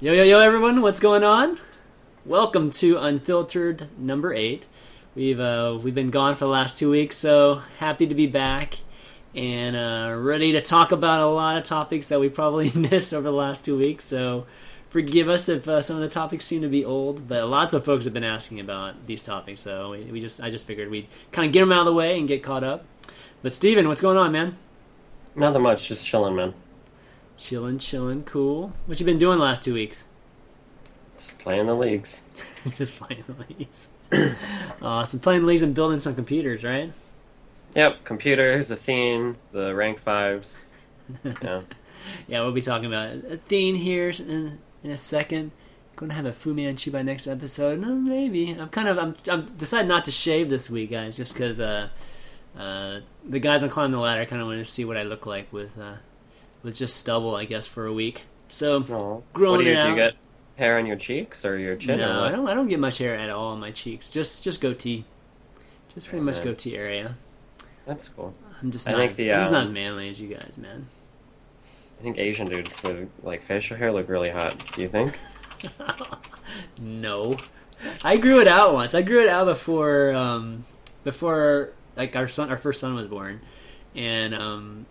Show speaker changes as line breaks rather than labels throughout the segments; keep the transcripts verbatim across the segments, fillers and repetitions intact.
Yo, yo, yo, everyone, what's going on? Welcome to Unfiltered number eight. We've uh, we've been gone for the last two weeks, so happy to be back and uh, ready to talk about a lot of topics that we probably missed over the last two weeks. So forgive us if uh, some of the topics seem to be old, but lots of folks have been asking about these topics, so we, we just I just figured we'd kind of get them out of the way and get caught up. But Steven, what's going on, man?
Nothing much, just chilling, man.
Chilling, chilling, cool. What you been doing the last two weeks?
Just playing the leagues.
Just playing the leagues. Awesome. Playing leagues and building some computers, right?
Yep, computers, Athene, the rank fives. Yeah.
Yeah, we'll be talking about Athene here in, in a second. Going to have a Fu Manchu by next episode. No, maybe. I'm kind of I'm I'm decided not to shave this week, guys, just because uh, uh, the guys on Climb the Ladder kind of wanted to see what I look like with uh, with just stubble, I guess, for a week. So
Aww.
growing
what do you,
it out.
Do you get hair on your cheeks or your chin?
No,
or what?
I don't. I don't get much hair at all on my cheeks. Just just goatee. Just pretty
Oh,
much
man.
goatee area.
That's cool.
I'm just
I
not.
think the,
I'm just not as
um,
manly as you guys, man.
I think Asian dudes with like facial hair look really hot. Do you think?
No, I grew it out once. I grew it out before, um, before like our son, our first son was born, and um,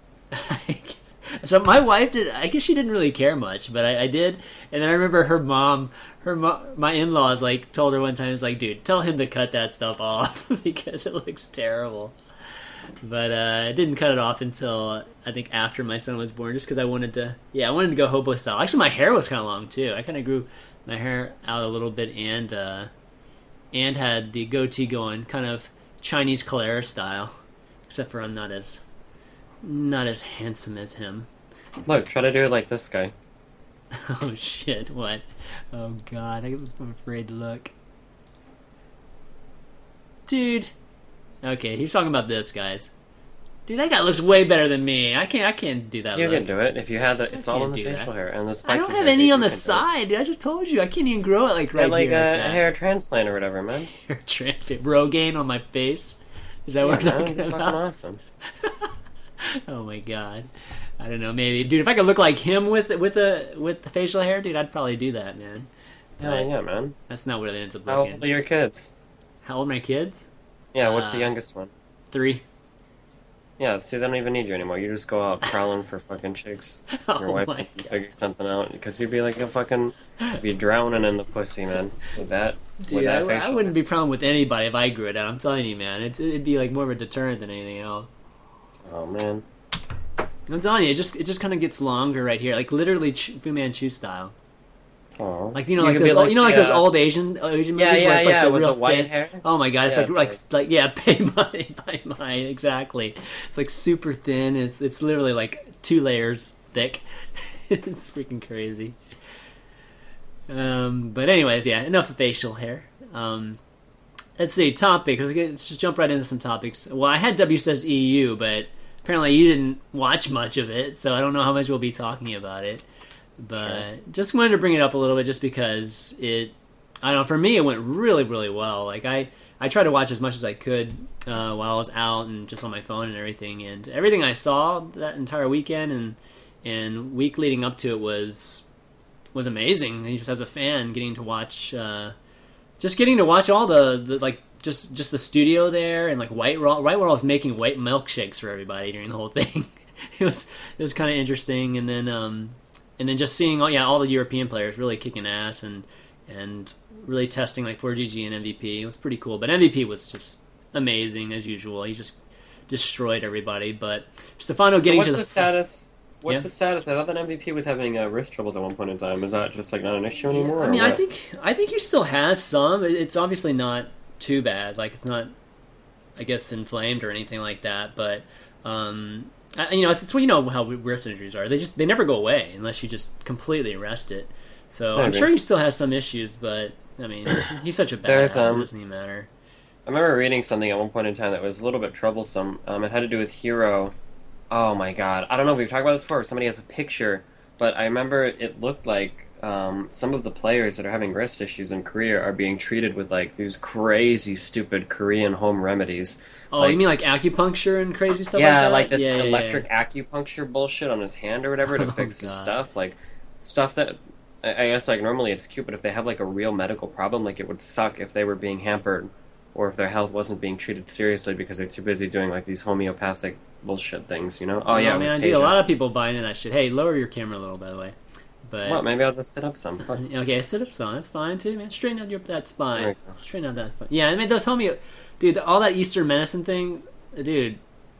so my wife did. I guess she didn't really care much, but I, I did. And I remember her mom, her mo- my in-laws, like told her one time, "It's like, dude, tell him to cut that stuff off because it looks terrible." But uh, I didn't cut it off until I think after my son was born, just because I wanted to. Yeah, I wanted to go hobo style. Actually, my hair was kind of long too. I kind of grew my hair out a little bit and uh, and had the goatee going, kind of Chinese Calera style. Except for I'm not as not as handsome as him.
Look, try to do it like this guy.
Oh shit! What? Oh god! I'm afraid to look, dude. Okay, he's talking about this, guys. Dude, that guy looks way better than me. I can't. I can't do that.
You
look.
can do it if you had the. It's
I
all
can't
on the
do
facial
that.
hair and the
I
spiky
don't
hair,
have any
dude.
on
You
the
can do it.
side, dude. I just told you I can't even grow it like right
Get like
here.
a
like that.
hair transplant or whatever, man.
Hair transplant. Rogaine on my face. Is that what
Yeah,
we're
man,
talking
it's fucking
about?
awesome.
Oh my god. I don't know. Maybe, dude. If I could look like him with with a with the facial hair, dude, I'd probably do that, man.
Yeah,
But
yeah, man.
that's not what it ends up
How
looking.
old are your kids?
How old are my kids?
Yeah, what's the
Uh,
youngest one?
Three.
Yeah, see, they don't even need you anymore. You just go out prowling for fucking chicks. Your
Oh
wife
my
can
god.
figure something out because you'd be like a fucking, you'd be drowning in the pussy, man. With that, with
Dude,
that
I, I
facial
wouldn't be problem with anybody if I grew it out. I'm telling you, man. It's, it'd be like more of a deterrent than anything else.
hair. Oh man,
I'm telling you, it just it just kind of gets longer right here, like literally Ch- Fu Manchu style.
oh,
Like you know, like
could
those,
be
old, you know, like
the,
those
uh,
old Asian Asian movies
Yeah,
where
yeah,
it's like
yeah,
the
with
real
the white
thin.
hair.
Oh my god, it's
Yeah,
like like like yeah, pay money, pay money, exactly. It's like super thin. It's it's literally like two layers thick. It's freaking crazy. Um, but anyways, yeah, enough of facial hair. Um, let's see topic. Let's, get, let's just jump right into some topics. Well, I had W says E U, but apparently you didn't watch much of it, so I don't know how much we'll be talking about it. But
Sure.
just wanted to bring it up a little bit, just because it. I don't know. For me, it went really, really well. Like I, I tried to watch as much as I could uh, while I was out and just on my phone and everything. And everything I saw that entire weekend and and week leading up to it was was amazing. And just as a fan, getting to watch, uh, just getting to watch all the, the like just just the studio there and like White White Whitewall was making white milkshakes for everybody during the whole thing. it was it was kind of interesting. And then um, and then just seeing all yeah all the European players really kicking ass and and really testing like four G G and M V P. It was pretty cool. But M V P was just amazing as usual. He just destroyed everybody. But Stefano getting
what's
to
the,
the
status? What's
Yeah.
the status? I thought that M V P was having uh, wrist troubles at one point in time. Is that just like not an issue anymore?
I
or
mean, I
what?
think I think he still has some. It- It's obviously not too bad. Like it's not, I guess, inflamed or anything like that. But um, I, you know, it's, it's well, you know how wrist injuries are. They just they never go away unless you just completely rest it. So
I
I'm
agree.
sure he still has some issues, but I mean, he's such a
There's,
badass.
um,
It doesn't even matter.
I remember reading something at one point in time that was a little bit troublesome. Um, it had to do with Hero. Oh my god. I don't know if we've talked about this before. Somebody has a picture, but I remember it looked like um, some of the players that are having wrist issues in Korea are being treated with like these crazy, stupid Korean home remedies.
Oh,
like-
you mean like acupuncture and crazy stuff
yeah,
like that?
like this
Yeah, yeah, yeah.
electric acupuncture bullshit on his hand or whatever to
Oh,
fix his
God.
stuff. Like stuff that I, I guess like normally it's cute, but if they have like a real medical problem, like it would suck if they were being hampered, or if their health wasn't being treated seriously because they're too busy doing like these homeopathic bullshit things. You know? Oh yeah,
Oh
it was
man, dude, a
Tasia.
lot of people buying into that shit. Hey, lower your camera a little, by the way.
What?
But
Maybe I'll just sit up some. Fuck.
okay, sit up some. That's fine too, man. Straighten out your that spine.
There we go.
Straighten out that spine. Yeah, I mean those homeo, dude. All that Eastern medicine thing, dude.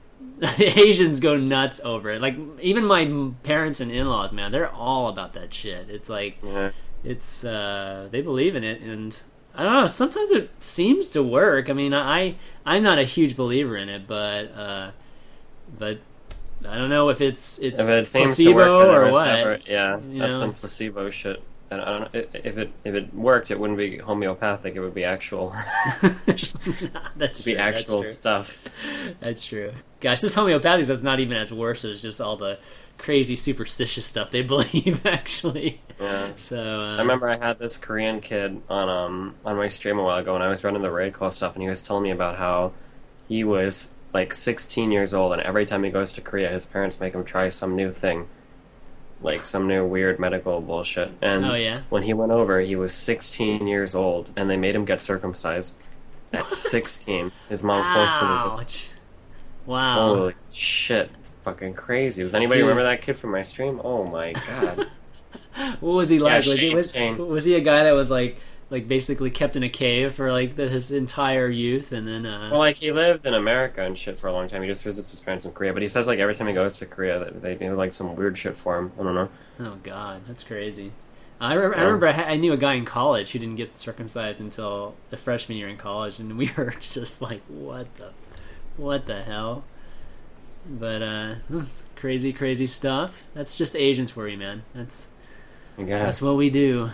Asians go nuts over it. Like even my parents and in-laws, man, they're all about that shit. It's like
Yeah.
it's uh, they believe in it, and I don't know. Sometimes it seems to work. I mean, I I'm not a huge believer in it, but uh, but I don't know if it's it's
If it seems to
placebo
work, then it
or
was
what.
never- yeah,
You
that's
know,
some
it's-
placebo shit. And I don't know if it if it worked, it wouldn't be homeopathic. It would be actual,
that's
it'd be
true.
actual
that's true.
stuff.
That's true. Gosh, this homeopathy stuff's not even as worse as just all the crazy superstitious stuff they believe. Actually,
Yeah.
so uh,
I remember I had this Korean kid on um on my stream a while ago, and I was running the raid call stuff, and he was telling me about how he was like sixteen years old, and every time he goes to Korea, his parents make him try some new thing, like some new weird medical bullshit. And
Oh, yeah?
when he went over, he was sixteen years old, and they made him get circumcised at sixteen. His mom forced him to.
ouch. Wow.
Holy shit! Fucking crazy. Does anybody
Dude.
remember that kid from my stream? Oh my god.
What was he like?
Yeah,
was he
Shane,
was,
Shane.
was he a guy that was like like basically kept in a cave for like the, his entire youth, and then uh,
Well, like he lived in America and shit for a long time. He just visits his parents in Korea, but he says like every time he goes to Korea that they do like some weird shit for him. I don't know.
oh god, that's crazy. I remember, I
Yeah.
remember I, ha- I knew a guy in college who didn't get circumcised until the freshman year in college, and we were just like, what the, what the hell? But uh, hmm, crazy, crazy stuff. That's just Asians for you, man. That's
I guess.
that's what we do.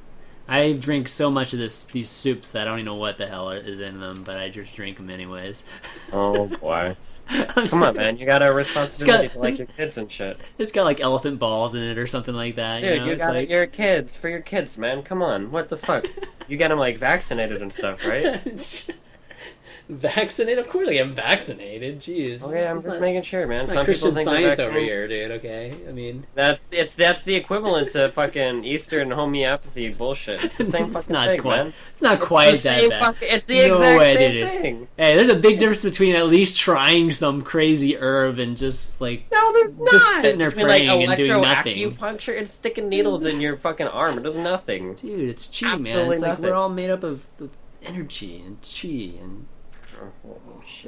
I drink so much of this these soups that I don't even know what the hell is in them, but I just drink them anyways.
Oh boy.
I'm
Come on,
serious.
man. You got a responsibility
It's got-
to like your kids and shit.
It's got like elephant balls in it or something like that.
Dude,
you, know?
you
It's
got
like...
it. Your kids for your kids, man. Come on. What the fuck? You get them like vaccinated and stuff, right?
Vaccinated? Of course I am vaccinated. Jeez.
Okay, I'm
It's
just
not-
making sure, man.
It's not
Some people
Christian
think the
science
vaccine-
over here, dude. Okay, I mean,
That's it's that's the equivalent to fucking Eastern homeopathy bullshit. It's the same
it's
fucking
not
thing,
quite.
man.
It's not
It's
quite
the
that
same
bad.
fucking- it's the
No
exact
way,
same
dude.
thing.
Hey, there's a big difference between at least trying some crazy herb and just like
No, there's not.
Just sitting there
I mean, like
praying and doing nothing.
electroacupuncture and sticking needles in your fucking arm. It does nothing.
dude, it's chi, man.
Absolutely
It's like
nothing.
we're all made up of, of energy and chi and
Oh, shit.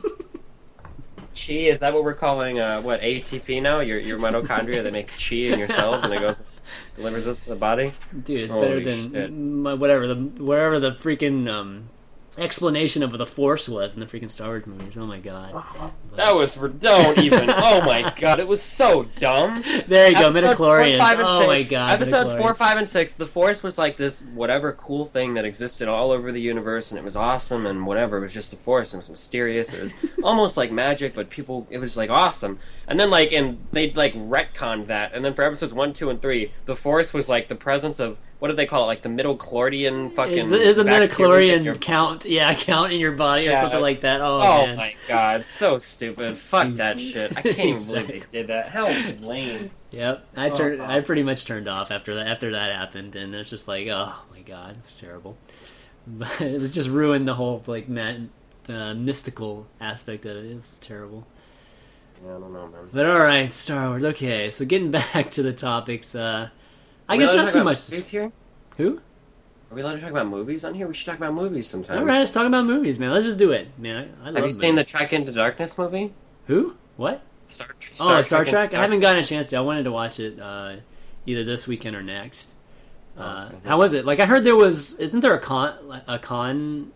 Chi, is that what we're calling uh, what A T P now? Your your mitochondria that make chi in your cells and it goes delivers it to the body.
dude, it's
Holy
better than
shit.
my, whatever the wherever the freaking um, explanation of the Force was in the freaking Star Wars movies. Oh my god.
That was for don't even. Oh my god, it was so dumb.
There you go,
Episodes four,
midichlorians.
five, and
Oh my
six.
god,
Episodes four,
midichlorians.
five, and six. The Force was like this whatever cool thing that existed all over the universe, and it was awesome, and whatever. It was just the Force. And it was mysterious. It was almost like magic, but people. It was like awesome. And then like, and they like retconned that. And then for episodes one, two, and three, the Force was like the presence of what did they call it? Like the midichlorian fucking.
Is the, is the
bacteria in
midichlorian
your-
count? Yeah, count in your body or
Yeah.
something like that. Oh,
Oh
man.
my god, so stupid. Fuck that shit. I can't even believe
Exactly.
they did that. How lame.
Yep, I
Oh,
turned.
oh.
I pretty much turned off after that. After that happened, and it's just like, oh my god, it's terrible. But it just ruined the whole like ma- uh, mystical aspect of it. It's terrible.
Yeah, I don't know, man.
But all right, Star Wars. Okay, so getting back to the topics. Uh, I
Are we
guess
allowed to
not
talk
too
about
much.
movies here?
Who?
Are we allowed to talk about movies on here? We should talk about movies sometime.
All right, let's talk about movies, man. Let's just do it, man. I, I love
Have you seen the
movies.
Trek Into Darkness movie?
Who? What?
Star,
Oh, Star Trek.
Into
I haven't gotten a chance to. I wanted to watch it uh, either this weekend or next.
Oh,
Uh,
okay.
how was it? Like I heard there was. Isn't there a con? A con?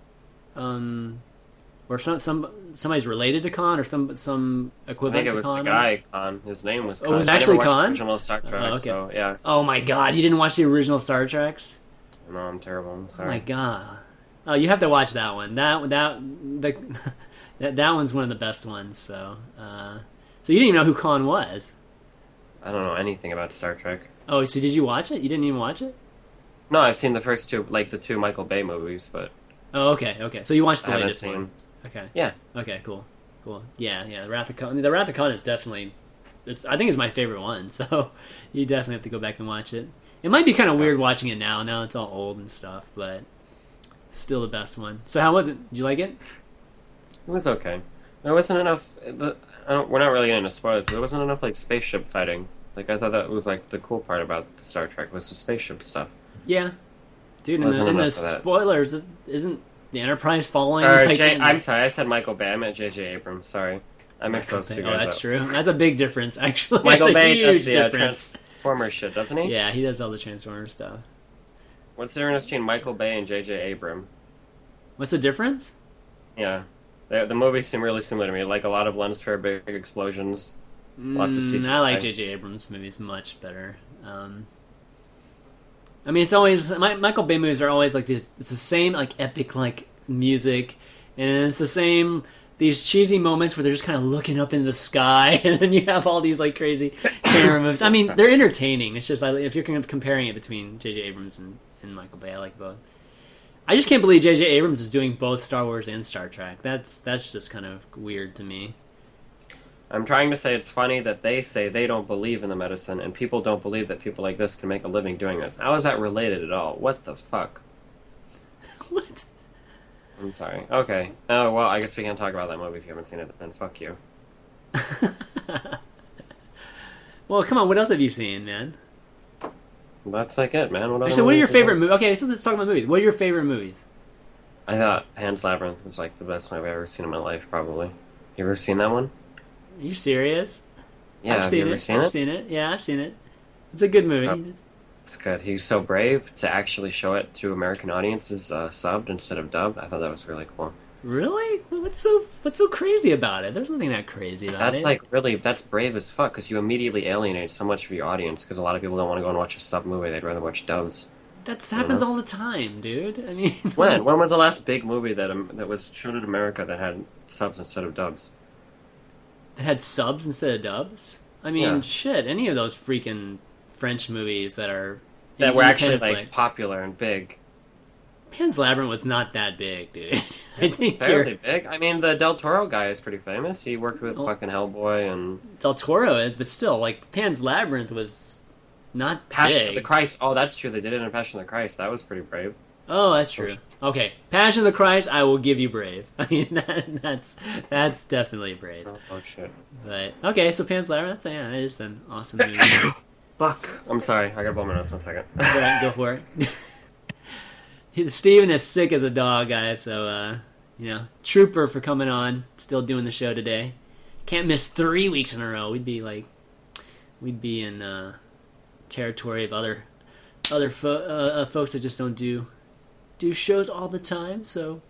Um, where some some somebody's related to Khan or some some
I
equivalent
think it
to
was
Khan?
the guy, Khan. His name was
Oh,
Khan.
it was
I never
actually
watched the
Khan?
original Star Trek,
Oh, okay.
so yeah.
Oh my god! You didn't watch the original Star Treks?
No, I'm terrible. I'm
Oh
sorry.
my god! Oh, you have to watch that one. That that the that, that one's one of the best ones. So, uh, so you didn't even know who Khan was?
I don't know anything about Star Trek.
Oh, so did you watch it? You didn't even watch it?
No, I've seen the first two, like the two Michael Bay movies, but
Oh, okay, okay. So you watched the
I haven't
latest
seen.
one? Okay.
Yeah.
Okay. Cool. Cool. Yeah. Yeah. The Wrath of Khan. The Wrath of Khan is definitely. It's. I think it's my favorite one. So you definitely have to go back and watch it. It might be kind of weird watching it now. Now it's all old and stuff, but still the best one. So how was it? Did you like it?
It was okay. There wasn't enough. The, I don't, we're not really getting into spoilers, but there wasn't enough like spaceship fighting. Like I thought that was like the cool part about the Star Trek was the spaceship stuff.
Yeah, dude. In the,
Wasn't
in the
enough of that.
spoilers, isn't the Enterprise falling?
Or
like,
J-
in-
I'm sorry, I said Michael Bay. I meant J J Abrams. Sorry, I mixed those two
Oh,
guys
that's
up.
true. That's a big difference, actually.
Michael
That's a
Bay
huge
does the uh,
difference.
Transformer shit, doesn't he?
Yeah, he does all the Transformers stuff.
What's the difference between Michael Bay and J J Abrams?
What's the difference?
Yeah, the, the movies seem really similar to me. Like a lot of lens flare, big explosions. Lots of C G I.
Mm, I like J J Abrams movies much better. Um, I mean, it's always my, Michael Bay movies are always like this. It's the same like epic like music, and it's the same these cheesy moments where they're just kind of looking up in the sky, and then you have all these like crazy camera moves. I mean, they're entertaining. It's just like, if you're kind of comparing it between J J Abrams and, and Michael Bay, I like both. I just can't believe J J Abrams is doing both Star Wars and Star Trek. That's that's just kind of weird to me.
I'm trying to say it's funny that they say they don't believe in the medicine, and people don't believe that people like this can make a living doing this. How is that related at all? What the fuck?
What?
I'm sorry. Okay. Oh, well, I guess we can't talk about that movie if you haven't seen it, then fuck you.
Well, come on. What else have you seen, man?
That's like it, man. What other
So, what are your
movies is
favorite
there?
movies? Okay, so let's talk about movies. What are your favorite movies?
I thought Pan's Labyrinth was like the best movie I've ever seen in my life, probably. You ever seen that one?
Are you serious?
Yeah,
I've
have
seen
you ever
it.
seen
I've
it?
seen it. Yeah, I've seen it. It's a good movie.
So- It's good. He's so brave to actually show it to American audiences uh, subbed instead of dubbed. I thought that was really cool.
Really? What's so What's so crazy about it? There's nothing that crazy about
That's
it.
like really, that's brave as fuck because you immediately alienate so much of your audience because a lot of people don't want to go and watch a sub movie. They'd rather watch dubs.
that happens all the time, dude. I mean,
When? When was the last big movie that um, that was shown in America that had subs instead of dubs?
it had subs instead of dubs. I mean,
Yeah.
shit. Any of those freaking French movies that are
That were actually
independent
like
flicks.
popular and big.
Pan's Labyrinth was not that big, dude. I think
Fairly
you're,
big. I mean, the Del Toro guy is pretty famous. He worked with
Oh.
fucking Hellboy and
Del Toro is, but still, like Pan's Labyrinth was not
Passion
big.
of the Christ. Oh, that's true. They did it in Passion of the Christ. That was pretty brave.
Oh, that's true. Okay, Passion of the Christ, I will give you Brave. I mean, that, that's that's definitely Brave.
Oh, oh shit.
But okay, so Pan's Labyrinth, that's yeah, that is an awesome movie.
Fuck. I'm sorry. I gotta blow my nose one second.
All right, go for it. He- Steven is sick as a dog, guys. So uh, you know, trooper for coming on, still doing the show today. Can't miss three weeks in a row. We'd be like, we'd be in uh, territory of other other fo- uh, uh, folks that just don't do do shows all the time. So,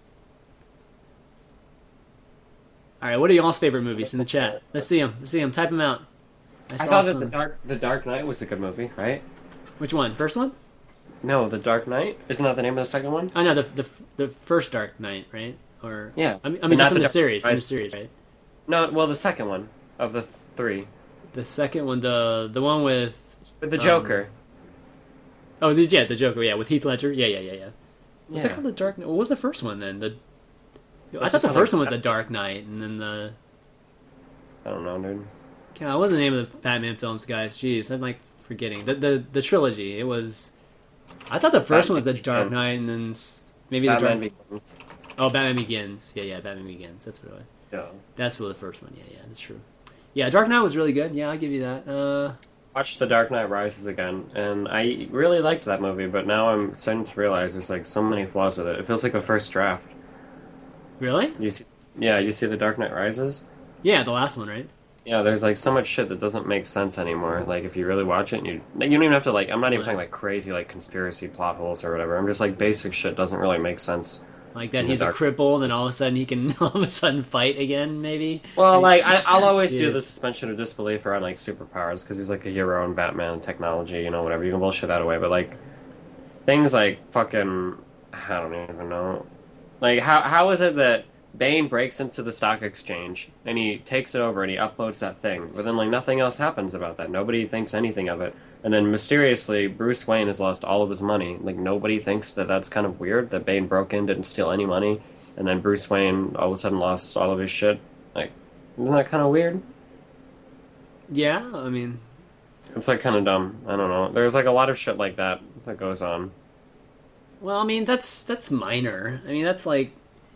all right, what are y'all's favorite movies in the chat? Let's see them. Let's see them. Type them out. I
I
saw
thought that
some.
the Dark the Dark Knight was a good movie, right?
Which one? First one?
No, the Dark Knight. Isn't that the name of the second one?
Oh no, the the the first Dark Knight, right? Or
Yeah.
I mean, I
But
mean
not
just in
the
the
Dark
series, in the
Knight.
series, right?
No, well, the second one of the th- three
The second one, the the one with
with the
Um,
Joker.
oh the, yeah, the Joker, yeah, with Heath Ledger, yeah, yeah, yeah, yeah. Was
Yeah.
that called the Dark Knight? What was the first one then? The I
What's
thought
this
the
one
first
like-
one was the Dark Knight, and then the
I don't know, dude.
God, what was the name of the Batman films, guys? Jeez, I'm like forgetting the the the trilogy. It was. I thought the first one was the
Batman
Dark
Begins.
Knight, and then s- maybe the
Batman
Dark.
Begins.
Oh, Batman Begins. Yeah, yeah, Batman Begins. That's what it was.
Yeah.
That's what the first one. Yeah, yeah, that's true. Yeah, Dark Knight was really good. Yeah, I'll give you that. Uh,
Watched The Dark Knight Rises again, and I really liked that movie, but now I'm starting to realize there's like so many flaws with it. It feels like a first draft.
really?
You see, yeah, you see The Dark Knight Rises?
Yeah, the last one, right?
Yeah, there's like so much shit that doesn't make sense anymore. Like if you really watch it, and you you don't even have to like. I'm not even talking like crazy like conspiracy plot holes or whatever. I'm just like basic shit doesn't really make sense.
Like that
In the
he's a
dark.
cripple, and then all of a sudden he can all of a sudden fight again, maybe?
Well, like I, I'll always do
Jeez.
the suspension of disbelief around like superpowers because he's like a hero in Batman technology, you know, whatever. You can bullshit that away, but like things like fucking I don't even know. Like how how is it that Bane breaks into the stock exchange and he takes it over and he uploads that thing, but then like nothing else happens about that. Nobody thinks anything of it, and then mysteriously Bruce Wayne has lost all of his money. Like nobody thinks that that's kind of weird that Bane broke in, didn't steal any money, and then Bruce Wayne all of a sudden lost all of his shit. Like, isn't that kind of weird?
Yeah, I mean,
It's like kind of dumb. I don't know. There's like a lot of shit like that that goes on.
Well, I mean, that's that's minor. I mean, that's like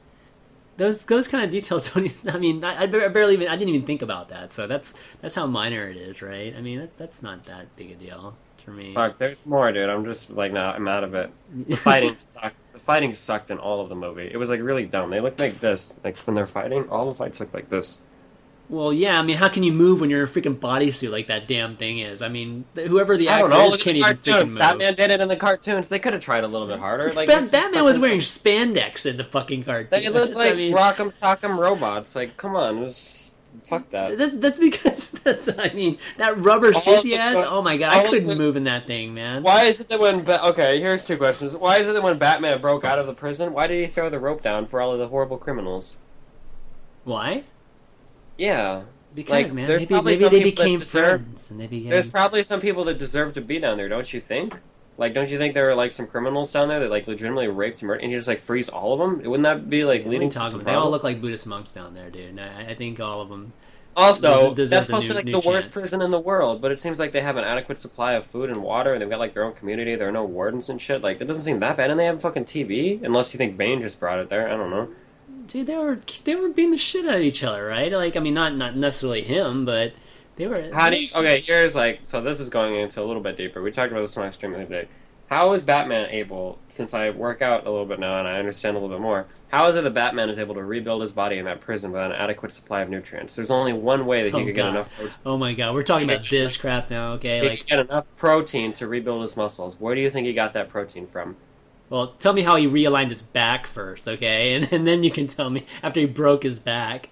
those those kind of details don't even, I mean, I, I barely even I didn't even think about that. So that's that's how minor it is, right? I mean, that, that's not that big a deal for me.
Fuck, there's more, dude. I'm just like, nah, I'm out of it. The fighting sucked. The fighting sucked in all of the movie. It was like really dumb. They looked like this, like when they're fighting. All the fights look like this.
Well, yeah, I mean, how can you move when you're in a freaking bodysuit like that damn thing is? I mean, whoever the
I don't
actor
know.
is
Look at
can't
the
even freaking
cartoons.
move.
Batman did it in the cartoons. They could have tried a little bit harder. Like
Bat-
this is
Batman was
fucking-
wearing spandex in the fucking cartoon.
They look like
I mean,
Rock'em Sock'em robots. Like, come on, it was just, fuck that.
That's that's because that's I mean that rubber
All
suit
of
he
the-
has. Oh my god,
all
I
of
couldn't
the-
move in that thing, man.
Why is it that when ba- okay, here's two questions. Why is it that when Batman broke out of the prison, why did he throw the rope down for all of the horrible criminals?
Why?
Yeah,
Because
Like,
man,
there's
maybe,
probably
maybe
some
they
people that
became
deserve-
friends and they became.
there's probably some people that deserve to be down there, don't you think? Like, don't you think there are like some criminals down there that like legitimately raped and murdered, and you just like freeze all of them? Wouldn't that be like
What are
leading
you
to
talking
some
about? They all
problem?
look like Buddhist monks down there, dude. And I, I think all of them.
Also,
deserve- deserve
that's
the
supposed to
new-
be
new
like the worst
chance.
prison in the world, but it seems like they have an adequate supply of food and water, and they've got like their own community. There are no wardens and shit. Like, it doesn't seem that bad, and they have fucking T V. Unless you think Bane just brought it there. I don't know.
Dude, they were they were beating the shit out of each other, right? Like, I mean, not not necessarily him, but they were.
How do you? Okay, here's like. So this is going into a little bit deeper. We talked about this on my stream the other day. How is Batman able? Since I work out a little bit now and I understand a little bit more, how is it that Batman is able to rebuild his body in that prison with an adequate supply of nutrients? There's only one way that he
Oh,
could
God.
get enough protein.
Oh my god, we're talking about
Yeah.
this crap now, okay?
He
Like,
could get enough protein to rebuild his muscles. Where do you think he got that protein from?
well, tell me how he realigned his back first, okay? And, and then you can tell me after he broke his back.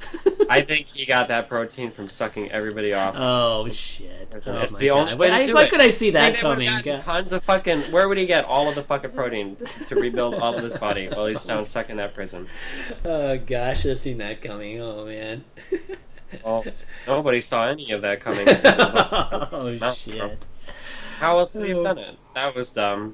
I think he got that protein from sucking everybody off.
Oh shit! Oh,
It's
my
the only
God.
way to
Why-
do
Why
it.
could I see that
They never
coming?
got
God.
tons of fucking. Where would he get all of the fucking protein to rebuild all of his body while he's down stuck in that prison?
Oh gosh, I've seen that coming. Oh man.
Well, nobody saw any of that coming.
oh
No.
shit!
How else would he have done it? That was dumb.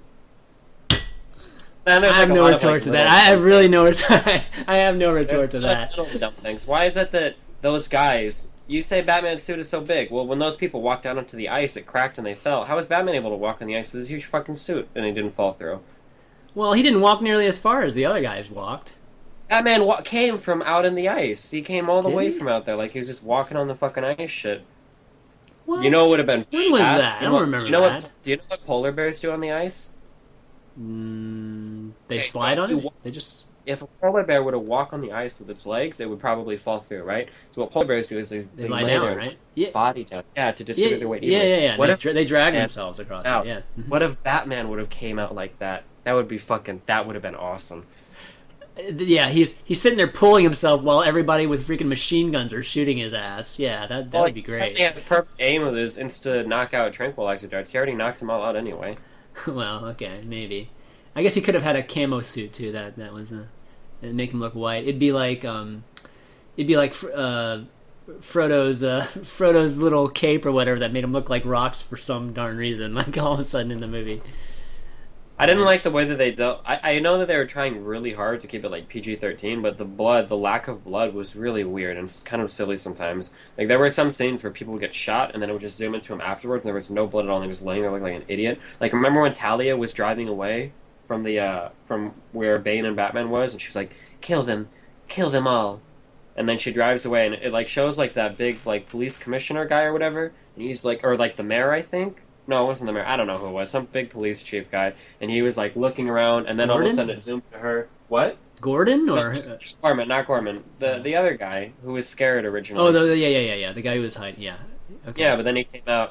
Then
I
there's,
have
like, a
no
lot of,
retort
like,
to
little
that. I have
dumb
really
things.
no retort. I have no retort to
There's
that.
such little dumb things. Why is it that those guys? You say Batman's suit is so big. Well, when those people walked down onto the ice, it cracked and they fell. How was Batman able to walk on the ice with his huge fucking suit and he didn't fall through?
Well, he didn't walk nearly as far as the other guys walked.
Batman wa- came from out in the ice. He came all the
Did
way
he?
from out there, like he was just walking on the fucking ice shit.
What?
You know what would have been?
When was
fast?
that? I
You know
don't
what-
remember
you know
that.
What, do you know what polar bears do on the ice?
Mm, they
Okay, so
slide
if
on
you
it.
wa-
They just.
If a polar bear were to walk on the ice with its legs, it would probably fall through, right? So what polar bears do is they,
They
they
lie
lay
down,
their
right? Yeah.
body down, yeah, to
Yeah,
distribute their weight
yeah,
evenly.
yeah, yeah.
What
they,
if
dra- they drag
Yeah.
themselves across
Now,
it. Yeah. Mhm.
what if Batman would have came out like that? That would be fucking. That would have been awesome.
Uh, Yeah, he's he's sitting there pulling himself while everybody with freaking machine guns are shooting his ass. Yeah, that that would be
He
great.
has perfect aim with his insta knockout tranquilizer darts. He already knocked them all out anyway.
well, okay, maybe. I guess he could have had a camo suit too. That that was a, it'd make him look white. It'd be like um, it'd be like uh, Frodo's uh, Frodo's little cape or whatever that made him look like rocks for some darn reason. Like all of a sudden in the movie.
I didn't like the way that they dealt. I, I know that they were trying really hard to keep it like P G thirteen, but the blood, the lack of blood was really weird and it's kind of silly sometimes. Like there were some scenes where people would get shot and then it would just zoom into him afterwards and there was no blood at all and he was laying there looking like an idiot. Like remember when Talia was driving away from the uh, from where Bane and Batman was and she was like, "Kill them, kill them all," and then she drives away and it, it like shows like that big like police commissioner guy or whatever and he's like or like the mayor I think. No, it wasn't the mayor. I don't know who it was. Some big police chief guy. And he was, like, looking around, and then all of a
Gordon?
sudden it zoomed to her. What?
Gordon or
No, Gorman, not Gorman. The the other guy who was scared originally.
oh the, yeah yeah yeah yeah the guy who was hiding yeah okay.
Yeah, but then he came out,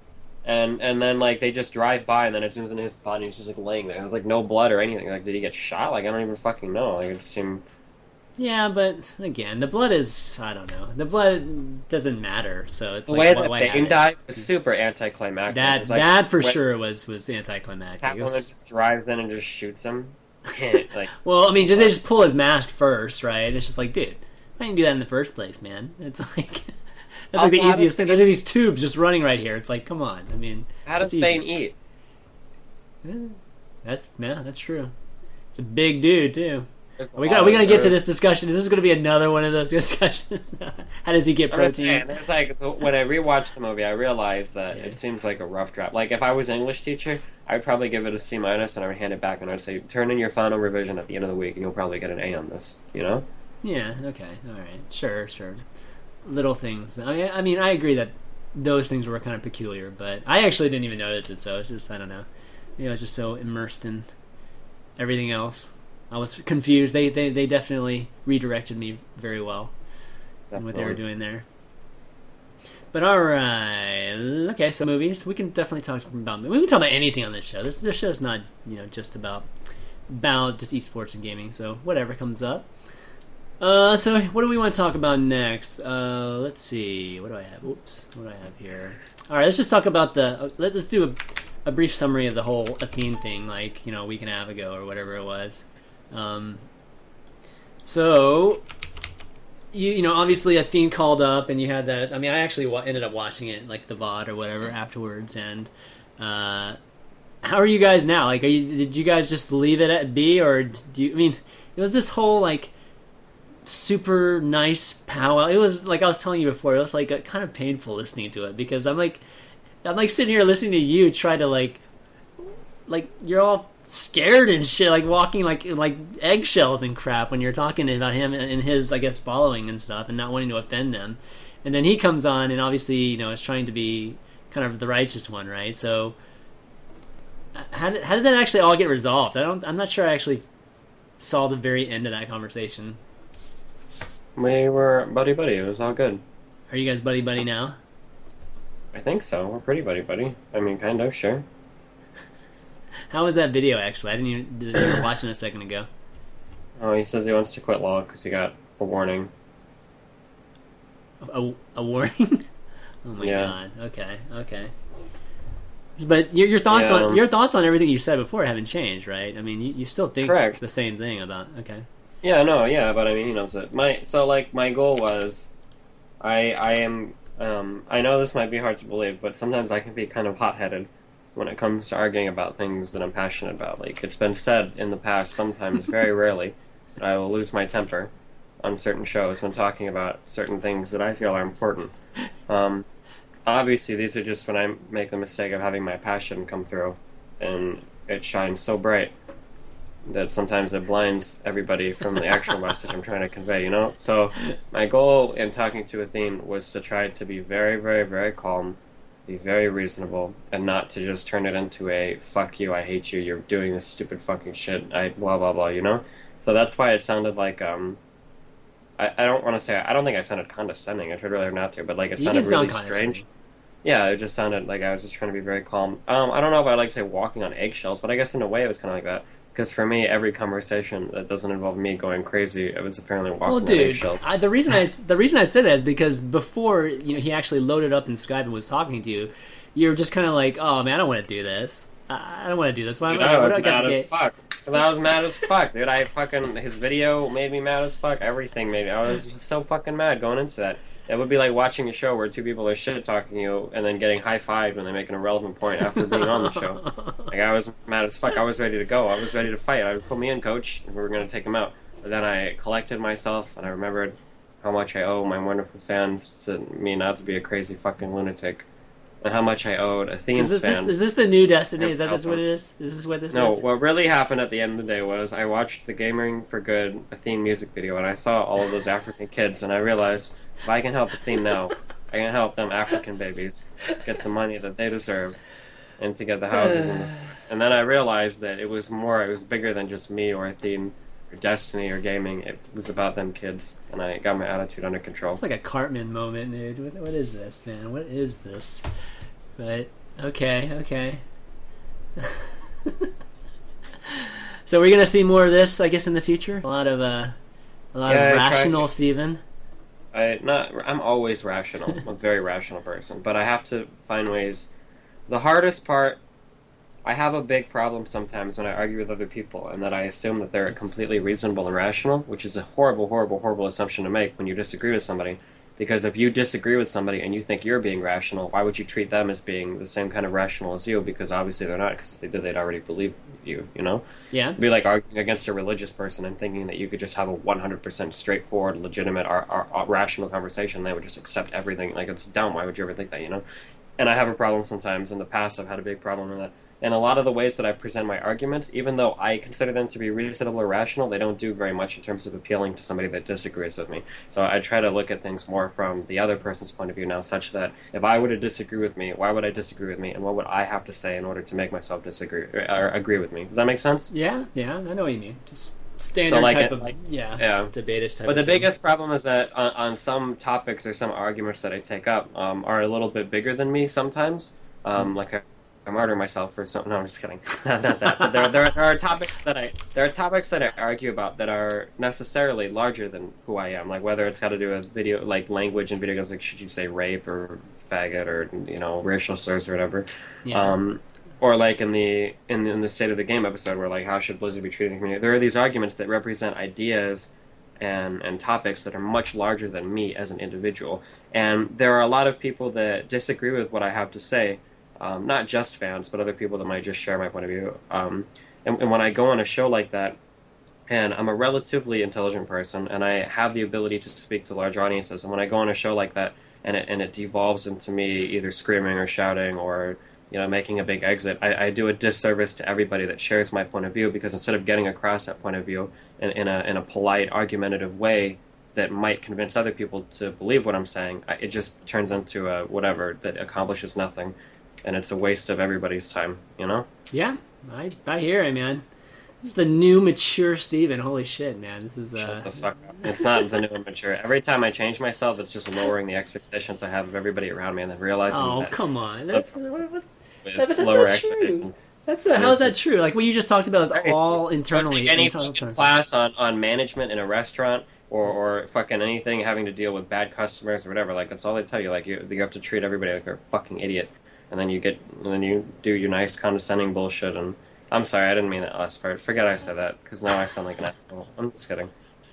and and then, like, they just drive by, and then it zooms into his body, and he's just, like, laying there. There's, like, no blood or anything. Like, did he get shot? Like, I don't even fucking know. Like, it just seemed...
Yeah, but again, the blood is I don't know. The blood doesn't matter, so it's
The
like
way
why-
that
why
Bane
have it?
died was super anticlimactic. It
That
was like,
that for
when
sure was was anticlimactic. It
Catwoman
was-
just drives in and just shoots him. like,
well, I mean, just they just pull his mask first, right? It's just like, dude, why didn't you do that in the first place, man? It's like that's like
Also,
the
how
easiest
does
thing. There's these tubes just running right here. It's like, come on. I mean,
how does
it's easy.
Bane eat?
Yeah, that's yeah, that's true. It's a big dude too.
There's a
We
lot
got we
of
gotta get to
there's-
this discussion. Is this going to be another one of those discussions? How does he get
I'm just
protein?
saying, there's like when I rewatched the movie, I realized that
Yeah.
it seems like a rough draft. Like if I was an English teacher, I'd probably give it a C minus, and I would hand it back, and I'd say, turn in your final revision at the end of the week, and you'll probably get an A on this. You know?
Yeah. Okay. All right. Sure. Sure. Little things. I mean, I mean, I agree that those things were kind of peculiar, but I actually didn't even notice it. So it's just I don't know. Maybe I was just so immersed in everything else. I was confused. They they, they definitely redirected me very well in what they were doing there. But all right, okay. So movies, we can definitely talk about. We can talk about anything on this show. This this show's not you know just about about just esports and gaming. So whatever comes up. Uh, so what do we want to talk about next? Uh, let's see. What do I have? Oops. What do I have here? All right, let's just talk about the. Uh, let, let's do a, a brief summary of the whole Athene thing, like you know, a week and a half ago or whatever it was. Um, so, you you know, obviously Athene called up, and you had that. I mean, I actually wa- ended up watching it, like the V O D or whatever, afterwards. And uh, how are you guys now? Like, are you, did you guys just leave it at B, or do you? I mean, it was this whole like super nice powwow. It was like I was telling you before. It was like a, kind of painful listening to it because I'm like, I'm like sitting here listening to you try to like, like you're all scared and shit, like walking like like eggshells and crap when you're talking about him and his, I guess, following and stuff, and not wanting to offend them. And then he comes on and obviously, you know, is trying to be kind of the righteous one, right? So, how did how did that actually all get resolved? I don't. I'm not sure I actually saw the very end of that conversation.
We were buddy buddy. It was all good.
Are you guys buddy buddy now?
I think so. We're pretty buddy buddy. I mean, kind of, sure.
How was that video actually? I didn't even didn't even watch it a second ago.
Oh, he says he wants to quit law because he got a warning.
A, a warning? Oh my
Yeah.
god. Okay. Okay. But your your thoughts
Yeah,
on
um,
your thoughts on everything you said before haven't changed, right? I mean, you, you still think
Correct.
the same thing about. Okay.
Yeah, no, yeah, but I mean, he knows it. My so like my goal was, I I am um I know this might be hard to believe, but sometimes I can be kind of hot headed when it comes to arguing about things that I'm passionate about. Like it's been said in the past, sometimes very rarely, I will lose my temper on certain shows when talking about certain things that I feel are important. Um, obviously, these are just when I make the mistake of having my passion come through, and it shines so bright that sometimes it blinds everybody from the actual message I'm trying to convey, you know? So my goal in talking to Athene was to try to be very, very, very calm, be very reasonable, and not to just turn it into a, fuck you, I hate you, you're doing this stupid fucking shit, I blah, blah, blah, you know? So that's why it sounded like, um, I, I don't want to say, I don't think I sounded condescending, I tried really hard not to, but like it
You
sounded
did sound
really
condescending.
strange. Yeah, it just sounded like I was just trying to be very calm. Um, I don't know if I'd like to say walking on eggshells, but I guess in a way it was kind of like that. Because for me, every conversation that doesn't involve me going crazy, it was apparently walking
Well,
on
dude,
eggshells.
I, the reason I the reason I said that is because before you know he actually loaded up in Skype and was talking to you, you were just kind of like, oh man, I don't want to do this. I, I don't want to do this. Why,
Dude,
why,
I
why
was
do I get
mad
to
as
get?
fuck. Dude, I was mad as fuck, dude. I fucking his video made me mad as fuck. Everything made me. I was so fucking mad going into that. It would be like watching a show where two people are shit talking you and then getting high fived when they make an irrelevant point after being on the show. Like I was mad as fuck. I was ready to go. I was ready to fight. I would put me in, coach, and we were gonna take him out. But then I collected myself and I remembered how much I owe my wonderful fans to me not to be a crazy fucking lunatic, and how much I owed
So
Athene's
is this, this,
fans.
is this the new Destiny? Is that
Help
that's what
them.
it is? Is this what this
No,
is?
what really happened at the end of the day was I watched the Gaming for Good Athene music video, and I saw all of those African kids, and I realized if I can help Athene now, I can help them African babies get the money that they deserve, and to get the houses. And, the, and then I realized that it was more, it was bigger than just me or Athene or Destiny or gaming. It was about them kids, and I got my attitude under control.
It's like a Cartman moment, dude. What, what is this, man? What is this? But okay, okay. So we're gonna see more of this, I guess, in the future. A lot of uh, a lot
Yeah,
of
I tried-
rational Steven.
I not I'm always rational. I'm a very rational person, but I have to find ways. The hardest part, I have a big problem sometimes when I argue with other people, and that I assume that they're completely reasonable and rational, which is a horrible, horrible, horrible assumption to make when you disagree with somebody. Because if you disagree with somebody and you think you're being rational, why would you treat them as being the same kind of rational as you? Because obviously they're not. Because if they did, they'd already believe you. You know,
Yeah.
it'd be like arguing against a religious person and thinking that you could just have a one hundred percent straightforward, legitimate, ar- ar- ar- rational conversation. They would just accept everything. Like it's dumb. Why would you ever think that? You know. And I have a problem sometimes. In the past, I've had a big problem with that. And a lot of the ways that I present my arguments, even though I consider them to be reasonable or rational, they don't do very much in terms of appealing to somebody that disagrees with me. So I try to look at things more from the other person's point of view now, such that if I were to disagree with me, why would I disagree with me, and what would I have to say in order to make myself disagree or agree with me? Does that make sense?
Yeah, yeah, I know what you mean. Just standard
So, like,
type
it-
of
like-
yeah,
yeah.
debate-ish type.
But the
of thing.
biggest problem is that on, on some topics or some arguments that I take up um, are a little bit bigger than me sometimes. Um, like I, I martyr myself for some. No, I'm just kidding. Not, not that. But there, there, there are topics that I there are topics that I argue about that are necessarily larger than who I am. Like whether it's got to do with video, like language in video games. Like should you say rape or faggot or you know racial slurs or whatever.
Yeah.
Um, or like in the in the, in the State of the Game episode, where like how should Blizzard be treating the community? There are these arguments that represent ideas and and topics that are much larger than me as an individual. And there are a lot of people that disagree with what I have to say. Um, not just fans, but other people that might just share my point of view. Um, and, and when I go on a show like that, and I'm a relatively intelligent person, and I have the ability to speak to large audiences, and when I go on a show like that, and it and it devolves into me either screaming or shouting or you know making a big exit, I, I do a disservice to everybody that shares my point of view, because instead of getting across that point of view in, in a in a polite, argumentative way that might convince other people to believe what I'm saying, I, it just turns into a whatever that accomplishes nothing. And it's a waste of everybody's time, you know?
Yeah, I I hear it, man. This is the new mature Steven. Holy shit, man. This is uh
Shut the fuck up. It's not the new and mature. Every time I change myself, it's just lowering the expectations I have of everybody around me and then realizing
Oh,
that
come on. That's what, what,
with
that- that's
lower
not true.
expectations.
That's uh, how is that true? Like what you just talked about is
Sorry.
all
Don't
internally.
take any
internal
fucking
terms.
class on, on management in a restaurant or, or fucking anything having to deal with bad customers or whatever. Like, that's all they tell you. Like, you, you have to treat everybody like they're a fucking idiot. And then you get, and then you do your nice condescending bullshit. And I'm sorry, I didn't mean that last part. Forget I said that because now I sound like an asshole. I'm just kidding.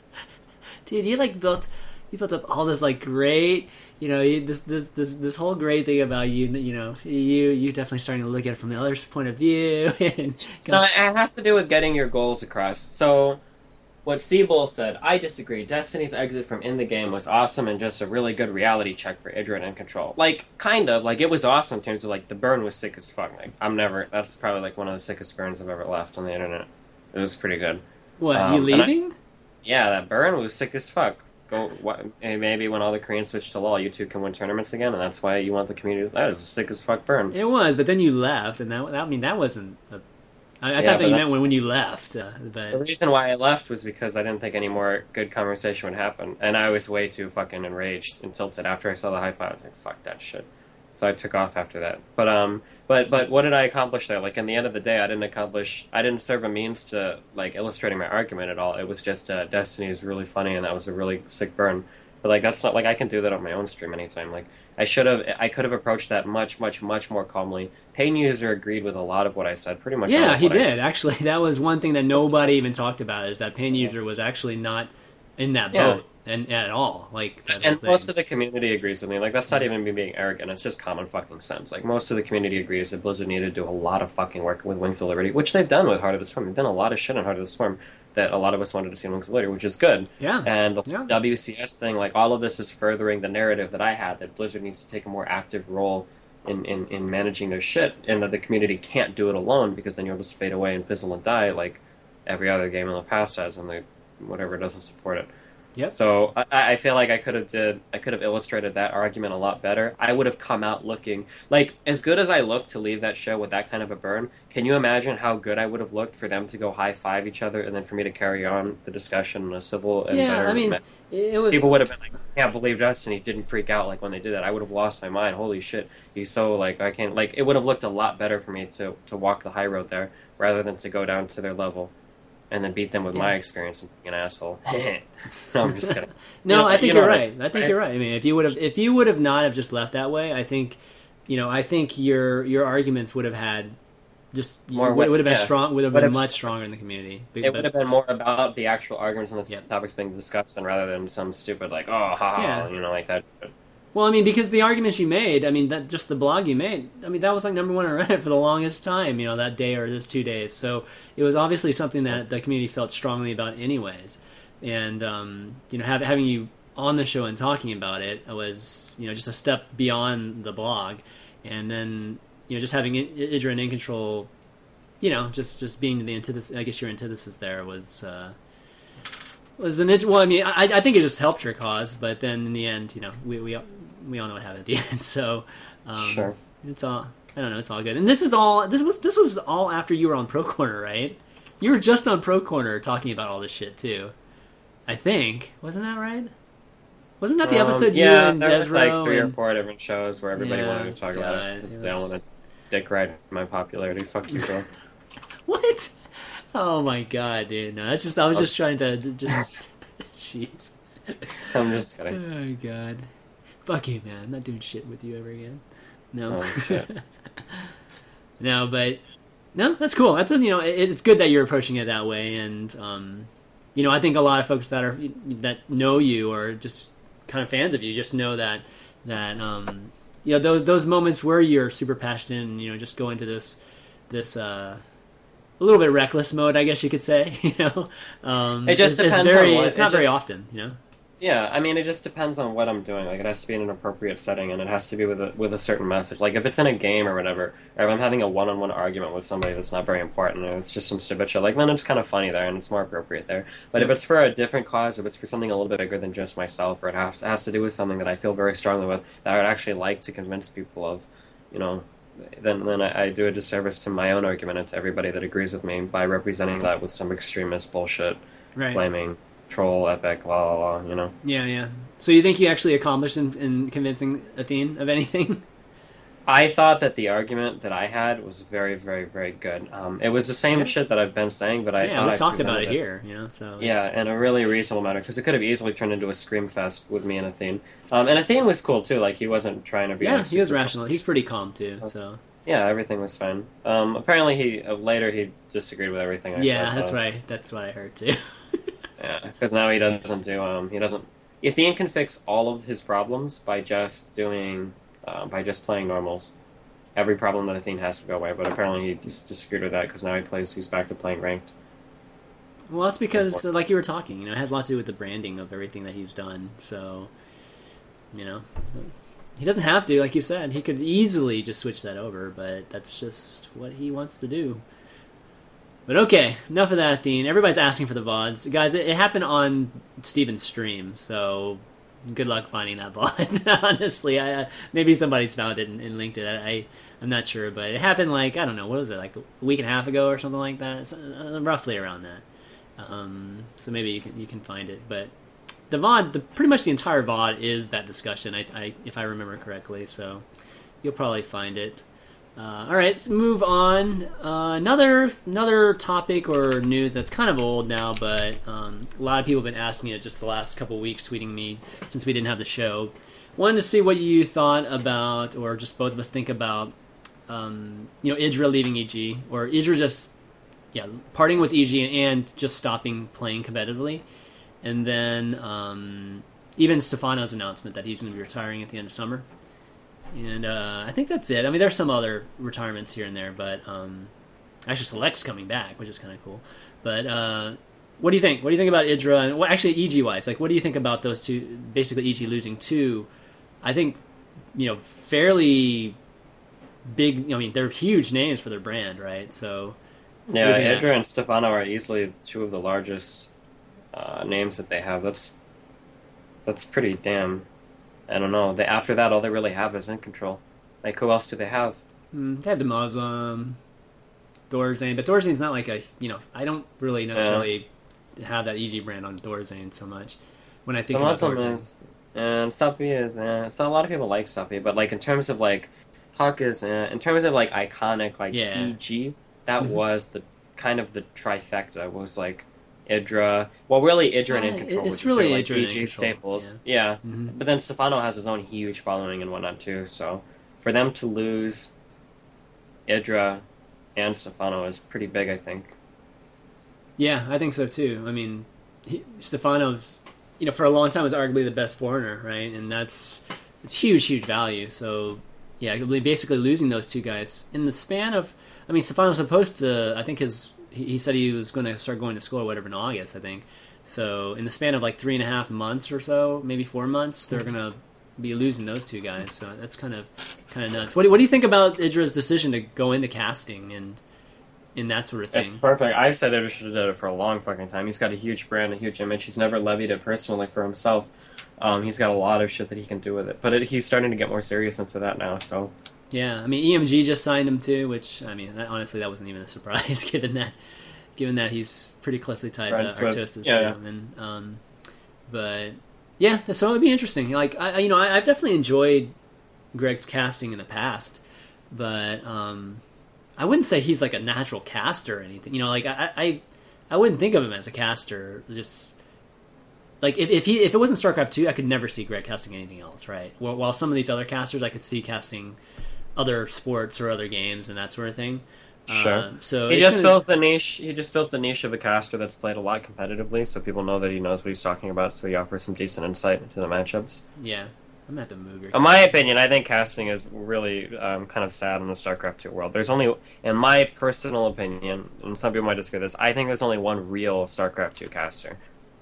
Dude, you like built, you built up all this like great, you know, you, this this this this whole great thing about you. You know, you you definitely starting to look at it from the other's point of view. And
No, it has to do with getting your goals across. So, what Seabull said, I disagree. Destiny's exit from in the game was awesome and just a really good reality check for Idrin and Control. Like, kind of. Like, it was awesome in terms of, like, the burn was sick as fuck. Like, I'm never... That's probably, like, one of the sickest burns I've ever left on the internet. It was pretty good.
what
Um,
you
and I-
leaving?
Yeah, that burn was sick as fuck. Go, what, and maybe when all the Koreans switch to LoL, you two can win tournaments again, and that's why you want the community... That is a sick as fuck burn.
It was, but then you left, and that, that I mean that wasn't. A, I, I
Yeah,
thought that
but
you
that-
meant when, when you left, uh,
The
but
reason why I left was because I didn't think any more good conversation would happen. And I was way too fucking enraged and tilted after I saw the high five. I was like, fuck that shit. So I took off after that. But um but but what did I accomplish there? Like in the end of the day I didn't accomplish I didn't serve a means to like illustrating my argument at all. It was just uh, Destiny is really funny and that was a really sick burn. But like that's not like I can do that on my own stream anytime. Like I should have I could have approached that much, much, much more calmly. Pain User agreed with a lot of what I said, pretty much all
yeah,
of
he
what I
did
said.
actually. That was one thing that nobody even talked about is that Pain User was actually not in that
Yeah.
boat and at all. Like that
And
whole
most
thing.
of the community agrees with me. Like, that's not even me being arrogant. It's just common fucking sense. Like, most of the community agrees that Blizzard needed to do a lot of fucking work with Wings of Liberty, which they've done with Heart of the Swarm. They've done a lot of shit on Heart of the Swarm that a lot of us wanted to see in Wings of Liberty, which is good.
Yeah.
And the
Yeah.
W C S thing, like, all of this is furthering the narrative that I had that Blizzard needs to take a more active role in, in, in managing their shit, and that the community can't do it alone because then you'll just fade away and fizzle and die like every other game in the past has when they whatever doesn't support it.
Yep.
So I, I feel like I could have did I could have illustrated that argument a lot better. I would have come out looking like as good as I looked to leave that show with that kind of a burn. Can you imagine how good I would have looked for them to go high five each other and then for me to carry on the discussion in a civil and
Yeah,
better
I mean,
ma-
it was.
people would have been like, I can't believe Destiny didn't freak out like when they did that. I would have lost my mind. Holy shit, he's so like I can't like it would have looked a lot better for me to to walk the high road there rather than to go down to their level. And then beat them with my
Yeah.
experience and being an asshole. No, I'm just kidding.
No,
You know-
I think
you know
you're
what I
right.
mean,
I think
right?
you're right. I mean, if you would have, if you would have not have just left that way, I think, you know, I think your your arguments would have had just
More
would, would have been
yeah.
strong, would have
Would
been
have-
much stronger in the community. But,
It would have been more about the actual arguments and the
Yep.
topics being discussed, and rather than some stupid like, oh, ha,
Yeah.
you know, like that.
well, I mean, because the arguments you made, I mean, that just the blog you made, I mean, that was like number one on Reddit for the longest time, you know, that day or those two days. So it was obviously something that the community felt strongly about, anyways. And um, you know, have, having you on the show and talking about it was, you know, just a step beyond the blog. And then, you know, just having Idra and In Control, you know, just just being the antithesis, I guess your antithesis there was. Uh, was an well, I mean, I, I think it just helped your cause, but then in the end, you know, we we we all know what happened at the end. So, um,
Sure.
it's all I don't know, it's all good. And this is all this was this was all after you were on Pro Corner, right? You were just on Pro Corner talking about all this shit too. I think wasn't that right? Wasn't that the
Um,
episode
yeah,
you and
there was like
Desro
three or
and-
four different shows where everybody
Yeah,
wanted to talk about
God,
it. Because
it
they all
was-
want to dick ride my popularity. Fuck you, bro.
What? Oh my god, dude! No, that's just I was just
Oops.
trying to just. Jeez.
I'm just kidding.
Oh god. Fuck you, man! I'm not doing shit with you ever again. No.
Oh, shit.
No, but no, that's cool. That's you know, it, it's good that you're approaching it that way, and um, you know, I think a lot of folks that are that know you or just kind of fans of you just know that that um, you know those those moments where you're super passionate and you know just go into this this uh, a little bit reckless mode, I guess you could say. You know, um,
It just
it's, it's
depends
very
on what-
it's not
it
very
just-
often. You know.
Yeah, I mean, it just depends on what I'm doing. Like, it has to be in an appropriate setting, and it has to be with a with a certain message. Like, if it's in a game or whatever, or if I'm having a one-on-one argument with somebody that's not very important, and it's just some stupid shit, like, then it's kind of funny there, and it's more appropriate there. But if it's for a different cause, if it's for something a little bit bigger than just myself, or it has, it has to do with something that I feel very strongly with, that I would actually like to convince people of, you know, then then I, I do a disservice to my own argument and to everybody that agrees with me by representing that with some extremist bullshit,
Right.
flaming, troll, epic, la la la, you know?
Yeah, yeah. So you think you actually accomplished in, in convincing Athene of anything?
I thought that the argument that I had was very, very, very good. Um, it was the same
Yeah.
shit that I've been saying, but I
yeah,
thought
we've
I
talked about it
presented
here, you know. So
Yeah,
it's-
in a really reasonable manner, because it could have easily turned into a scream fest with me and Athene. Um, and Athene was cool too; like he wasn't trying to be.
yeah,
like,
he was
super-
rational. He's pretty calm too. So
Yeah, everything was fine. Um, apparently, he uh, later he disagreed with everything I said.
yeah, that's
though.
right. That's what I heard too.
Yeah, because now he doesn't do. Um, he doesn't. Athene can fix all of his problems by just doing, uh, by just playing normals. Every problem that Athene has to go away, but apparently he just disagreed with that because now he plays. He's back to playing ranked.
Well, that's because, uh, like you were talking, you know, it has a lot to do with the branding of everything that he's done. So, you know, he doesn't have to, like you said. He could easily just switch that over, but that's just what he wants to do. But okay, enough of that, Athene. Everybody's asking for the V O Ds. Guys, it, it happened on Steven's stream, so good luck finding that V O D. Honestly, I, uh, maybe somebody's found it and, and linked it. I, I, I'm not sure, but it happened like, I don't know, what was it, like a week and a half ago or something like that? It's, uh, roughly around that. Um, so maybe you can you can find it. But the V O D, the, pretty much the entire V O D is that discussion, I, I, if I remember correctly, so you'll probably find it. Uh, all right, let's move on. Uh, another another topic or news that's kind of old now, but um, a lot of people have been asking it just the last couple weeks, tweeting me since we didn't have the show. Wanted to see what you thought about, or just both of us think about, um, you know, Idra leaving E G, or Idra just, yeah, parting with E G and just stopping playing competitively, and then um, even Stefano's announcement that he's going to be retiring at the end of summer. And uh, I think that's it. I mean, there's some other retirements here and there, but um, actually Select's coming back, which is kind of cool. But uh, what do you think? What do you think about Idra? And well, actually, E G-wise, like, what do you think about those two? Basically, E G losing two, I think, you know, fairly big. I mean, they're huge names for their brand, right? So
Yeah,
Looking at-
Idra and Stefano are easily two of the largest uh, names that they have. That's that's pretty damn. I don't know. They, after that, all they really have is In Control. Like, who else do they have?
mm, they have the Muslim, Thorzane, but Thorzane's not like a, you know, I don't really necessarily have that E G brand on Thorzane so much. When I think
The
about
Muslim
Thorzane.
is, and Suppy is. Eh, so a lot of people like Suppy, but like in terms of like, Hawk is. Eh, in terms of like iconic like
Yeah.
E G, that
Mhm.
was the kind of the trifecta. Was like Idra. Well, really Idra and
Uh,
In Control.
it's
which are
really
like
Idra and
E
In
G
Control,
staples. Yeah.
Mhm.
But then Stefano has his own huge following and whatnot too. So for them to lose Idra and Stefano is pretty big, I think.
Yeah, I think so too. I mean, he, Stefano's, you know, for a long time was arguably the best foreigner, right? And that's it's huge, huge value. So yeah, basically losing those two guys in the span of, I mean, Stefano's supposed to. I think his he, he said he was going to start going to school or whatever in August, I think. So in the span of like three and a half months or so, maybe four months, they're going to be losing those two guys. So that's kind of kind of nuts. What do, what do you think about Idra's decision to go into casting and in that sort of thing?
It's perfect. I said Idra should have did it for a long fucking time. He's got a huge brand, a huge image. He's never levied it personally for himself. Um, he's got a lot of shit that he can do with it. But it, he's starting to get more serious into that now, so...
Yeah, I mean, E M G just signed him too, which, I mean, that, honestly, that wasn't even a surprise, given that given that he's pretty closely tied
Friends
to
with-
Artosis
yeah,
too.
yeah.
And, um, but, yeah, so it would be interesting. Like, I, you know, I, I've definitely enjoyed Greg's casting in the past, but um, I wouldn't say he's like a natural caster or anything. You know, like, I, I, I wouldn't think of him as a caster, just... Like if, if he if it wasn't StarCraft two, I could never see Greg casting anything else, right? While, while some of these other casters, I could see casting other sports or other games and that sort of thing.
Sure.
Uh, so
He
it's
just
gonna-
fills the niche. He just fills the niche of a caster that's played a lot competitively, so people know that he knows what he's talking about. So he offers some decent insight into the matchups.
Yeah, I'm gonna have to move your.
In my opinion, I think casting is really um, kind of sad in the StarCraft two world. There's only, in my personal opinion, and some people might disagree with this, I think there's only one real StarCraft two caster.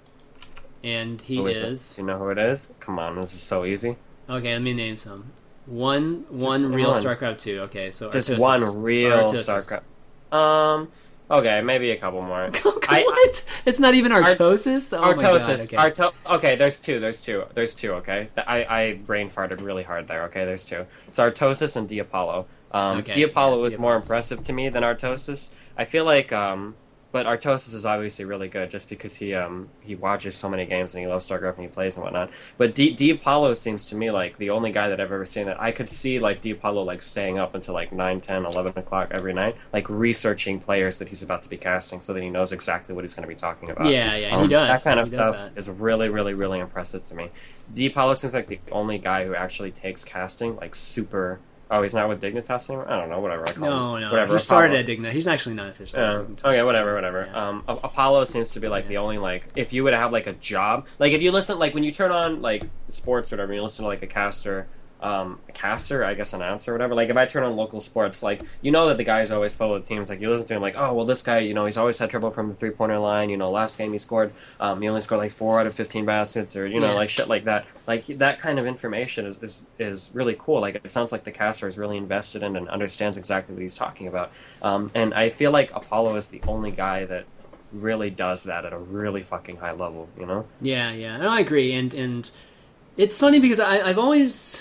And he
Who
is,
is it? Do you know who it is? Come on, this is so easy.
okay. Let me name some. One one
Just
real
one.
StarCraft two. Okay, so
Just
Artosis.
one real
Artosis.
StarCraft. Um, okay, maybe a couple more. I-
what? It's not even Artosis. Oh my god.
Artosis.
Okay.
Arto- okay, there's two. There's two. There's two. Okay, I I brain farted really hard there. Okay, there's two. It's Artosis and Diapollo. Um,
Okay,
Diapollo
yeah,
was more
Diapollo's-
impressive to me than Artosis. I feel like, um, but Artosis is obviously really good just because he um he watches so many games and he loves StarCraft and he plays and whatnot. But Di- Diapollo seems to me like the only guy that I've ever seen that I could see like Diapollo like staying up until like nine, ten, eleven o'clock every night, like researching players that he's about to be casting so that he knows exactly what he's going to be talking about.
Yeah, yeah, he
Um,
does.
That kind of
He does
stuff
that.
is really, really, really impressive to me. Diapollo seems like the only guy who actually takes casting like super. Oh, he's not with Dignitas anymore? I don't know, whatever I call
No,
him.
no.
Whatever,
he started
Apollo.
at Digna. He's actually not officially.
Yeah.
at Dignitas.
Okay, whatever, whatever.
Yeah.
Um, A- Apollo seems to be like
Yeah.
the only like if you were to have like a job, like if you listen, like when you turn on like sports or whatever, you listen to like a caster, um, a caster, I guess announcer or whatever. Like if I turn on local sports, like you know that the guys always follow the teams. Like you listen to him, like oh well, this guy, you know, he's always had trouble from the three pointer line. You know, last game he scored, um, he only scored like four out of fifteen baskets, or you know,
Yeah.
like shit like that. Like that kind of information is, is is really cool. Like it sounds like the caster is really invested in and understands exactly what he's talking about. Um, and I feel like Apollo is the only guy that really does that at a really fucking high level, you know?
Yeah, yeah, no, I agree, and and it's funny because I, I've always,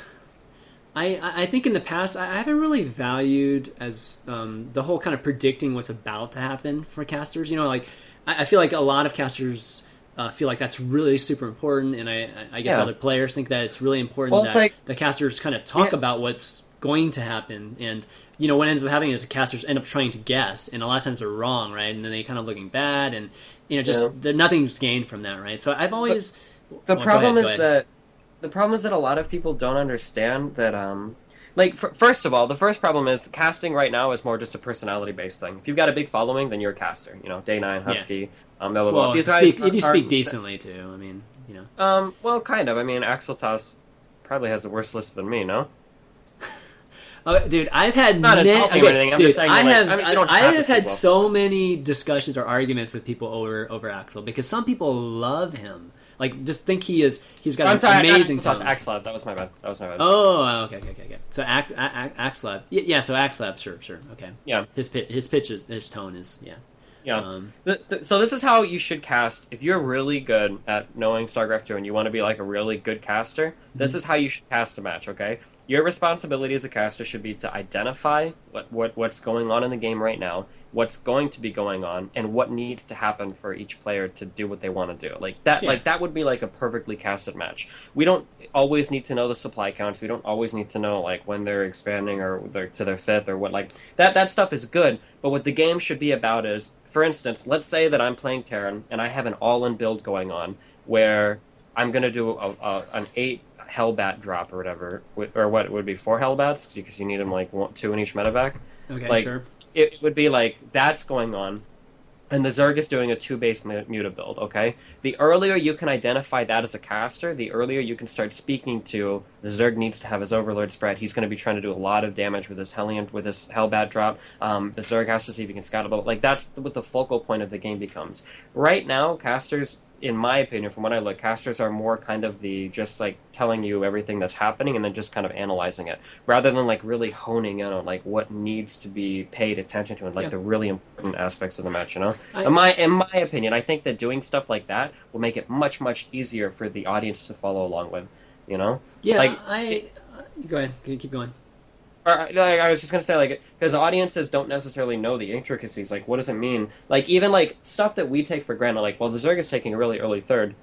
I I think in the past I haven't really valued as um, the whole kind of predicting what's about to happen for casters. You know, like I, I feel like a lot of casters uh, feel like that's really super important, and I I guess
Yeah.
other players think that it's really important
Well,
that
it's like-
the casters kind of talk
Yeah.
about what's going to happen, and you know what ends up happening is the casters end up trying to guess, and a lot of times they're wrong, right? And then they kind of looking bad, and you know just
Yeah.
there nothing's gained from that, right? So I've always
The
well, go
problem
ahead, go
is
ahead.
that the problem is that a lot of people don't understand that um like f- first of all, the first problem is casting right now is more just a personality based thing. If you've got a big following, then you're a caster. You know, Day Nine, Husky, um, blah blah blah.
Well,
These
if you
guys
speak, if you
are-
speak decently too, I mean, you know.
Um, well, kind of. I mean, Axel Toss probably has a worse list than me. No.
Oh, dude, I've had
Not
many,
insulting or
okay,
anything, I'm
dude,
just saying,
I
like,
have
I mean, you
I,
don't
I
have to
have had
speak well.
so many discussions or arguments with people over over Axel because some people love him, like just think he is he's got
I'm
an
sorry,
amazing
Axel Toss.
talent.
Axel, that was my bad. That was my bad.
Oh, okay, okay, okay, okay. So Ax, A- A- Axlab, yeah, yeah. So Axlab, sure, sure, okay.
Yeah.
His pi- his pitch is his tone is yeah.
Yeah.
Um,
The, the, so this is how you should cast. If you're really good at knowing StarCraft two and you want to be like a really good caster, this
Mm-hmm.
is how you should cast a match, okay? Your responsibility as a caster should be to identify what, what what's going on in the game right now, what's going to be going on, and what needs to happen for each player to do what they want to do. Like that
Yeah.
like that would be like a perfectly casted match. We don't always need to know the supply counts. We don't always need to know like when they're expanding or they're to their fifth or what like that that stuff is good, but what the game should be about is, for instance, let's say that I'm playing Terran and I have an all-in build going on where I'm going to do a, a, an eight Hellbat drop or whatever, wi- or what it would be four Hellbats because you need them like one, two in each medevac.
okay,
Like,
sure.
it would be like that's going on, and the Zerg is doing a two base muta build, okay? The earlier you can identify that as a caster, the earlier you can start speaking to the Zerg needs to have his Overlord spread. He's going to be trying to do a lot of damage with his Hellion, with his Hellbat drop. Um, the Zerg has to see if he can scout a boat. Like, that's what the focal point of the game becomes. Right now, casters, in my opinion, from what I look, casters are more kind of the just like telling you everything that's happening and then just kind of analyzing it, rather than like really honing in on like what needs to be paid attention to and like yeah. the really important aspects of the match. You know, I, in my in my opinion, I think that doing stuff like that will make it much much easier for the audience to follow along with. You know,
yeah.
Like,
I go ahead, keep going.
Or, like, I was just gonna say, like, because audiences don't necessarily know the intricacies. Like, what does it mean? Like, even like stuff that we take for granted. Like, well, the Zerg is taking a really early third.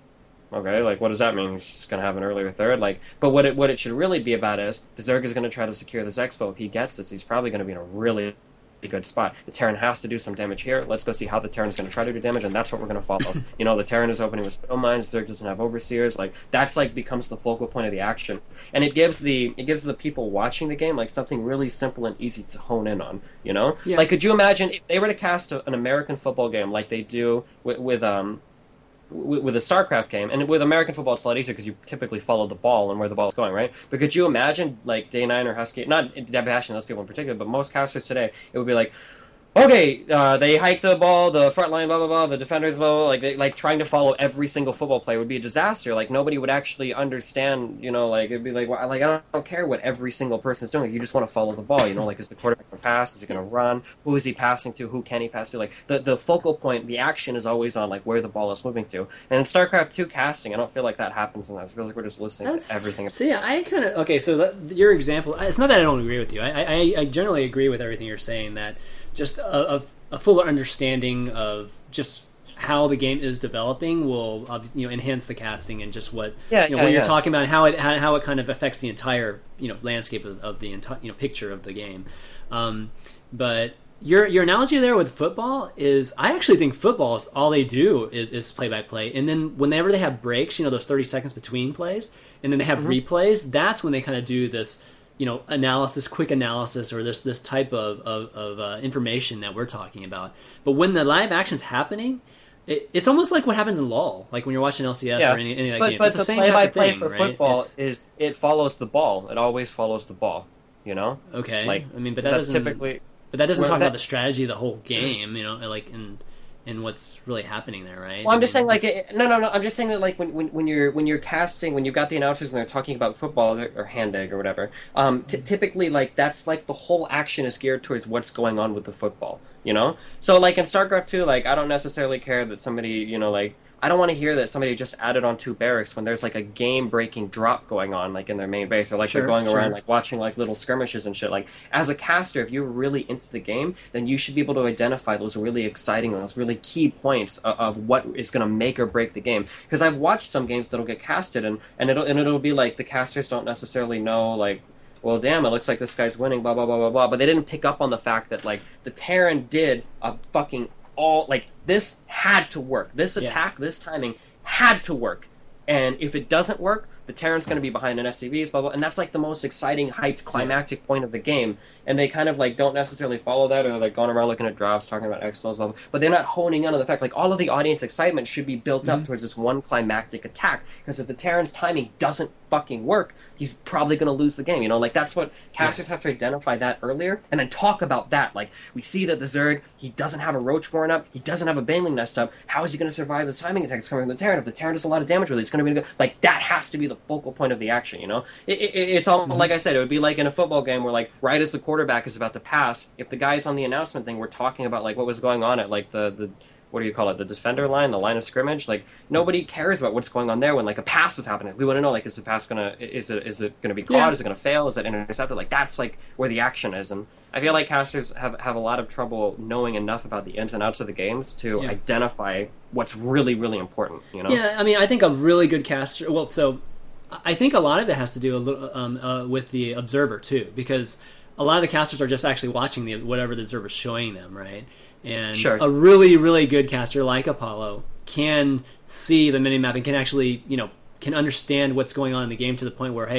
Okay, like, what does that mean? He's just gonna have an earlier third. Like, but what it what it should really be about is the Zerg is gonna try to secure this expo. If he gets this, he's probably gonna be in a really good spot. The Terran has to do some damage here. Let's go see how the Terran is going to try to do damage, and that's what we're going to follow. You know, the Terran is opening with Stone Mines. Zerg doesn't have Overseers. Like, that's like becomes the focal point of the action, and it gives the it gives the people watching the game like something really simple and easy to hone in on. You know, yeah. Like, could you imagine if they were to cast a, an American football game like they do with, with um. with a StarCraft game, and with American football it's a lot easier because you typically follow the ball and where the ball is going, right? But could you imagine, like, Day nine or Husky, not bashing those people in particular, but most casters today, it would be like, okay, uh, they hike the ball, the front line, blah, blah, blah, the defenders, blah, blah, blah. Like, they, like, trying to follow every single football play would be a disaster. Like, nobody would actually understand, you know, like, it'd be like, well, like, I don't, I don't care what every single person's doing. Like, you just want to follow the ball, you know? Like, is the quarterback going to pass? Is he going to run? Who is he passing to? Who can he pass to? Like, the, the focal point, the action is always on, like, where the ball is moving to. And in StarCraft two casting, I don't feel like that happens in that. It feels like we're just listening That's, to everything.
See, I kind of, okay, so that, your example, it's not that I don't agree with you. I, I, I generally agree with everything you're saying, that just a, a a fuller understanding of just how the game is developing will, you know, enhance the casting and just what
yeah,
you know,
yeah,
when
yeah.
you're talking about how it how, how it kind of affects the entire, you know, landscape of, of the entire, you know, picture of the game. Um, but your your analogy there with football is, I actually think football is all they do is, is play by play, and then whenever they have breaks, you know, those thirty seconds between plays, and then they have mm-hmm. replays, that's when they kind of do this, you know, analysis, quick analysis, or this this type of of, of uh, information that we're talking about. But when the live action's happening, it, it's almost like what happens in LoL, like when you're watching L C S
yeah.
or any, any of that
but,
game.
But
it's the,
the
same
play-by-play
thing,
for
right?
football
it's,
is it follows the ball. It always follows the ball. You know.
Okay.
Like,
I mean, but that
that's
doesn't
typically.
But that doesn't
well,
talk
that,
about the strategy of the whole game. You know, like and. and what's really happening there, right?
Well, I'm
I
just
mean,
saying, like, it, no, no, no. I'm just saying that, like, when, when, when you're when you're casting, when you've got the announcers and they're talking about football or, or hand egg or whatever, um, t- typically, like, that's like the whole action is geared towards what's going on with the football, you know. So, like in StarCraft two, like, I don't necessarily care that somebody, you know, like. I don't want to hear that somebody just added on two barracks when there's like a game-breaking drop going on, like in their main base, or like
sure,
they're going
sure.
around like watching like little skirmishes and shit. Like as a caster, if you're really into the game, then you should be able to identify those really exciting, those really key points of, of what is going to make or break the game. Because I've watched some games that'll get casted, and and it'll and it'll be like the casters don't necessarily know like. Well, damn, it looks like this guy's winning, blah, blah, blah, blah, blah. But they didn't pick up on the fact that, like, the Terran did a fucking all... Like, this had to work. This attack, yeah. this timing had to work. And if it doesn't work, the Terran's going to be behind an S C Vs, blah, blah. And that's, like, the most exciting, hyped, climactic point of the game. And they kind of, like, don't necessarily follow that, or they're like, going around looking at drafts, talking about X-Flows, blah, blah. But they're not honing in on the fact, like, all of the audience excitement should be built mm-hmm. up towards this one climactic attack. Because if the Terran's timing doesn't fucking work, he's probably going to lose the game, you know? Like, that's what casters yeah. have to identify that earlier, and then talk about that. Like, we see that the Zerg, he doesn't have a Roach Warren up, he doesn't have a Baneling Nest up, how is he going to survive the timing attacks coming from the Terran? If the Terran does a lot of damage with it, it's going to be good. Like, that has to be the focal point of the action, you know? It, it, it's all, mm-hmm. like I said, it would be like in a football game where, like, right as the quarterback is about to pass, if the guys on the announcement thing were talking about, like, what was going on at, like, the... the what do you call it, the defender line, the line of scrimmage, like, nobody cares about what's going on there when, like, a pass is happening. We want to know, like, is the pass gonna, is it, is it gonna be caught, yeah. is it gonna fail, is it intercepted, like, that's, like, where the action is, and I feel like casters have, have a lot of trouble knowing enough about the ins and outs of the games to yeah. identify what's really, really important, you know?
Yeah, I mean, I think a really good caster, well, so, I think a lot of it has to do a little, um, uh, with the observer, too, because a lot of the casters are just actually watching the whatever the observer's showing them, right? And
sure.
a really, really good caster like Apollo can see the minimap and can actually, you know, can understand what's going on in the game to the point where, hey,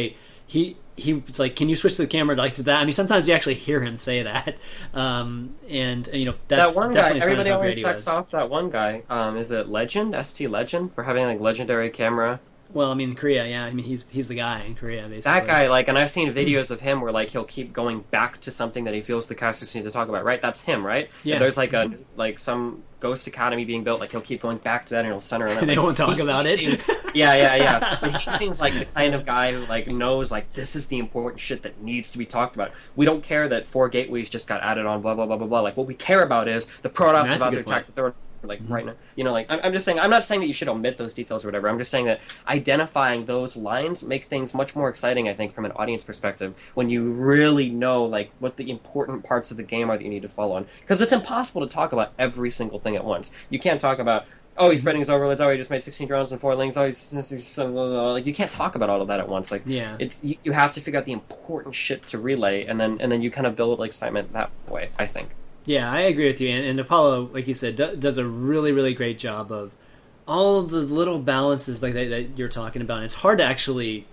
he he was like, "Can you switch the camera like to that?" I mean, sometimes you actually hear him say that, um, and you know that's
that one guy,
definitely a sign of
everybody
how
always
great he
sucks
was.
off that one guy. Um, is it Legend? S T Legend for having like legendary camera.
Well, I mean, Korea, yeah. I mean, he's he's the guy in Korea, basically.
That guy, like, and I've seen videos of him where like he'll keep going back to something that he feels the casters need to talk about. Right? That's him, right?
Yeah.
If there's like a like some Ghost Academy being built, like he'll keep going back to that and he'll center on it.
They
like,
won't talk
he-
about
he
it.
seems- yeah, yeah, yeah. But he seems like the kind of guy who like knows like this is the important shit that needs to be talked about. We don't care that four gateways just got added on. Blah blah blah blah blah. Like what we care about is the Protoss
That's
is
a
about to
good
attack
point.
the third. Like right now, you know, like I'm, I'm just saying. I'm not saying that you should omit those details or whatever. I'm just saying that identifying those lines make things much more exciting. I think from an audience perspective, when you really know like what the important parts of the game are that you need to follow on, because it's impossible to talk about every single thing at once. You can't talk about oh he's spreading his overlords. Oh he just made sixteen drones and four lings. Oh he's, he's, he's like you can't talk about all of that at once. Like
Yeah.
it's you, you have to figure out the important shit to relay, and then and then you kind of build like excitement that way. I think.
Yeah, I agree with you. And, and Apollo, like you said, do, does a really, really great job of all of the little balances like that, that you're talking about. And it's hard to actually,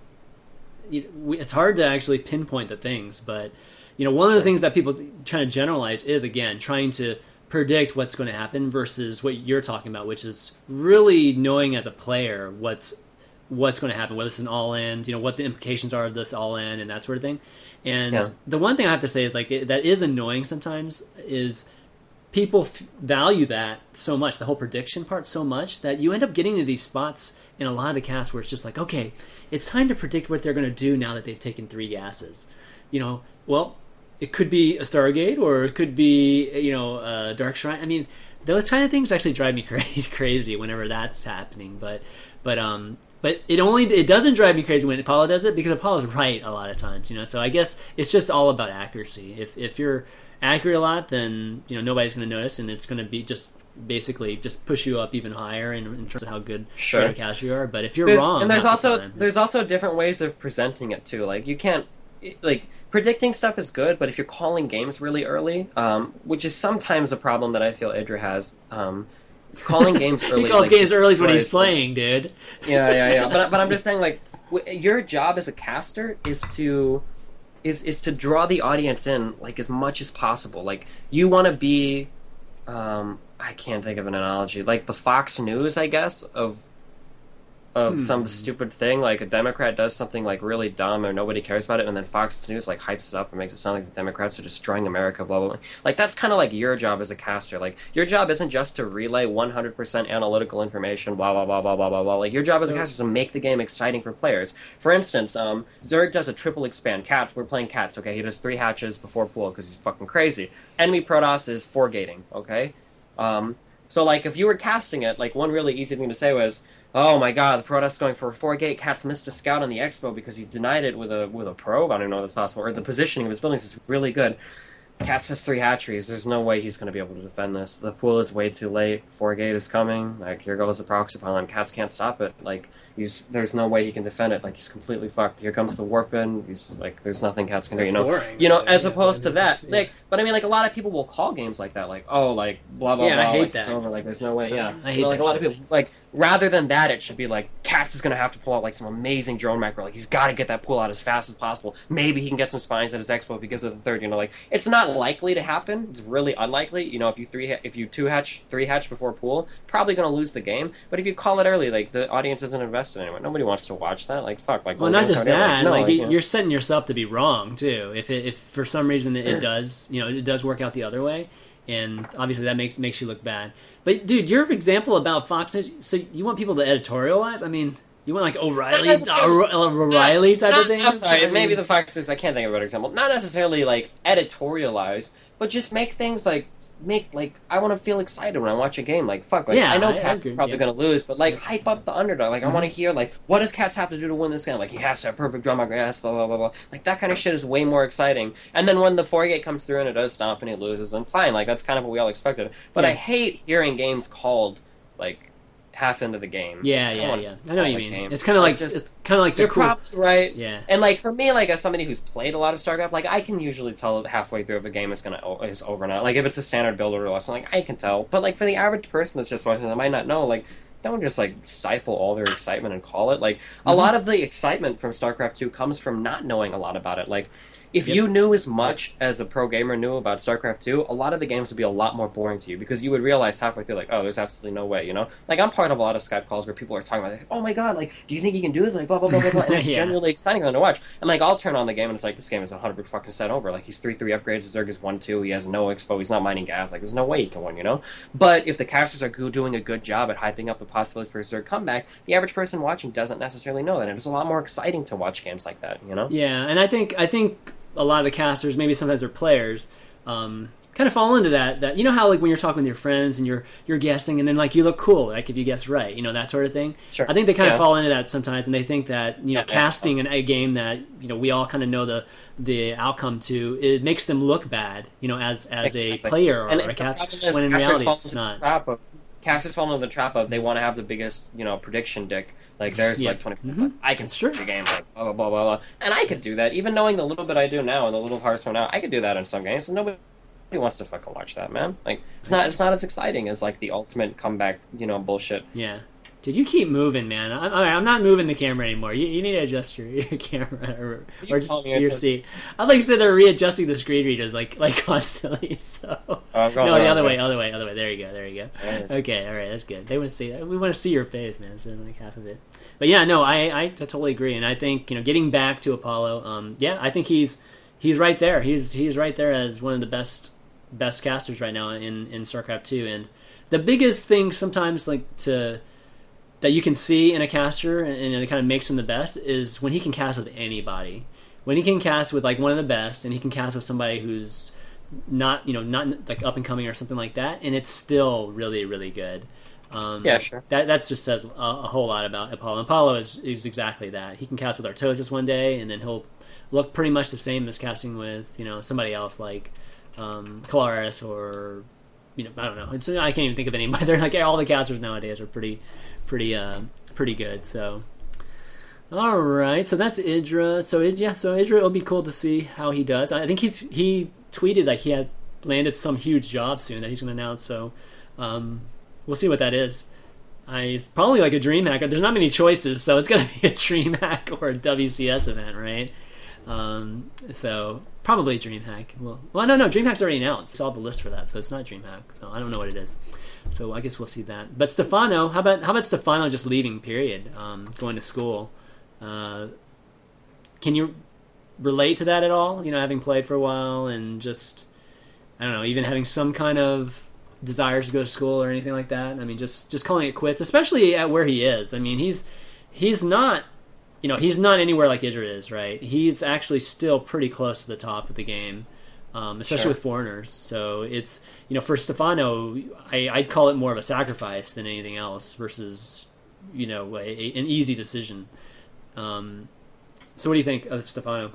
you- we- it's hard to actually pinpoint the things. But you know, one of
Sure.
the things that people trying to generalize is again trying to predict what's going to happen versus what you're talking about, which is really knowing as a player what's what's going to happen, whether it's an all in, you know, what the implications are of this all in, and that sort of thing. And
Yeah.
the one thing I have to say is like it, that is annoying sometimes is people f- value that so much, the whole prediction part so much that you end up getting to these spots in a lot of the casts where it's just like, okay, it's time to predict what they're going to do now that they've taken three gases. You know, well, it could be a Stargate or it could be you know a Dark Shrine. I mean, those kind of things actually drive me crazy, crazy whenever that's happening. But but um. But it only it doesn't drive me crazy when Apollo does it because Apollo's right a lot of times, you know. So I guess it's just all about accuracy. If if you're accurate a lot, then you know nobody's going to notice, and it's going to be just basically just push you up even higher in, in terms of how good
Sure.
of a caster you are. But if you're
There's-
wrong,
and there's
half the
also
time,
there's
it's-
also different ways of presenting it too. Like you can't like predicting stuff is good, but if you're calling games really early, um, which is sometimes a problem that I feel Idra has. Um, calling games early.
he calls
like,
games early is when he's
destroys, like-
playing, dude.
Yeah, yeah, yeah. But but I'm just saying, like, w- your job as a caster is to is is to draw the audience in like as much as possible. Like, you want to be, um, I can't think of an analogy, like the Fox News, I guess, of of
Hmm.
some stupid thing. Like a Democrat does something like really dumb or nobody cares about it, and then Fox News like hypes it up and makes it sound like the Democrats are destroying America. Blah blah blah. Like that's kind of like your job as a caster. Like your job isn't just to relay one hundred percent analytical information. Blah blah blah blah blah blah blah. Like your job as a
So-
caster is to make the game exciting for players. For instance, um, Zerg does a triple expand cats. We're playing cats. Okay, he does three hatches before pool because he's fucking crazy. Enemy Protoss is four gating. Okay. Um, so like if you were casting it, like one really easy thing to say was, "Oh my God, the Protoss is going for a four gate. Cats missed a scout on the expo because he denied it with a with a probe. I don't even know if that's possible. Or the positioning of his buildings is really good. Cats has three hatcheries. There's no way he's going to be able to defend this. The pool is way too late. Four gate is coming. Like here goes the proxy pylon. Cats can't stop it. Like he's there's no way he can defend it. Like he's completely fucked. Here comes the warp in. He's like there's nothing Cats can do.
That's
You know,
boring.
you know.
Yeah,
As
yeah,
opposed to that,
yeah.
like, but I mean, like a lot of people will call games like that. Like oh, like blah blah
Yeah, I
blah.
hate
like,
that.
It's over. Like there's no way. Yeah,
I hate
You know, like
that
a lot of
shit.
people like rather than that, it should be like Cats is going to have to pull out like some amazing drone macro. Like he's got to get that pool out as fast as possible. Maybe he can get some spines at his expo if he gives it the third. You know, like it's not likely to happen. It's really unlikely. You know, if you three if you two hatch three hatch before pool, probably going to lose the game. But if you call it early, like the audience isn't invested anymore. Nobody wants to watch that. Like fuck. Like
Well,
when
not
games
just
come out,
that.
no,
Like,
like,
you-
you know.
you're setting yourself to be wrong too. If it, if for some reason it, it does, you know, it does work out the other way, and obviously that makes makes you look bad. But dude, your example about Fox News. So you want people to editorialize? I mean, you want like O'Reilly,
Not necessarily-
uh, O'Reilly type
Not-
of thing?
I'm sorry,
I mean,
maybe the Foxes. I can't think of a better example. Not necessarily like editorialize, but just make things like make like I want to feel excited when I watch a game. Like fuck, like
Yeah,
I know
I- I
Cat's
agree,
probably
yeah.
going to lose, but like hype up the underdog. Like I want to hear like what does Cats have to do to win this game? Like he has to have perfect drum on grass, blah blah blah blah. Like that kind of shit is way more exciting. And then when the four gate comes through and it does stomp and he loses, then fine. Like that's kind of what we all expected. But
Yeah.
I hate hearing games called like half into the game.
Yeah,
I
yeah,
want
yeah. I know what you
the
mean.
game.
It's kind of like
just
it's kind of like the
you're
cool.
probably right.
Yeah.
And like for me, like as somebody who's played a lot of StarCraft, like I can usually tell halfway through if a game is gonna is over now. Like if it's a standard build or less, like I can tell. But like for the average person that's just watching, that might not know. Like don't just like stifle all their excitement and call it. Like a
Mm-hmm.
lot of the excitement from StarCraft two comes from not knowing a lot about it. Like if
Yep.
you knew as much as a pro gamer knew about StarCraft two, a lot of the games would be a lot more boring to you because you would realize halfway through, like, oh, there's absolutely no way, you know? Like, I'm part of a lot of Skype calls where people are talking about, like, oh my god, like, do you think you can do this? Like, blah, blah, blah, blah, blah. And it's
Yeah.
genuinely exciting to watch. And, like, I'll turn on the game and it's like, this game is one hundred fucking percent over. Like, he's three three upgrades, Zerg is one two, he has no expo, he's not mining gas. Like, there's no way he can win, you know? But if the casters are go- doing a good job at hyping up the possibilities for a Zerg comeback, the average person watching doesn't necessarily know that. And it's a lot more exciting to watch games like that, you know?
Yeah, and I think I think a lot of the casters, maybe sometimes they're players, um, kind of fall into that. That you know how like when you're talking with your friends and you're you're guessing, and then like you look cool, like if you guess right, you know that sort of thing.
Sure.
I think they kind of
Yeah.
fall into that sometimes, and they think that you know
Yeah, yeah.
casting an, a game that you know we all kind of know the the outcome to, it makes them look bad, you know, as as a
Exactly.
player or
And
a
the
cast.
problem is
When in
casters
reality,
fall
it's
into
not.
the trap of casters fall into the trap of they want to have the biggest, you know, prediction dick. Like there's
Yeah.
like twenty.
Mhm.
Like, I can
That's true.
switch a game like blah blah blah blah blah, and I could do that. Even knowing the little bit I do now and the little Hearthstone now, I could do that in some games. And nobody wants to fucking watch that, man. Like it's not it's not as exciting as like the ultimate comeback, you know, bullshit.
Yeah. Dude, you keep moving, man. I'm, all right, I'm not moving the camera anymore. You, you need to adjust your, your camera or,
You
or just
told me
your
to-
seat. I like you said they're readjusting the screen regions like like constantly. So
Oh, I'm going
no,
the
the
wrong
other way,
way.
other way, other way. There you go, there you go.
Yeah.
Okay, all right, that's good. They want to see that. We want to see your face, man. So like half of it. But yeah, no, I I totally agree, and I think you know getting back to Apollo, um, yeah, I think he's he's right there. He's he's right there as one of the best best casters right now in in StarCraft two, and the biggest thing sometimes like to that you can see in a caster and it kind of makes him the best is when he can cast with anybody. When he can cast with like one of the best and he can cast with somebody who's not, you know, not like up and coming or something like that, and it's still really, really good. Um,
Yeah, sure.
That that just says a, a whole lot about Apollo. Apollo is, is exactly that. He can cast with Artosis one day, and then he'll look pretty much the same as casting with you know somebody else like um, Kalaris or you know I don't know. It's, I can't even think of anybody. They're like all the casters nowadays are pretty pretty uh, pretty good. So. All right, so that's Idra. So yeah, so Idra, it'll be cool to see how he does. I think he's he tweeted like he had landed some huge job soon that he's going to announce. So um, we'll see what that is. I probably like a DreamHack. There's not many choices, so it's going to be a DreamHack or a W C S event, right? Um, so probably DreamHack. Well, well, no, no, DreamHack's already announced. I saw the list for that, so it's not DreamHack. So I don't know what it is. So I guess we'll see that. But Stefano, how about how about Stefano just leaving? Period. Um, going to school. Uh, can you relate to that at all? You know, having played for a while and just, I don't know, even having some kind of desires to go to school or anything like that. I mean, just just calling it quits, especially at where he is. I mean, he's he's not, you know, he's not anywhere like Idra is, right? He's actually still pretty close to the top of the game, um, especially
Sure.
with foreigners. So it's, you know, for Stefano, I, I'd call it more of a sacrifice than anything else versus, you know, a, a, an easy decision. Um, so what do you think of Stefano?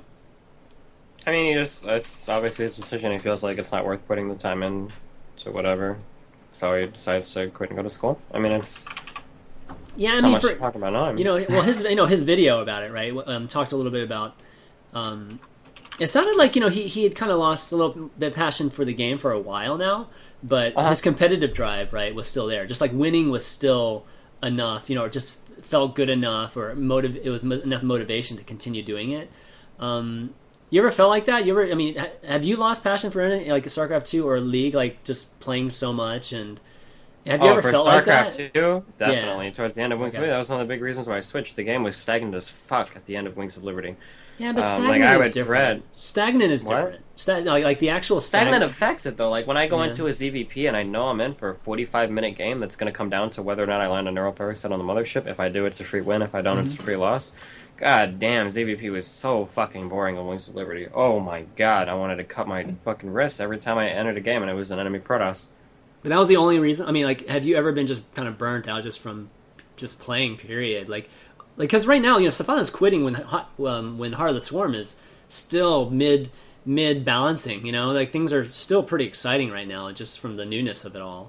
I mean, he just, it's obviously his decision. He feels like it's not worth putting the time in to whatever. So he decides to quit and go to school. I mean, it's
Yeah, I
not
mean,
much
for,
to talk about now. I mean,
you know, well, his you know his video about it, right? Um, talked a little bit about. Um, it sounded like you know he he had kind of lost a little bit of passion for the game for a while now, but
Uh-huh.
his competitive drive, right, was still there. Just like winning was still enough, you know, it just felt good enough, or motive. It was mo- enough motivation to continue doing it. Um, you ever felt like that? You ever? I mean, ha- have you lost passion for anything like StarCraft two or League, like just playing so much and? Have you
oh,
ever
for
felt like
StarCraft
that?
two, definitely. Towards the end of Wings
Okay.
of Liberty, that was one of the big reasons why I switched. The game was stagnant as fuck at the end of Wings of Liberty.
Yeah, but
Um,
stagnant
like, I
is
would
different.
dread-
Stagnant is
What?
different. Sta- like, like the actual
Stagnant
stagnant.
affects it though. Like when I go
Yeah.
into a Z V P and I know I'm in for a forty-five minute game that's going to come down to whether or not I land a neural parasite on the mothership. If I do, it's a free win. If I don't, it's a free loss. God damn, Z V P was so fucking boring on Wings of Liberty. Oh my god, I wanted to cut my fucking wrists every time I entered a game and it was an enemy Protoss.
But that was the only reason. I mean, like, have you ever been just kind of burnt out just from just playing? Period. Like, like because right now, you know, Stefano's quitting when Hot- um, when Heart of the Swarm is still mid mid balancing. You know, like things are still pretty exciting right now, just from the newness of it all.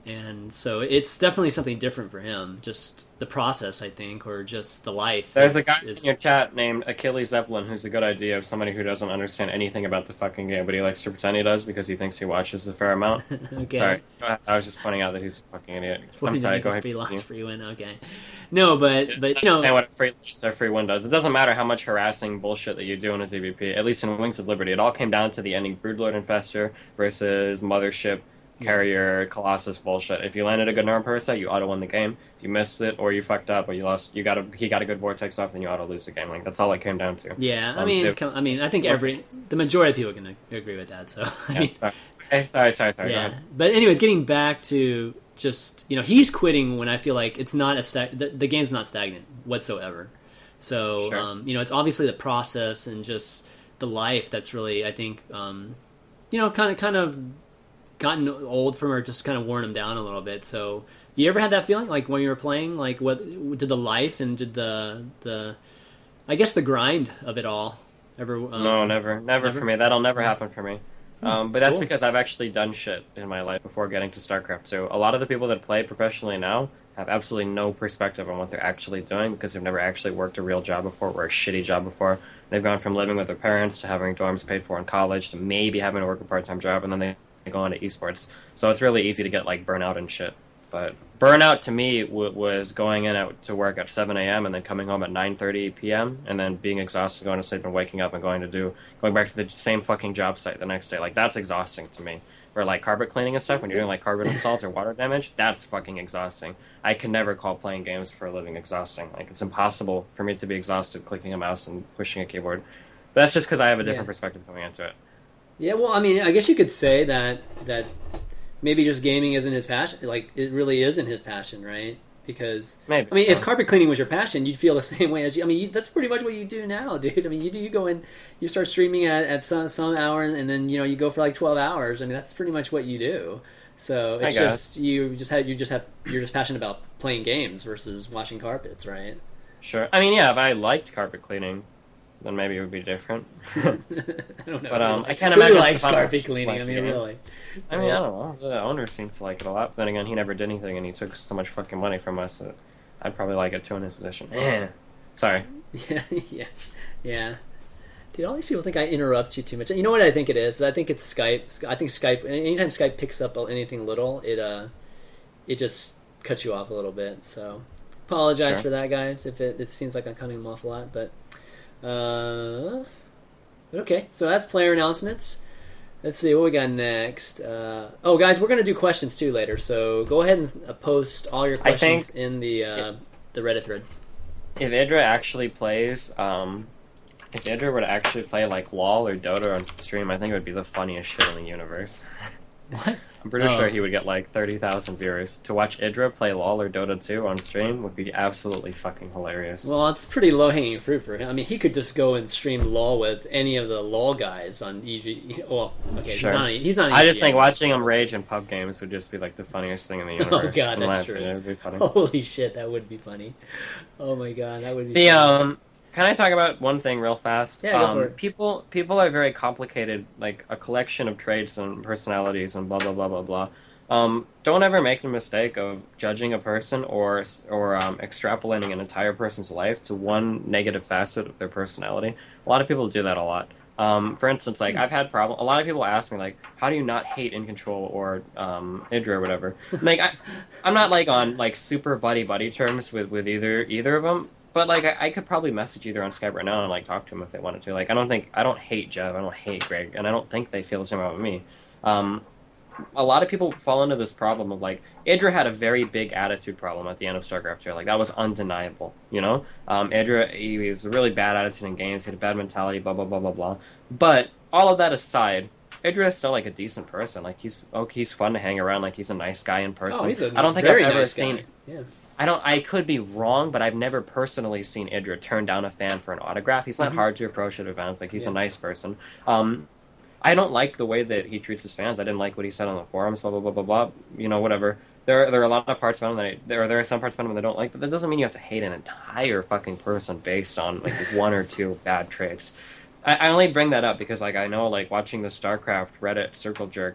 and so it's definitely something different for him. Just the process, I think, or just the life.
There's
is,
a guy
is...
in your chat named Achilles Zeppelin who's a good idea of somebody who doesn't understand anything about the fucking game, but he likes to pretend he does because he thinks he watches a fair amount.
Okay.
Sorry, I was just pointing out that he's a fucking idiot. I'm sorry, go ahead.
Free loss, free win. Okay. No, but but you know
what a free loss or free win does. It doesn't matter how much harassing bullshit that you do in a Z V P. At least in Wings of Liberty, it all came down to the ending Broodlord Infestor versus Mothership Carrier Colossus bullshit. If you landed a good Norm Persa, you auto win the game. If you missed it or you fucked up or you lost, you got a he got a good Vortex off, then you auto lose the game. Like that's all it came down to.
Yeah, I
um,
mean,
it,
I mean, I think every the majority of people can agree with that. So I
yeah,
mean,
sorry. Hey, sorry, sorry, sorry.
Yeah, but anyways, getting back to just you know he's quitting when I feel like it's not a stag- the, the game's not stagnant whatsoever. So
Sure.
um, you know it's obviously the process and just the life that's really I think um, you know kind of kind of gotten old from or just kind of worn him down a little bit. So you ever had that feeling like when you were playing, like what did the life and did the the I guess the grind of it all ever? Um,
no, never, never, never for me. That'll never happen for me. Um, but that's
cool.
because I've actually done shit in my life before getting to StarCraft two. A lot of the people that play professionally now have absolutely no perspective on what they're actually doing because they've never actually worked a real job before or a shitty job before. They've gone from living with their parents to having dorms paid for in college to maybe having to work a part-time job, and then they go on to esports. So it's really easy to get like burnout and shit. But burnout to me w- was going in at, to work at seven a.m. and then coming home at nine thirty p.m. and then being exhausted, going to sleep and waking up and going to do going back to the same fucking job site the next day. Like that's exhausting to me. For like carpet cleaning and stuff, when you're doing like carpet installs or water damage, that's fucking exhausting. I can never call playing games for a living exhausting. Like it's impossible for me to be exhausted clicking a mouse and pushing a keyboard. But that's just because I have a different
Yeah.
perspective coming into it.
Yeah, well, I mean, I guess you could say that that maybe just gaming isn't his passion. Like, it really isn't his passion, right? Because
Maybe.
I mean, if carpet cleaning was your passion, you'd feel the same way as you. I mean, you, that's pretty much what you do now, dude. I mean, you do you go in, you start streaming at, at some some hour, and then you know you go for like twelve hours. I mean, that's pretty much what you do. So it's
I guess.
just you just have you just have you're just passionate about playing games versus washing carpets, right?
Sure. I mean, yeah, if I liked carpet cleaning, then maybe it would be different.
I don't know.
But, um, I can't
Who
imagine
likes
Stefano
carpet
just
cleaning.
like
I mean,
games.
really.
I mean, I don't know. The owner seemed to like it a lot. But then again, he never did anything, and he took so much fucking money from us that I'd probably like it too in his position. Sorry.
Yeah, yeah, yeah. Dude, all these people think I interrupt you too much. You know what I think it is? I think it's Skype. I think Skype. Anytime Skype picks up anything little, it uh, it just cuts you off a little bit. So, apologize
Sure.
for that, guys. If it, if it seems like I'm cutting them off a lot, but uh, but okay. So that's player announcements. Let's see what we got next. Uh, oh, guys, we're gonna do questions too later. So go ahead and uh, post all your
I
questions
think
in the uh, the Reddit thread.
If Idra actually plays, um, if Idra were to actually play like LoL or Dota on stream, I think it would be the funniest shit in the universe.
What?
I'm pretty
Oh.
sure he would get like thirty thousand viewers. To watch Idra play LoL or Dota two on stream would be absolutely fucking hilarious.
Well, it's pretty low hanging fruit for him. I mean, he could just go and stream LoL with any of the LoL guys on E G. Well, okay,
Sure.
he's not. He's not.
I just
E G
think watching him rage in pub games would just be like the funniest thing in the universe.
God,
in my
that's true.
opinion. It would be funny.
Holy shit, that would be funny. Oh my god, that would be.
The
funny.
um, can I talk about one thing real fast?
Yeah, go
um,
for it.
People people are very complicated, like a collection of traits and personalities and blah blah blah blah blah. Um, don't ever make the mistake of judging a person or or um, extrapolating an entire person's life to one negative facet of their personality. A lot of people do that a lot. Um, for instance, like I've had problem. A lot of people ask me like, "How do you not hate In Control or um, Idra or whatever?" Like, I, I'm not like on like super buddy buddy terms with, with either either of them. But like, I, I could probably message either on Skype right now and like talk to them if they wanted to. Like, I don't think I don't hate Jeff. I don't hate Greg, and I don't think they feel the same about me. Um, a lot of people fall into this problem of like Idra had a very big attitude problem at the end of StarCraft two. Like that was undeniable, you know. Um, Idra he was a really bad attitude in games. He had a bad mentality. Blah blah blah blah blah. But all of that aside, Idra is still like a decent person. Like he's okay, he's fun to hang around. Like he's a nice guy in person.
Oh, he's a
I don't think
very
I've ever
nice guy.
seen.
Yeah.
I don't. I could be wrong, but I've never personally seen Idra turn down a fan for an autograph. He's not
Mhm.
hard to approach at events. Like he's
Yeah.
a nice person. Um, I don't like the way that he treats his fans. I didn't like what he said on the forums. Blah blah blah blah blah. You know, whatever. There, there are a lot of parts about him that I, there, there are some parts about him that I don't like. But that doesn't mean you have to hate an entire fucking person based on like one or two bad traits. I, I only bring that up because like I know like watching the StarCraft Reddit circle jerk.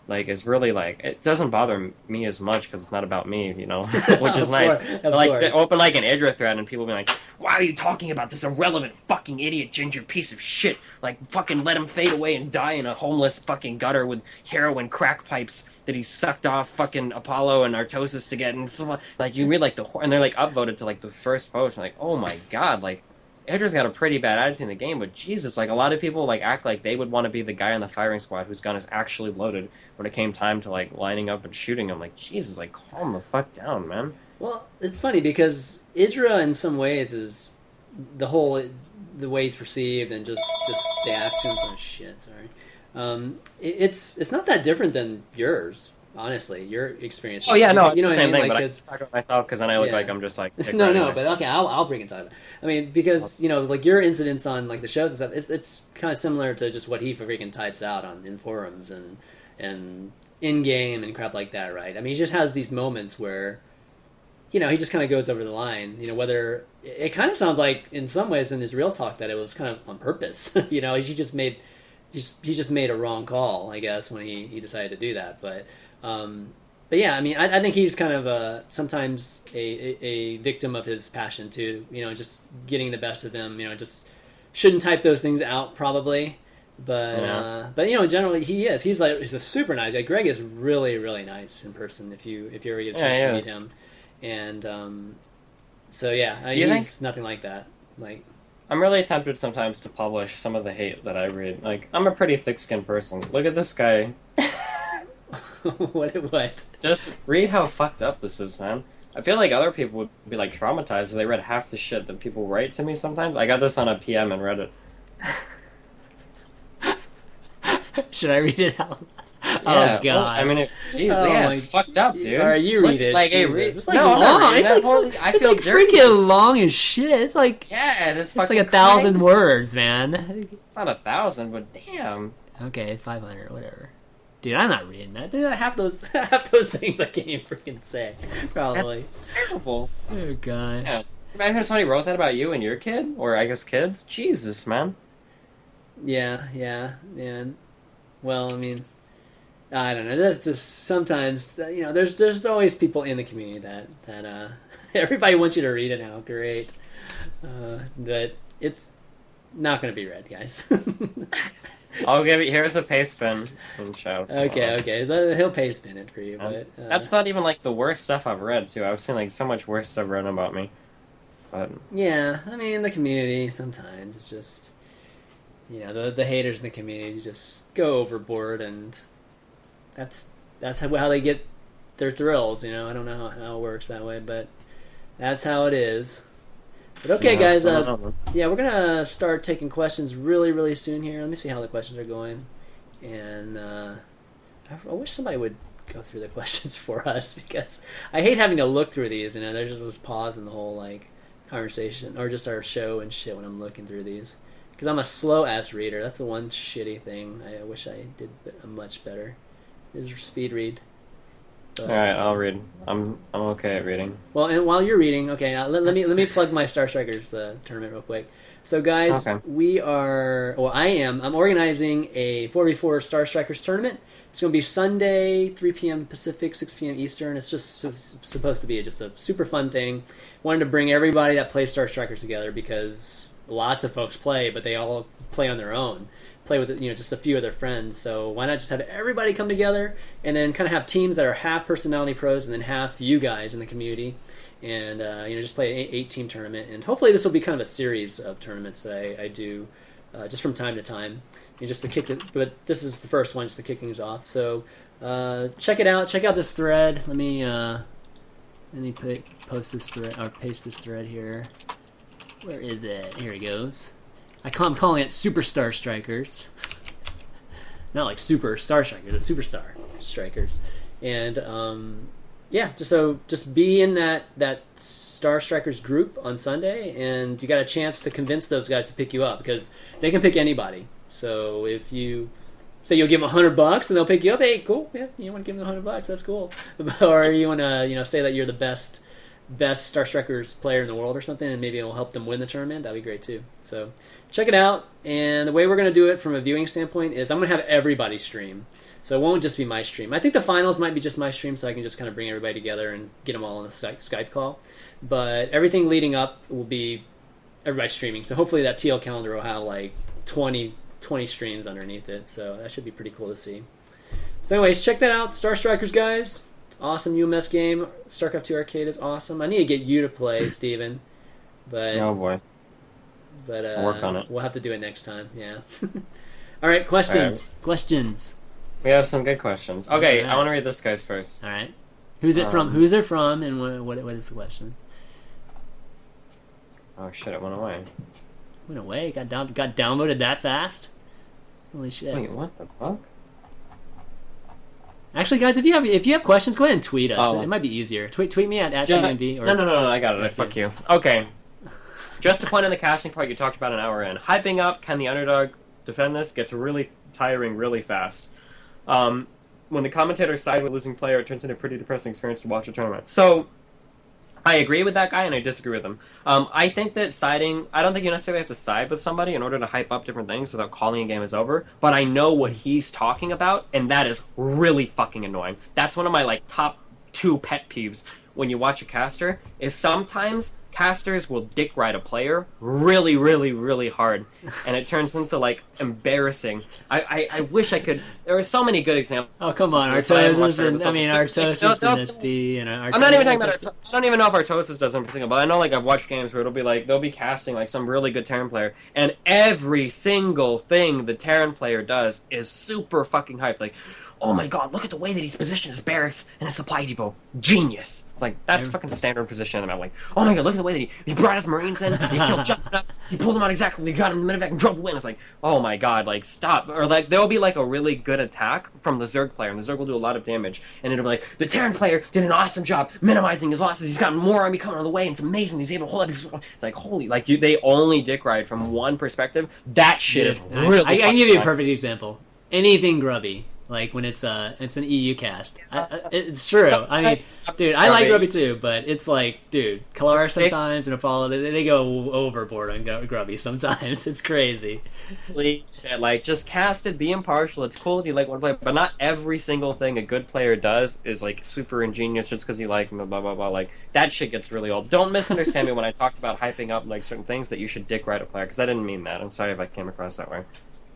like is really like it doesn't bother me as much because it's not about me, you know, which is
Of
nice.
course, of
But, like
course.
to open like an Idra thread and people be like, "Why are you talking about this irrelevant fucking idiot ginger piece of shit? Like fucking let him fade away and die in a homeless fucking gutter with heroin crack pipes that he sucked off fucking Apollo and Artosis to get." And so, like you read like the and they're like upvoted to like the first post. And, like, oh my god, like. Idra's got a pretty bad attitude in the game, but Jesus, like a lot of people like act like they would want to be the guy on the firing squad whose gun is actually loaded when it came time to like lining up and shooting him. Like Jesus, like calm the fuck down, man.
Well, it's funny because Idra, in some ways, is the whole the way it's perceived and just just the actions. Oh shit, sorry. Um, it, it's it's not that different than yours, honestly. Your experience.
Oh yeah, no, it's
you know
the
what I
same
mean?
thing.
Like,
but I
'cause-
talk about myself because then I look
Yeah.
like I'm just like dick
no,
riding
no, but
myself.
okay, I'll I'll bring it to it. I mean, because you know, like your incidents on like the shows and stuff, it's it's kind of similar to just what he freaking types out on in forums and and in game and crap like that, right? I mean, he just has these moments where, you know, he just kind of goes over the line. You know, whether it kind of sounds like in some ways in his real talk that it was kind of on purpose. You know, he just made he just, he just made a wrong call, I guess, when he, he decided to do that. But um, but yeah, I mean, I, I think he's kind of uh, sometimes a, a, a victim of his passion too. You know, just getting the best of him. You know, just shouldn't type those things out probably. But
Yeah.
uh, but you know, generally he is. He's like he's a super nice guy. Greg is really really nice in person. If you if you ever get a
Yeah,
chance
he
to meet
is.
him, and um, so yeah, I mean,
Do you
he's nothing like that. Like
I'm really tempted sometimes to publish some of the hate that I read. Like I'm a pretty thick-skinned person. Look at this guy.
what what?
Just read how fucked up this is, man. I feel like other people would be like traumatized if they read half the shit that people write to me sometimes. I got this on a P M in Reddit.
Should I read it out?
Yeah,
oh
well,
god!
I mean, it, geez,
Oh,
yeah,
my-
it's fucked up, dude.
All right, you
Look,
read it.
Like, hey,
Jesus.
read.
It's like
no, I'm not
long.
reading
It's
that
like
whole- I
it's
feel
like
dirty.
freaking long as shit. It's like
Yeah, it's
it's like
fucking
a thousand
crazy.
words, man.
It's not a thousand, but damn.
Okay, five hundred, whatever. Dude, I'm not reading that. Dude, half those half those things I can't even freaking say. Probably.
Terrible.
Oh god.
Yeah. Imagine if somebody wrote that about you and your kid, or I guess kids. Jesus, man.
Yeah, yeah, and well, I mean, I don't know. That's just sometimes you know. There's there's always people in the community that that uh, everybody wants you to read it now. Great, uh, but it's not going to be read, guys.
I'll give it. Here's a paste pen and show.
okay, okay. The- He'll pay spin it for you,
Um,
but uh,
That's not even like the worst stuff I've read too. I've seen like so much worse stuff written about me. But
yeah. I mean, the community sometimes it's just you know the the haters in the community just go overboard, and that's that's how, how they get their thrills. You know, I don't know how, how it works that way, but that's how it is. But okay,
yeah,
guys.
I
Uh,
don't know.
yeah, we're gonna start taking questions really, really soon here. Let me see how the questions are going, and uh, I, I wish somebody would go through the questions for us because I hate having to look through these. You know, there's just this pause in the whole like conversation or just our show and shit when I'm looking through these because I'm a slow ass reader. That's the one shitty thing. I wish I did a much better. Is speed read. But,
All right, I'll read. I'm I'm okay at reading.
Well, and while you're reading, okay, uh, let, let me let me plug my Star Strikers uh, tournament real quick. So, guys,
Okay.
we are. Well, I am. I'm organizing a four v four Star Strikers tournament. It's going to be Sunday, three p.m. Pacific, six p.m. Eastern. It's just su- supposed to be just a super fun thing. Wanted to bring everybody that plays Star Strikers together because lots of folks play, but they all play on their own. Play with you know just a few of their friends. So why not just have everybody come together and then kind of have teams that are half personality pros and then half you guys in the community, and uh, you know just play an eight, eight team tournament. And hopefully this will be kind of a series of tournaments that I, I do uh, just from time to time, you know, just to kick it. But this is the first one just to kick things off. So uh, check it out. Check out this thread. Let me uh, let me put, post this thread or paste this thread here. Where is it? Here it goes. I call, I'm calling it Superstar Strikers. Not like Super Star Strikers, it's Superstar Strikers. And um, yeah, just so just be in that that Star Strikers group on Sunday, and you got a chance to convince those guys to pick you up because they can pick anybody. So if you say you'll give them a hundred bucks and they'll pick you up, hey, cool, yeah, you want to give them a hundred bucks, that's cool. Or you want to you know say that you're the best best Star Strikers player in the world or something, and maybe it'll help them win the tournament. That'd be great too. So check it out. And the way we're going to do it from a viewing standpoint is I'm going to have everybody stream. So it won't just be my stream. I think the finals might be just my stream, so I can just kind of bring everybody together and get them all on a Skype call. But everything leading up will be everybody streaming. So hopefully that T L calendar will have like twenty, twenty streams underneath it. So that should be pretty cool to see. So anyways, check that out. Star Strikers, guys. Awesome U M S game. StarCraft two Arcade is awesome. I need to get you to play, Steven. But,
oh boy.
But uh,
I'll work on it.
We'll have to do it next time. Yeah. All right, questions. All right. Questions.
We have some good questions. Okay,
right.
I want to read this guy's first.
All right. Who's it um, from? Who's it from? And what, what? What is the question?
Oh shit! It went away.
Went away. Got down. Got downloaded that fast. Holy shit!
Wait, what the fuck?
Actually, guys, if you have if you have questions, go ahead and tweet us.
Oh.
It might be easier. Tweet tweet me at at
yeah,
G M D. Or...
No, no, no, no. I got it. I fuck you. Okay. Just a point in the casting part you talked about an hour in. Hyping up, can the underdog defend this? Gets really tiring really fast. Um, when the commentators side with a losing player, it turns into a pretty depressing experience to watch a tournament. So, I agree with that guy, and I disagree with him. Um, I think that siding... I don't think you necessarily have to side with somebody in order to hype up different things without calling a game is over, but I know what he's talking about, and that is really fucking annoying. That's one of my, like, top two pet peeves when you watch a caster, is sometimes casters will dick ride a player really, really, really hard, and it turns into, like, embarrassing. I, I, I wish I could... There are so many good examples.
Oh, come on, Artosis, and, I mean, Artosis and Misty, and Artosis.
I'm not even talking about Artosis. I don't even know if Artosis does something, but I know, like, I've watched games where it'll be, like, they'll be casting, like, some really good Terran player, and every single thing the Terran player does is super fucking hyped. Like, oh my god, look at the way that he's positioned his barracks and his supply depot. Genius. It's like, that's yeah. fucking standard position. And I'm like, oh my god, look at the way that he, he brought his Marines in, he killed just enough, he pulled them out exactly, he got him in the medevac and drove the win. It's like, oh my god, like, stop. Or like, there'll be like a really good attack from the Zerg player, and the Zerg will do a lot of damage, and it'll be like, the Terran player did an awesome job minimizing his losses, he's got more army coming on the way, and it's amazing, he's able to hold up his... It's like, holy, like, you, they only dick ride from one perspective. That shit yeah. is really
I, I can give you a perfect example. Anything grubby. Like when it's uh it's an E U cast. I, I, it's true. I mean, dude, I like Grubby too, but it's like, dude, Kalara sometimes and Apollo, they, they go overboard on Grubby sometimes. It's crazy.
Like, just cast it, be impartial. It's cool if you like one player, but not every single thing a good player does is like super ingenious just because you like him. Blah blah blah. Like that shit gets really old. Don't misunderstand me when I talked about hyping up like certain things that you should dick ride a player, because I didn't mean that. I'm sorry if I came across that way.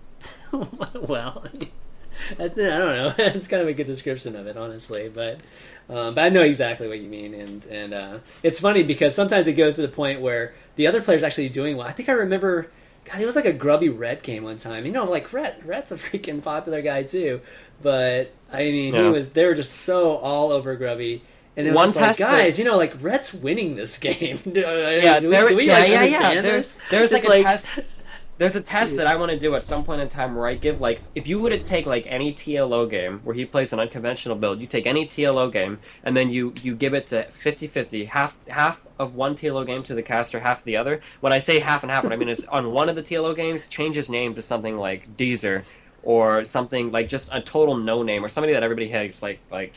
Well. I don't know. It's kind of a good description of it, honestly, but um, but I know exactly what you mean, and and uh, it's funny because sometimes it goes to the point where the other player's actually doing well. I think I remember, God, it was like a grubby Ret game one time. You know, like Ret, Ret's a freaking popular guy too, but I mean, yeah. he was they were just so all over Grubby. And it was
One
just like, guys,
that...
you know, like Ret's winning this game. do,
yeah,
do we,
there,
do we
yeah,
like
yeah,
understand
yeah. There's,
this?
there's like,
like
a test. There's a test that I want to do at some point in time where I give, like, if you were to take, like, any T L O game where he plays an unconventional build, you take any T L O game, and then you, you give it to fifty-fifty, half half of one T L O game to the caster, half the other. When I say half and half, what I mean is on one of the T L O games, change his name to something like Deezer, or something like just a total no-name, or somebody that everybody hates, like, like,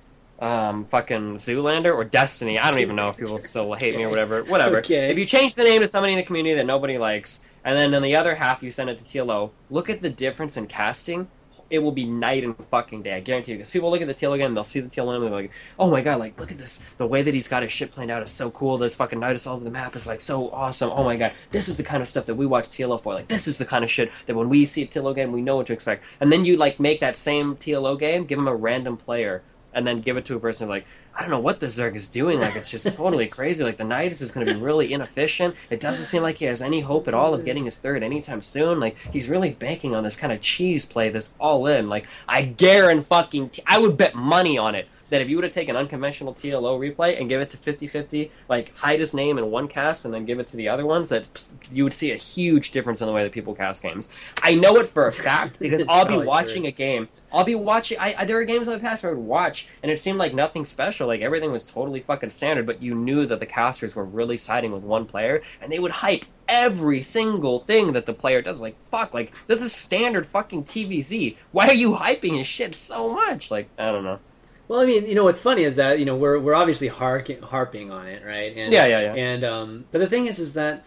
um, fucking Zoolander or Destiny. I don't even know if people still hate me or whatever. Whatever.
Okay.
If you change the name to somebody in the community that nobody likes, and then on the other half you send it to T L O, look at the difference in casting. It will be night and fucking day, I guarantee you. Because people look at the T L O game, they'll see the T L O and they're like, oh my god, like, look at this. The way that he's got his shit planned out is so cool. This fucking Nidus all over the map is, like, so awesome. Oh my god, this is the kind of stuff that we watch T L O for. Like, this is the kind of shit that when we see a T L O game, we know what to expect. And then you, like, make that same T L O game, give him a random player, and then give it to a person like, I don't know what this Zerg is doing. Like, it's just totally crazy. Like, the Nidus is going to be really inefficient. It doesn't seem like he has any hope at all of getting his third anytime soon. Like, he's really banking on this kind of cheese play, this all in. Like, I guarantee fucking... T- I would bet money on it that if you would have taken unconventional T L O replay and give it to fifty-fifty, like, hide his name in one cast and then give it to the other ones, that you would see a huge difference in the way that people cast games. I know it for a fact because I'll be watching true. a game... I'll be watching... I, I, there were games in the past where I would watch, and it seemed like nothing special. Like, everything was totally fucking standard, but you knew that the casters were really siding with one player, and they would hype every single thing that the player does. Like, fuck, like, this is standard fucking T V Z. Why are you hyping his shit so much? Like, I don't know.
Well, I mean, you know, what's funny is that, you know, we're we're obviously harking, harping on it, right? And,
yeah, yeah, yeah.
And, um, but the thing is, is that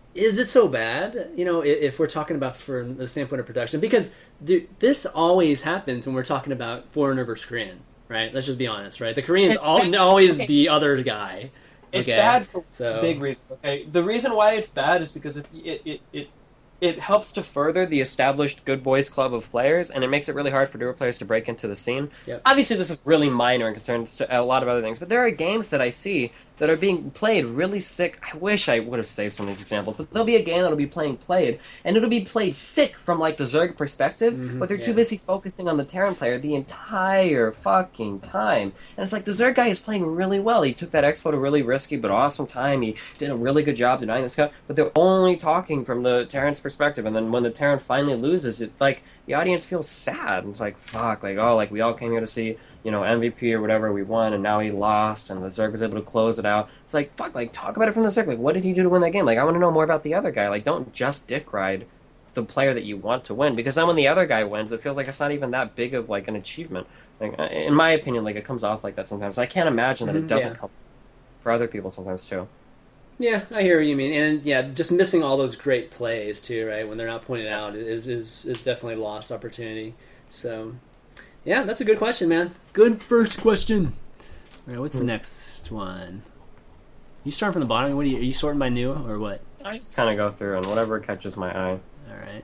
is it so bad? You know, if we're talking about from the standpoint of production, because dude, this always happens when we're talking about foreigner versus Korean, right? Let's just be honest, right? The Korean's
It's
all,
bad.
always
Okay.
the other guy.
It's
Okay,
bad for
so
big reasons. Okay, the reason why it's bad is because if it it, it
It helps to further the established good boys club of players, and it makes it really hard for newer players to break into the scene.
Yep.
Obviously, this is really minor in concerns to a lot of other things, but there are games that I see that are being played really sick. I wish I would have saved some of these examples, but there'll be a game that'll be playing played, and it'll be played sick from like the Zerg perspective,
Mhm,
but they're too
yeah.
busy focusing on the Terran player the entire fucking time. And it's like the Zerg guy is playing really well. He took that expo to really risky but awesome time. He did a really good job denying this guy, but they're only talking from the Terran's perspective, and then when the Terran finally loses, it's like the audience feels sad. It's like, fuck, like, oh, like we all came here to see, you know, M V P or whatever, we won, and now he lost, and the Zerg was able to close it out. It's like, fuck, like, talk about it from the Zerg. Like, what did he do to win that game? Like, I want to know more about the other guy. Like, don't just dick ride the player that you want to win, because then when the other guy wins, it feels like it's not even that big of, like, an achievement. Like, in my opinion, like, it comes off like that sometimes. I can't imagine that
Mhm,
it doesn't
yeah.
come for other people sometimes, too.
Yeah, I hear what you mean, and yeah, just missing all those great plays too, right? When they're not pointed out is is is definitely lost opportunity. So, yeah, that's a good question, man. Good first question. All right, what's the next one? You start from the bottom. What are you? Are you sorting by new or what?
I just kind of go through and whatever catches my eye.
All right.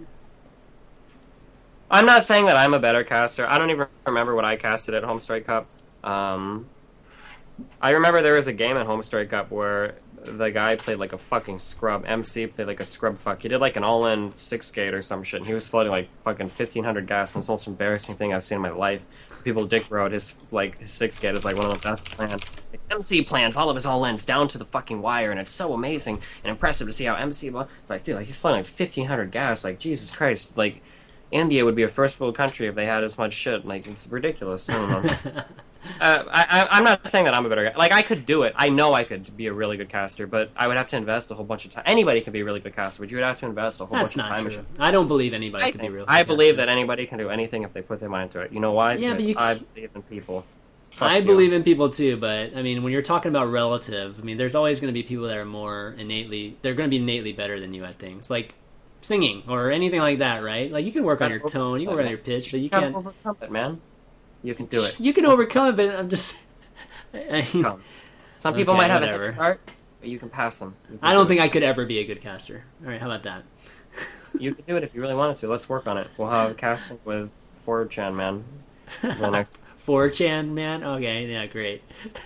I'm not saying that I'm a better caster. I don't even remember what I casted at Home Strike Cup. Um, I remember there was a game at Home Strike Cup where the guy played like a fucking scrub. M C played like a scrub fuck. He did like an all-in six gate or some shit. And he was floating like fucking fifteen hundred gas, and it's the most embarrassing thing I've seen in my life. People dick rode his like his six gate is like one of the best plans. Like, M C plans all of his all-ins down to the fucking wire, and it's so amazing and impressive to see how M C. It's like, dude, like he's floating like fifteen hundred gas. Like Jesus Christ, like. India would be a first world country if they had as much shit. Like, it's ridiculous. I don't know. uh, I, I, I'm not saying that I'm a better guy. Like, I could do it. I know I could be a really good caster, but I would have to invest a whole bunch of time. Anybody can be a really good caster, but you would have to invest a whole
That's
bunch of
not
time.
true. I don't believe anybody
I,
could be
think,
real.
I believe
caster.
that anybody can do anything if they put their mind to it. You know why?
Yeah, but
Because
you
I
c-
believe in people. Fuck
I
you.
believe in people too, but I mean, when you're talking about relative, I mean, there's always going to be people that are more innately, they're going to be innately better than you at things like singing or anything like that, right? Like you can work on your tone, you can work on your pitch, but you
just gotta
can't.
overcome it, man. You can do it.
You can overcome it, but I'm just. I, mean,
Come. Some people
Okay,
might have a
whatever.
head start, but you can pass them. You can
I don't
do it.
think I could ever be a good caster. All right, how about that?
You can do it if you really wanted to. Let's work on it. We'll have casting with four chan, man. The next.
four chan man. Okay, yeah, great.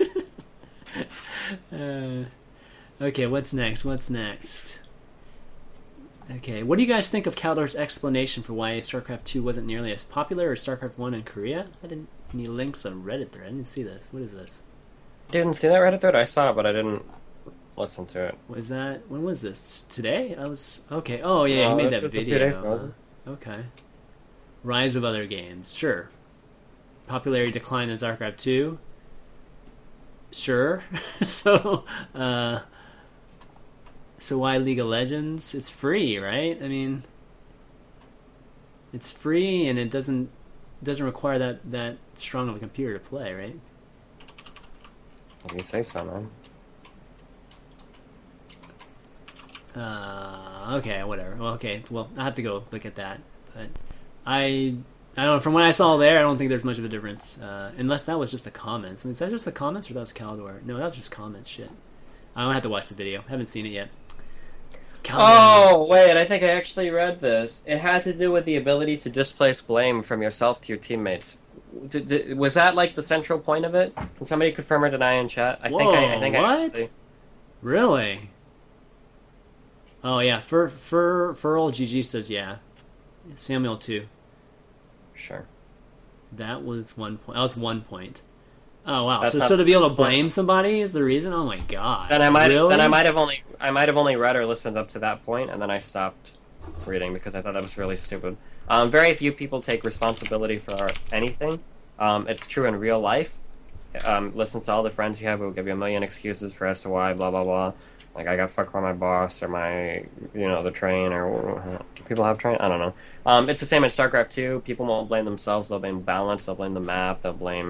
uh, okay, what's next? What's next? Okay, what do you guys think of Caldor's explanation for why StarCraft two wasn't nearly as popular as StarCraft one in Korea? I didn't any links on Reddit there. I didn't see this. What is this?
Didn't see that Reddit thread. I saw it, but I didn't listen to it.
Was that when was this? Today? I was okay. Oh yeah,
No,
he made
this
that
was a few
video.
days ago, wasn't
Okay. Rise of other games. Sure. Popularity decline in StarCraft two. Sure. so, uh, so why League of Legends? It's free, right? I mean, it's free and it doesn't doesn't require that that strong of a computer to play, right?
If you say so, man.
Uh, okay, whatever. Well, okay, well, I have to go look at that. But I, I don't know. From what I saw there, I don't think there's much of a difference. Uh, unless that was just the comments. I mean, is that just the comments or that was Caldor? No, that was just comments. Shit. I don't have to watch the video. Haven't seen it yet. Caldor.
Oh, wait, I think I actually read this. It had to do with the ability to displace blame from yourself to your teammates. D- d- was that, like, the central point of it? Can somebody confirm or deny in chat? I think I, I
Whoa,
think
what?
I actually...
Really? Oh yeah, Fur Fur Furl G G says yeah. Samuel too.
Sure.
That was one point. That was one point. Oh wow!
That's
so
not
so to
the
be able to
same point.
blame somebody is the reason? Oh my god!
Then I might
really?
then I might have only I might have only read or listened up to that point, and then I stopped reading because I thought that was really stupid. Um, very few people take responsibility for anything. Um, it's true in real life. Um, listen to all the friends you have who will give you a million excuses for as to why, blah blah blah. Like I got fucked by my boss or my, you know, the train or do people have train? I don't know. Um, it's the same in StarCraft two. People won't blame themselves. They'll blame balance. They'll blame the map. They'll blame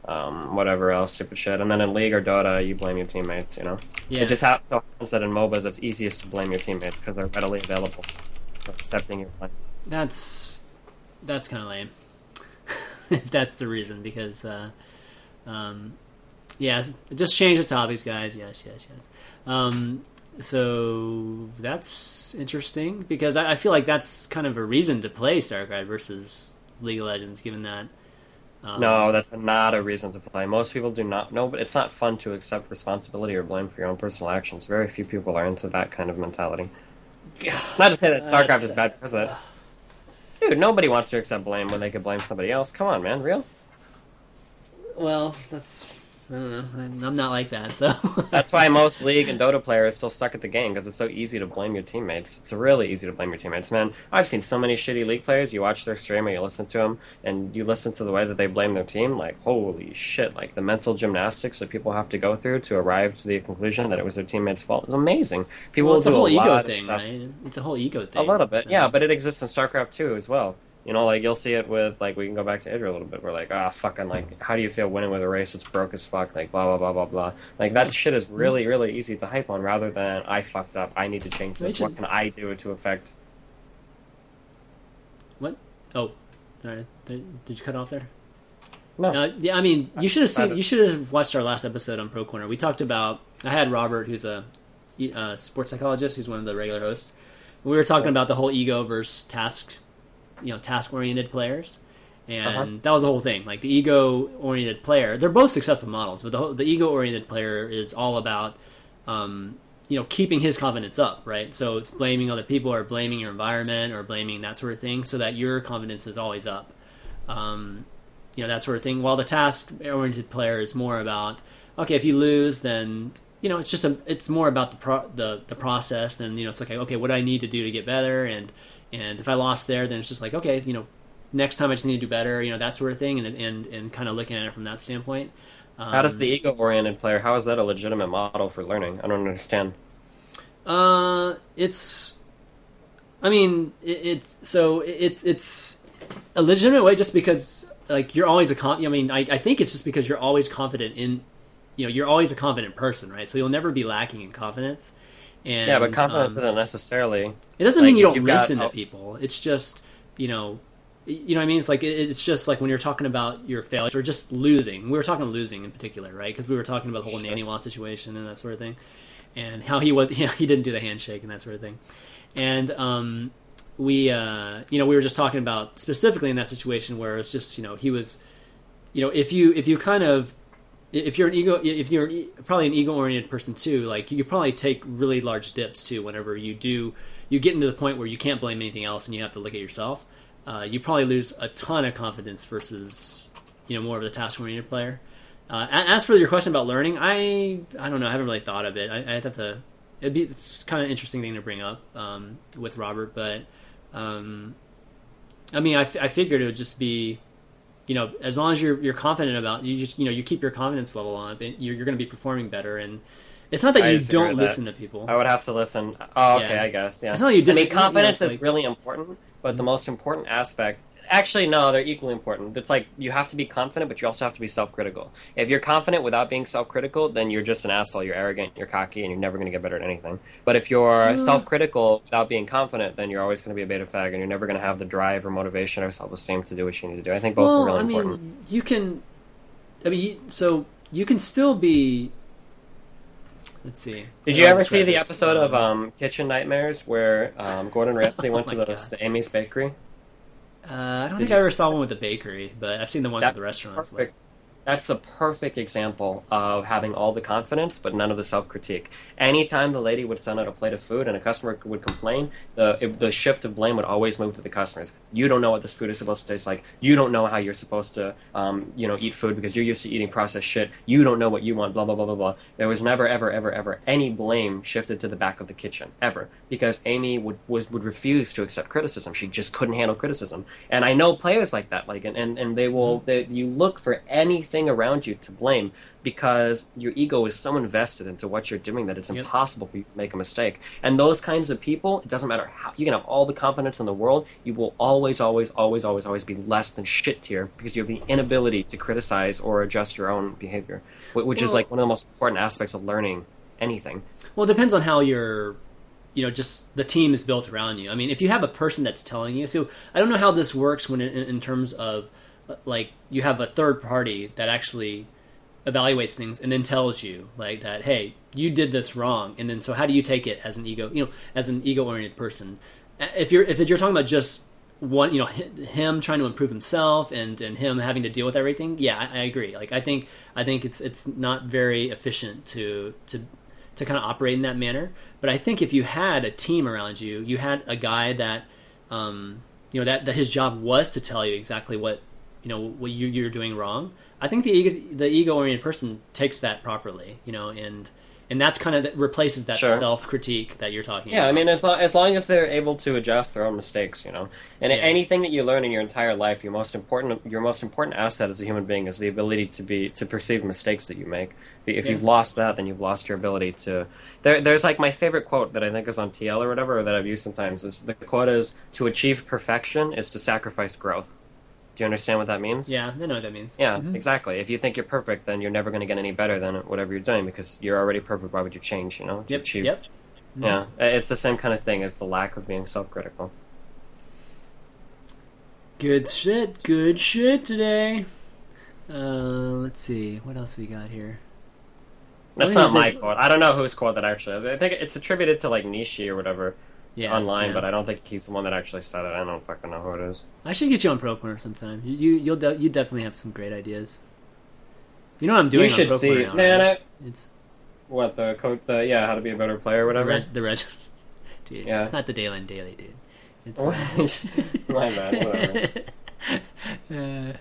um, whatever else, stupid shit. And then in League or Dota, you blame your teammates, you know?
Yeah.
It just happens so happens that in MOBAs, it's easiest to blame your teammates because they're readily available for accepting your play.
That's that's kind of lame. If that's the reason, because uh, um, yeah, just change the topics, guys. Yes, yes, yes. Um, so that's interesting because I, I feel like that's kind of a reason to play StarCraft versus League of Legends, given that. Um,
No, that's not a reason to play. Most people do not know, but it's not fun to accept responsibility or blame for your own personal actions. Very few people are into that kind of mentality. Not to say that StarCraft
That's-
is bad because of that. Dude, nobody wants to accept blame when they could blame somebody else. Come on, man, real?
Well, that's I don't know. I'm I'm not like that, so
That's why most League and Dota players still suck at the game, because it's so easy to blame your teammates. It's really easy to blame your teammates, man. I've seen so many shitty League players. You watch their stream or you listen to them, and you listen to the way that they blame their team, like, holy shit, like, the mental gymnastics that people have to go through to arrive to the conclusion that it was their teammates' fault is amazing. People
well,
will
it's a
do
whole
a lot
ego
of
thing,
stuff.
right? It's a whole ego
A
thing.
little bit, yeah, but it exists in StarCraft two as well. You know, like, you'll see it with, like, we can go back to Idra a little bit. We're like, ah, fucking, like, how do you feel winning with a race? It's broke as fuck, like, blah, blah, blah, blah, blah. Like, that shit is really, really easy to hype on, rather than, I fucked up, I need to change this.
Rachel-
What can I do to affect...
What? Oh, all right. Did did you cut off there?
No.
Uh, yeah, I mean, you should have seen.
Private.
You should have watched our last episode on Pro Corner. We talked about. I had Robert, who's a, a sports psychologist, who's one of the regular hosts. We were talking about the whole ego versus task, you know, task-oriented players, and
Uh-huh.
that was the whole thing. Like the ego-oriented player, they're both successful models, but the whole, the ego-oriented player is all about, um, you know, keeping his confidence up, right? So it's blaming other people, or blaming your environment, or blaming that sort of thing, so that your confidence is always up. Um, you know, that sort of thing. While the task-oriented player is more about, okay, if you lose, then you know, it's just a, it's more about the pro, the the process. Then you know, it's like, okay, what do I need to do to get better? And and if I lost there, then it's just like, okay, you know, next time I just need to do better. You know, that sort of thing, and and and kind of looking at it from that standpoint. Um,
How does the ego-oriented player, how is that a legitimate model for learning? I don't understand.
Uh, it's. I mean, it, it's so it's it's a legitimate way just because like you're always a con. I mean, I I think it's just because you're always confident in, you know, you're always a confident person, right? So you'll never be lacking in confidence. And
Yeah, but confidence
um,
isn't necessarily...
It doesn't
like,
mean you
if
don't
you've got-
listen
oh.
to people. It's just, you know, you know what I mean? It's like, it- it's just like when you're talking about your failures or just losing. We were talking losing in particular, right? Because we were talking about the whole
Sure.
Nanny Wah situation and that sort of thing. And how he was, you know, he didn't do the handshake and that sort of thing. And, um, we, uh, you know, we were just talking about specifically in that situation where it's just, you know, he was, you know, if you, if you kind of, if you're an ego, if you're e- probably an ego-oriented person too, like you probably take really large dips too. Whenever you do, you get into the point where you can't blame anything else and you have to look at yourself. Uh, you probably lose a ton of confidence versus, you know, more of the task-oriented player. Uh, a- as for your question about learning, I I don't know. I haven't really thought of it. I, I'd have to. It'd be it's kind of an interesting thing to bring up um, with Robert, but um, I mean, I, f- I figured it would just be, you know, as long as you're you're confident about, you just, you know, you keep your confidence level up, and you're, you're going to be performing better. And it's not that
I
you
disagree
don't
with that.
listen to people.
I would have to listen. Oh, okay,
Yeah.
I guess, yeah.
It's not that you
I
dis-
mean, confidence
you know, it's
is
like-
really important, but the most important aspect... Actually, no, they're equally important. It's like, you have to be confident, but you also have to be self-critical. If you're confident without being self-critical, then you're just an asshole, you're arrogant, you're cocky, and you're never going to get better at anything. But if you're self-critical without being confident, then you're always going to be a beta fag, and you're never going to have the drive or motivation or self-esteem to do what you need to do. I think both
well,
are really
I mean,
important.
you can. I mean, you, so you can still be. Let's see.
Did
How
you
do I
ever see
describe
the
this?
episode of um, Kitchen Nightmares where um, Gordon Ramsay went
Oh
to
my
the,
God.
to Amy's Bakery?
Uh, I don't
Did
think
you
I ever
see
saw one with the bakery, but I've seen the ones at
That's
the restaurants.
perfect. That's the perfect example of having all the confidence but none of the self-critique. Anytime the lady would send out a plate of food and a customer would complain, the if the shift of blame would always move to the customers. You don't know what this food is supposed to taste like. You don't know how you're supposed to, um, you know, eat food because you're used to eating processed shit. You don't know what you want. Blah blah blah blah blah. There was never ever ever ever any blame shifted to the back of the kitchen ever because Amy would was would refuse to accept criticism. She just couldn't handle criticism. And I know players like that. Like and and, and they will. They, you look for anything. everything around you to blame because your ego is so invested into what you're doing that it's
Yep.
impossible for you to make a mistake. And those kinds of people, it doesn't matter how you can have all the confidence in the world, you will always, always, always, always, always be less than shit tier because you have the inability to criticize or adjust your own behavior, wh- which is
Well-
like one of the most important aspects of learning anything.
Well, it depends on how your, you know, just the team is built around you. I mean, if you have a person that's telling you, so I don't know how this works when in, in terms of, like, you have a third party that actually evaluates things and then tells you, like, that, hey, you did this wrong, and then so how do you take it as an ego, you know, as an ego-oriented person? If you're if you're talking about just one, you know, hi- him trying to improve himself and and him having to deal with everything, yeah, I, I agree. Like, I think I think it's it's not very efficient to to to kind of operate in that manner. But I think if you had a team around you, you had a guy that, um, you know, that, that his job was to tell you exactly what, you know, what you, you're doing wrong. I think the ego, the ego-oriented person takes that properly, you know, and and that's kind of that replaces that
Sure.
self-critique that you're talking
Yeah,
about.
I mean, as long, as long as they're able to adjust their own mistakes, you know, and
Yeah.
anything that you learn in your entire life, your most important your most important asset as a human being is the ability to be to perceive mistakes that you make. If, if
Yeah.
you've lost that, then you've lost your ability to. There, there's like my favorite quote that I think is on T L or whatever, or that I've used sometimes. Is the quote is to achieve perfection is to sacrifice growth. Do you understand what that means?
Yeah, I know what that means.
Yeah,
Mhm.
exactly. If you think you're perfect, then you're never going to get any better than whatever you're doing because you're already perfect. Why would you change? You know, to
Yep.
achieve.
Yep.
Yeah, it's the same kind of thing as the lack of being self-critical.
Good shit. Good shit today. Uh, let's see. What else we got here?
That's
What
not
is
my
this?
quote. I don't know whose quote that actually is. I think it's attributed to like Nishi or whatever
Yeah,
online,
yeah.
but I don't think he's the one that actually said it. I don't fucking know who it is.
I should get you on Pro Corner sometime. You, you you'll de- you definitely have some great ideas. You know what I'm doing.
you should
on Pro
see,
Corner now,
man.
right?
I,
It's
what the quote? The yeah, how to be a better player, or
the
whatever.
reg- the reg- dude.
Yeah.
It's not the Dayland Daily, dude. It's
My bad. Whatever.
uh,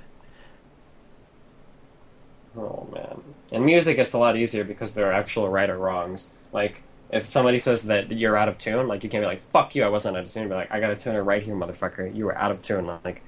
Oh man. In music, it's a lot easier because there are actual right or wrongs. Like if somebody says that you're out of tune, like you can't be like "fuck you," I wasn't out of tune. But like I got a tuner right here, motherfucker. You were out of tune. Like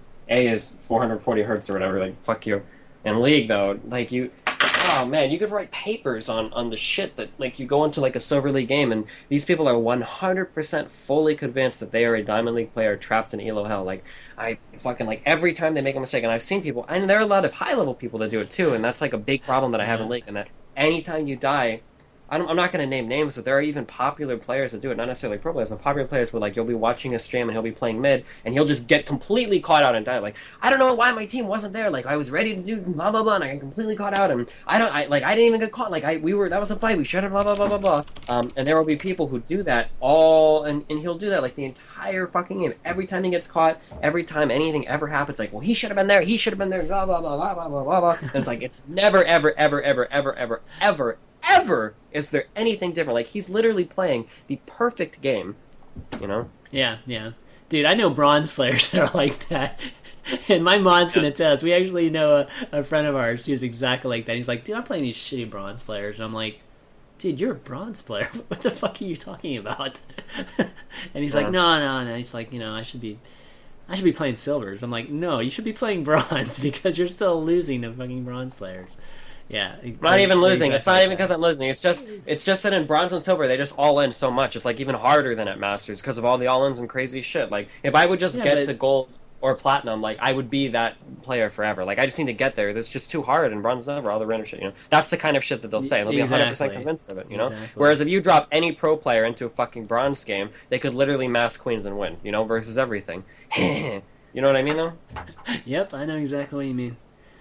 A is four hundred forty hertz or whatever. Like fuck you. In League though, like you, oh man, you could write papers on on the shit that like you go into like a Silver League game and these people are one hundred percent fully convinced that they are a Diamond League player trapped in Elo hell. Like I fucking like every time they make a mistake, and I've seen people, and there are a lot of high level people that do it too, and that's like a big problem that I have in
Yeah.
League, and that anytime you die. I don't, I'm not going to name names, but there are even popular players that do it. Not necessarily pro players, but popular players where like you'll be watching a stream and he'll be playing mid, and he'll just get completely caught out and die. Like I don't know why my team wasn't there. Like I was ready to do blah blah blah, and I got completely caught out. And I don't, I like I didn't even get caught. Like I we were that was a fight. We should have blah blah blah blah blah. Um, and there will be people who do that all, and, and he'll do that like the entire fucking game. Every time he gets caught, every time anything ever happens, like well he should have been there. He should have been there. Blah blah blah blah blah blah blah. blah. And it's like it's never ever ever ever ever ever ever. Ever is there anything different? Like he's literally playing the perfect game, you know.
yeah, yeah, dude. I know bronze players that are like that. And my mod's gonna test. We actually know a, a friend of ours who's exactly like that. He's like, dude, I'm playing these shitty bronze players, and I'm like, dude, you're a bronze player. What the fuck are you talking about? And he's like,
Yeah.
no, no, no. He's like, you know, I should be, I should be playing silvers. I'm like, no, you should be playing bronze because you're still losing to fucking bronze players. Yeah,
Not even losing.
exactly
It's not
like
even
that.
because I'm losing. It's just it's just that in bronze and silver they just all in so much. It's like even harder than at masters because of all the all ins and crazy shit. Like if I would just
Yeah,
get
but-
to gold or platinum, like I would be that player forever. Like I just need to get there. That's just too hard in bronze and silver. All the random shit, you know. That's the kind of shit that they'll say. And they'll be one hundred percent
Exactly.
convinced of it, you know.
Exactly.
Whereas if you drop any pro player into a fucking bronze game, they could literally mass queens and win, you know, versus everything. You know what I mean, though?
Yep, I know exactly what you mean.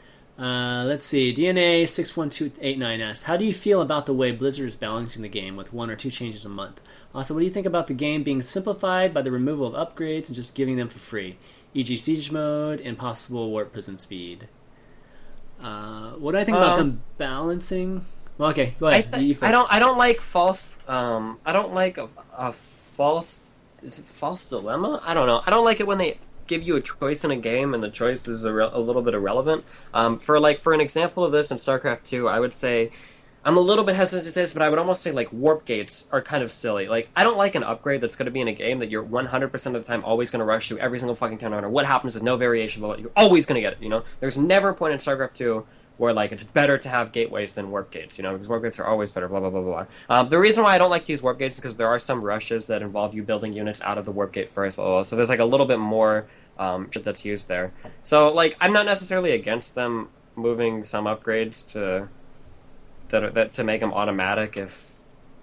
Uh, let's see. D N A six one two eight nine S. How do you feel about the way Blizzard is balancing the game with one or two changes a month? Also, what do you think about the game being simplified by the removal of upgrades and just giving them for free? for example Siege Mode and possible Warp Prism speed. Uh, what do I think about
Um,
them balancing? Well, okay, go
I,
ahead.
th-
You first.
I don't. I don't like false. Um, I don't like a, a false. Is it false dilemma? I don't know. I don't like it when they give you a choice in a game and the choice is a, re- a little bit irrelevant. Um, for like for an example of this in StarCraft two, I would say I'm a little bit hesitant to say this, but I would almost say like warp gates are kind of silly. Like I don't like an upgrade that's going to be in a game that you're one hundred percent of the time always going to rush to every single fucking time, no matter what happens with no variation. You're always going to get it. You know, there's never a point in StarCraft two where like it's better to have gateways than warp gates, you know, because warp gates are always better. Blah blah blah blah. blah. Um, the reason why I don't like to use warp gates is because there are some rushes that involve you building units out of the warp gate first. Blah, blah, blah. So there's like a little bit more um, shit that's used there. So like I'm not necessarily against them moving some upgrades to that, are, that to make them automatic if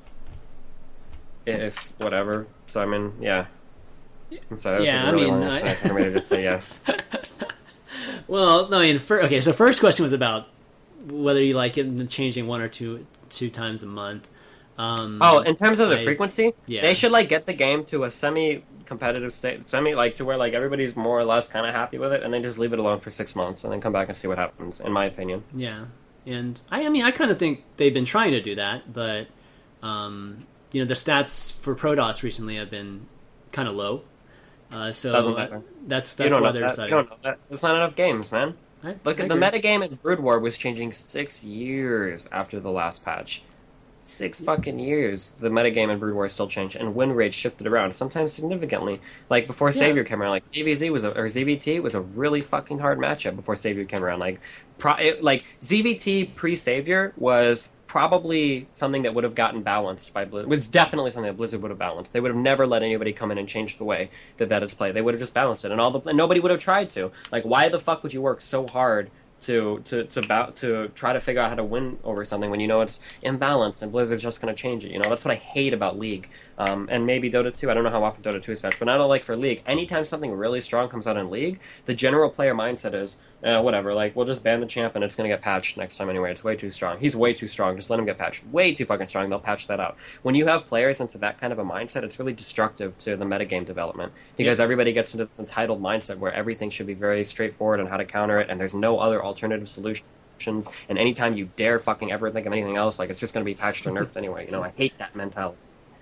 if whatever. So I mean, yeah. I'm sorry, that was
Yeah,
like a really
I mean,
long
I-
answer for me to just say yes.
Well, no, I mean, fir- okay. So first question was about whether you like it changing one or two two times a month. Um,
Oh, in terms of the
I-
frequency,
yeah.
they should like get the game to a semi-competitive state, semi like to where like everybody's more or less kind of happy with it, and then just leave it alone for six months and then come back and see what happens. In my opinion,
Yeah, and I, I mean, I kind of think they've been trying to do that, but um, you know, the stats for Protoss recently have been kind of low. Uh, so
Doesn't matter.
that's
you
that's
don't
why
know
they're
that. You
deciding.
don't know that. There's not enough games, man.
I-
Look
I
at the
agree.
metagame in Brood War was changing six years after the last patch. Six fucking years. The metagame in Brood War still changed, and win rate shifted around, sometimes significantly. Like before Savior came around, like Z V Z was a, or Z V T was a really fucking hard matchup before Savior came around. Like, pro, it, like Z V T pre Savior was probably something that would have gotten balanced by Blizzard. It's definitely something that Blizzard would have balanced. They would have never let anybody come in and change the way that that is played. They would have just balanced it, and all the and nobody would have tried to. Like, why the fuck would you work so hard to to to ba- to try to figure out how to win over something when you know it's imbalanced and Blizzard's just going to change it? You know, that's what I hate about League. Um, and maybe Dota two. I don't know how often Dota two is patched, but I don't like for League. Anytime something really strong comes out in League, the general player mindset is, eh, whatever, like, we'll just ban the champ and it's going to get patched next time anyway. It's way too strong. He's way too strong. Just let him get patched. Way too fucking strong. They'll patch that out. When you have players into that kind of a mindset, it's really destructive to the metagame development because
Yeah.
everybody gets into this entitled mindset where everything should be very straightforward on how to counter it, and there's no other alternative solution. And anytime you dare fucking ever think of anything else, like, it's just going to be patched or nerfed anyway. You know, I hate that mentality.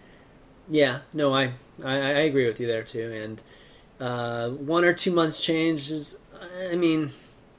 Yeah, no, I, I I agree with you there too. And uh, one or two months change is, I mean,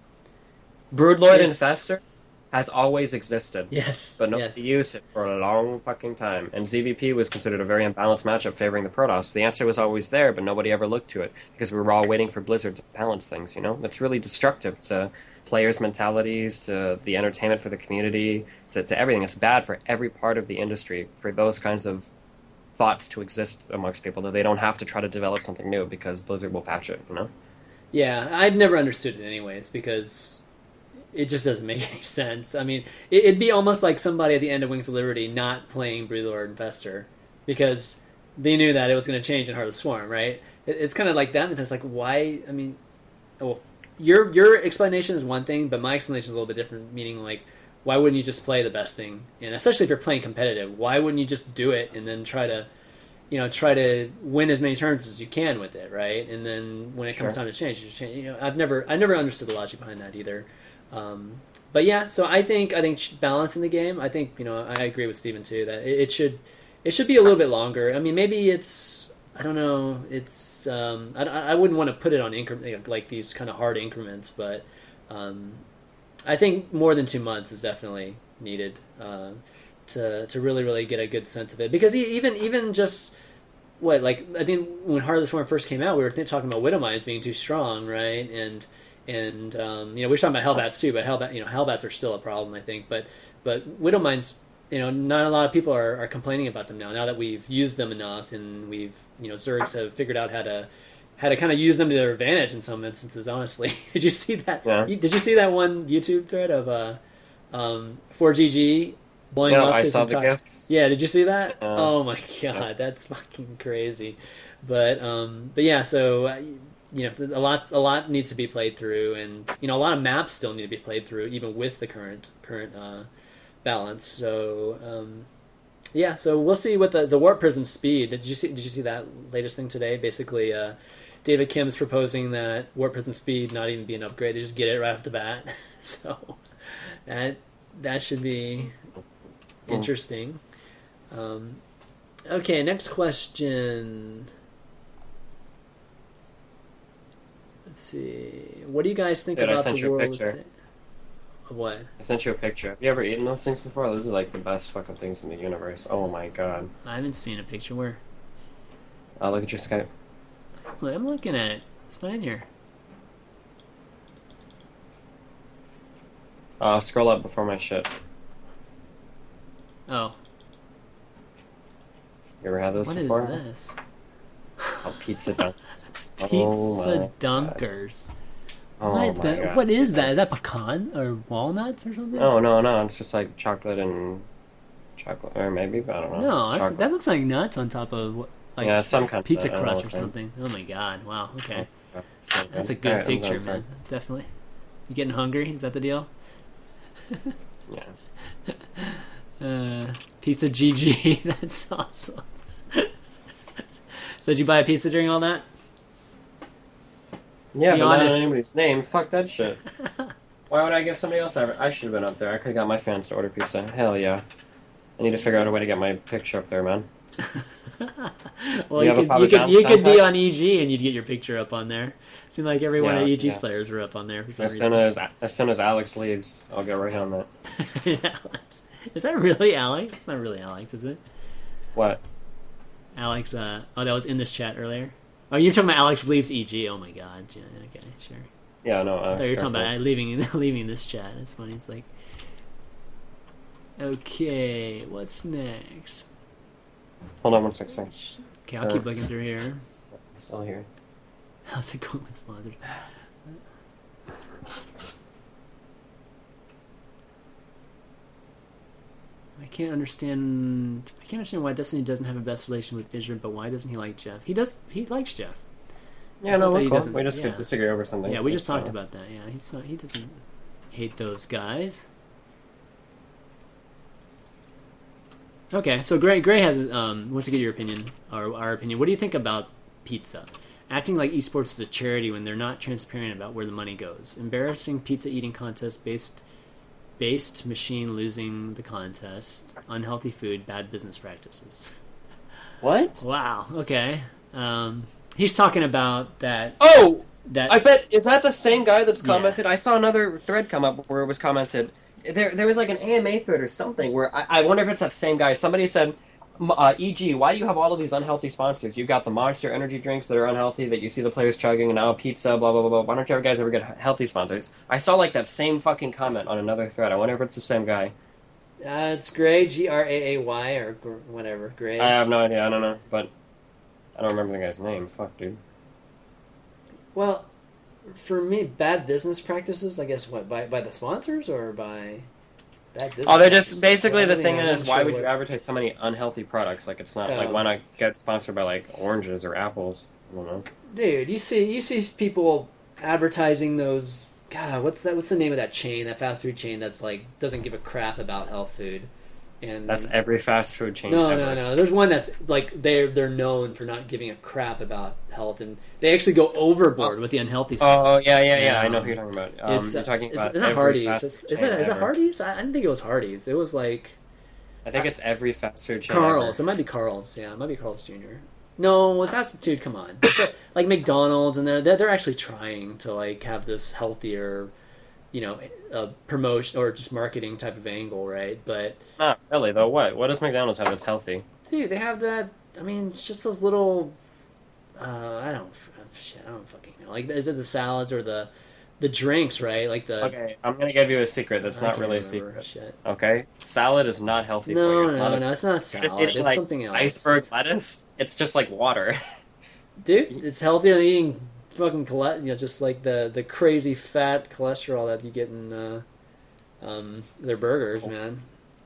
Broodlord and
It's-
Fester has always existed,
yes,
but nobody
yes.
used it for a long fucking time. And Z V P was considered a very unbalanced matchup favoring the Protoss. The answer was always there, but nobody ever looked to it because we were all waiting for Blizzard to balance things, you know? That's really destructive to players' mentalities, to the entertainment for the community, to, to everything. It's bad for every part of the industry for those kinds of thoughts to exist amongst people, that they don't have to try to develop something new because Blizzard will patch it, you know?
Yeah, I'd never understood it anyways because it just doesn't make any sense. I mean, it, it'd be almost like somebody at the end of Wings of Liberty not playing Broodlord and Fester because they knew that it was going to change in Heart of the Swarm, right? It, it's kind of like that. And it's like, why? I mean, well, your your explanation is one thing, but my explanation is a little bit different. Meaning, like, why wouldn't you just play the best thing? And especially if you're playing competitive, why wouldn't you just do it and then try to, you know, try to win as many turns as you can with it, right? And then when it comes
Sure.
time to change, you change. You know, I've never I never understood the logic behind that either. Um, but yeah, so I think I think balancing the game. I think you know I agree with Steven too that it, it should it should be a little bit longer. I mean, maybe it's I don't know. It's um, I, I wouldn't want to put it on incre- like these kind of hard increments, but um, I think more than two months is definitely needed uh, to to really really get a good sense of it. Because e- even even just what like I think when Heart of the Swarm first came out, we were th- talking about Widow Mines being too strong, right? And and um, you know we were talking about Hellbats too, but Hellbat you know Hellbats are still a problem, I think. But but Widow Mines, you know, not a lot of people are, are complaining about them now. Now that we've used them enough, and we've you know Zergs have figured out how to how to kind of use them to their advantage in some instances. Honestly, did you see that?
Yeah.
Did you see that one YouTube thread of uh, um, four G G blowing
Yeah,
up
I
his
saw the
entire-
gifs.
Yeah, did you see that?
Uh,
oh my god,
yeah.
that's fucking crazy. But um, but yeah, so uh, you know, a lot a lot needs to be played through, and you know, a lot of maps still need to be played through, even with the current current uh, balance. So um, yeah, so we'll see what the the Warp Prism speed. Did you see? Did you see that latest thing today? Basically, uh, David Kim's proposing that Warp Prism speed not even be an upgrade; they just get it right off the bat. So that that should be interesting. Um, okay, next question. Let's see. What do you guys think
Dude, I
about
sent
the
you a
world?
picture.
What?
I sent you a picture. Have you ever eaten those things before? Those are like the best fucking things in the universe. Oh my god.
I haven't seen a picture. Where?
Uh, look at your Skype.
Wait, I'm looking at it. It's not in here.
Uh, scroll up before my shit.
Oh,
You ever had those
what is
before?
this?
Oh, pizza dunkers. Oh
Pizza
my God.
dunkers.
Oh
What
my
the,
God.
what is that? Is that pecan or walnuts or something?
No, no, no. It's just like chocolate and chocolate, or maybe, but I don't know.
No,
It's
that's,
chocolate.
that looks like nuts on top of what- like
Yeah, some kind of
pizza
nut, I don't
crust
know
or
what kind.
something. Oh my god! Wow. Okay,
Oh, so
that's a
good.
good
Alright, I'm
picture,
done, sorry.
man. Definitely. You getting hungry? Is that the deal?
Yeah.
Uh, pizza G G. That's awesome. So did you buy a pizza during all that?
Yeah,
Be
but not
honest.
in anybody's name. Fuck that shit. Why would I give somebody else? Ever? I should have been up there. I could have got my fans to order pizza. Hell yeah. I need to figure out a way to get my picture up there, man.
Well,
You
you,
have a
could
Papa
you could
John's
you could be
contact?
on E G and you'd get your picture up on there. Seemed like every one
Yeah,
of E G's
yeah.
players were up on there for some
As soon
reason.
as as soon as Alex leaves, I'll get right on that.
Yeah, Alex. Is that really Alex? It's not really Alex, is it?
What?
Alex, uh, oh, that was in this chat earlier. Oh, you're talking about Alex leaves E G. Oh my god. Yeah, okay, sure.
Yeah, no.
I
Alex
thought you were talking
Garfield.
about leaving leaving this chat. It's funny. It's like, okay, what's next?
Hold on one sec, sorry.
Okay, I'll keep looking through here.
It's still here.
How's it going with sponsors? I can't understand. I can't understand why Destiny doesn't have a best relation with Israel, but why doesn't he like Jeff? He does. He likes Jeff.
Yeah,
It's
no,
not that
we're
he
cool.
doesn't-
We just
yeah.
could disagree over something.
Yeah,
so
we
it's
just talked
fine.
about that. Yeah, he's not. He doesn't hate those guys. Okay, so Gray Gray has um wants to get your opinion, or our opinion. What do you think about pizza? Acting like esports is a charity when they're not transparent about where the money goes. Embarrassing pizza eating contest based based machine losing the contest. Unhealthy food, bad business practices.
What?
Wow. Okay. Um, he's talking about that.
Oh!
That
I bet, is that the same guy that's
Yeah.
commented? I saw another thread come up where it was commented. There there was like an A M A thread or something where I, I wonder if it's that same guy. Somebody said, "M- uh, E G, why do you have all of these unhealthy sponsors? You've got the Monster energy drinks that are unhealthy that you see the players chugging, and now pizza, blah, blah, blah, blah. Why don't you guys ever get healthy sponsors?" I saw like that same fucking comment on another thread. I wonder if it's the same guy.
Uh, it's Gray, G R A A Y, or gr- whatever, Gray.
I have no idea. I don't know. But I don't remember the guy's name. Fuck, dude.
Well, for me, bad business practices, I guess, what, by, by the sponsors or by bad business
Oh, they're just
practices?
basically
Well, I
the
think
thing
I'm
is,
not
why
sure
would
what-
you advertise so many unhealthy products? Like, it's not like
Oh.
why not get sponsored by like oranges or apples? I don't know.
Dude, you see, you see people advertising those. God, what's that? What's the name of that chain? That fast food chain that's like doesn't give a crap about health food. And
That's every fast food chain
no,
ever.
no, no. There's one that's like they're they're known for not giving a crap about health, and they actually go overboard with the unhealthy stuff.
Oh yeah, yeah, yeah. I
Um,
know who you're talking about. Um,
it's
you're talking
is
about
it not
every
Hardee's?
fast
Is,
food
is
chain
it is it
ever.
Hardee's? I, I didn't think it was Hardee's. It was like
I think it's every fast food chain
Carl's. It
ever.
might be Carl's. Yeah, it might be Carl's Junior No, fast dude. Come on, like McDonald's, and they're they're actually trying to like have this healthier, you know, uh, promotion or just marketing type of angle, right? But
Not really though. What? What does McDonald's have that's healthy?
dude, they have that. I mean, it's just those little. Uh, I don't. Shit, I don't fucking know. Like, is it the salads or the the drinks, right? Like the.
Okay, I'm gonna give you a secret that's
I
not
can't
really a
remember.
secret.
Shit.
Okay, salad is not healthy for
No,
you. It's
no,
not a,
no. It's not
Just
salad.
eat,
It's
like,
something else.
iceberg lettuce. It's just like water.
Dude, it's healthier than eating fucking chole- you know, just like the the crazy fat cholesterol that you get in uh, um, their burgers, man.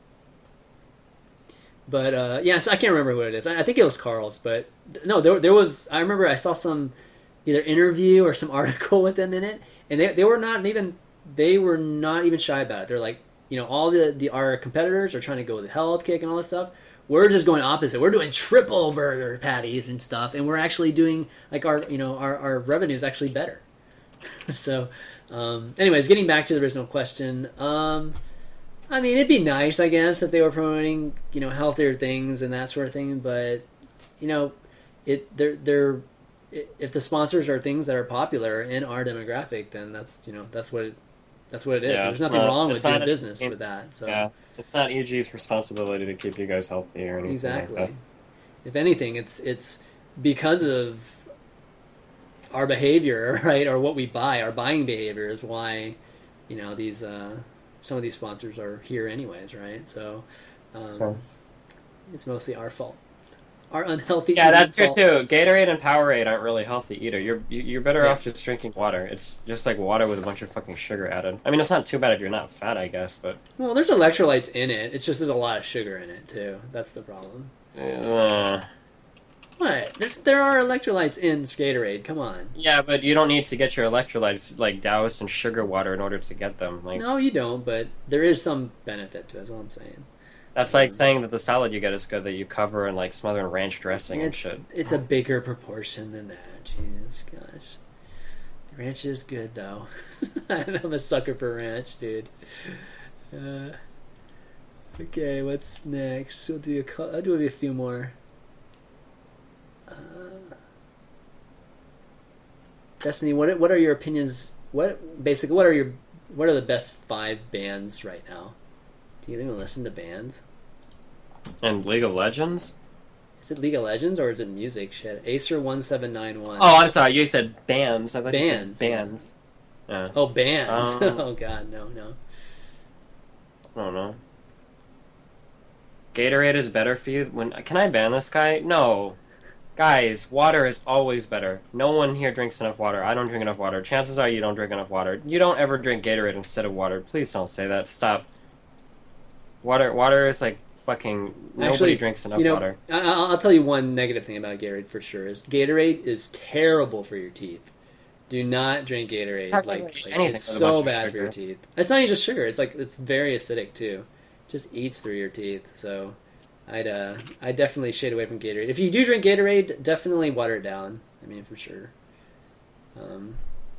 But uh, yeah, so I can't remember what it is. I, I think it was Carl's, but no, there there was. I remember I saw some either interview or some article with them in it, and they they were not even they were not even shy about it. They're like, you know, all the, the our competitors are trying to go with the health kick and all this stuff. We're just going opposite. We're doing triple burger patties and stuff, and we're actually doing like our you know our our revenue is actually better. So, um, anyways, getting back to the original question, um, I mean, it'd be nice, I guess, if they were promoting you know healthier things and that sort of thing. But you know, it they're they're if the sponsors are things that are popular in our demographic, then that's you know that's what it, that's what it is.
Yeah,
There's
it's
nothing
not-
wrong with
it's not
doing
a-
business
it's-
with that. So.
Yeah, it's not E G's responsibility to keep you guys healthy or anything
Exactly.
like that.
If anything, it's it's because of our behavior, right, or what we buy. Our buying behavior is why, you know, these uh, some of these sponsors are here anyways, right? So, um,
So-
it's mostly our fault. Our unhealthy.
Yeah, that's true
fault.
too. Gatorade and Powerade aren't really healthy either. You're you- you're better
Yeah.
off just drinking water. It's just like water with a bunch of fucking sugar added. I mean, it's not too bad if you're not fat, I guess, but
Well, there's electrolytes in it. It's just there's a lot of sugar in it too. That's the problem.
uh,
What? There's there are electrolytes in Gatorade. Come on.
yeah, but you don't need to get your electrolytes like doused in sugar water in order to get them. Like
No, you don't. But there is some benefit to it. That's all I'm saying.
that's like saying that the salad you get is good that you cover and like smother in ranch dressing and
It's
shit.
it's a bigger proportion than that. Jeez, gosh. Ranch is good though. I'm a sucker for ranch, dude. Uh, okay, what's next? We'll do a cou- I'll do a few more. Uh, Destiny, what what are your opinions? What basically what are your what are the best five bands right now? Do you even listen to bands?
And League of Legends?
Is it League of Legends or is it music? Shit, Acer one seven nine one.
Oh, I'm sorry. You said bands. I thought
Bands.
you said bands. Yeah.
Oh, bands.
Um,
Oh God, no, no.
I don't know. Gatorade is better for you. When can I ban this guy? No, guys, water is always better. No one here drinks enough water. I don't drink enough water. Chances are you don't drink enough water. You don't ever drink Gatorade instead of water. Please don't say that. Stop. Water, water is like fucking. Nobody
Actually,
drinks enough
you know,
water.
I, I'll I'll tell you one negative thing about Gatorade for sure is Gatorade is terrible for your teeth. Do not drink Gatorade.
It's
Like,
not
like,
anything
it's
with a
so
bunch of
bad for
sugar.
your teeth. It's not even just sugar. It's like it's very acidic too. It just eats through your teeth. So, I'd uh, I definitely shade away from Gatorade. If you do drink Gatorade, definitely water it down. I mean, for sure. Um,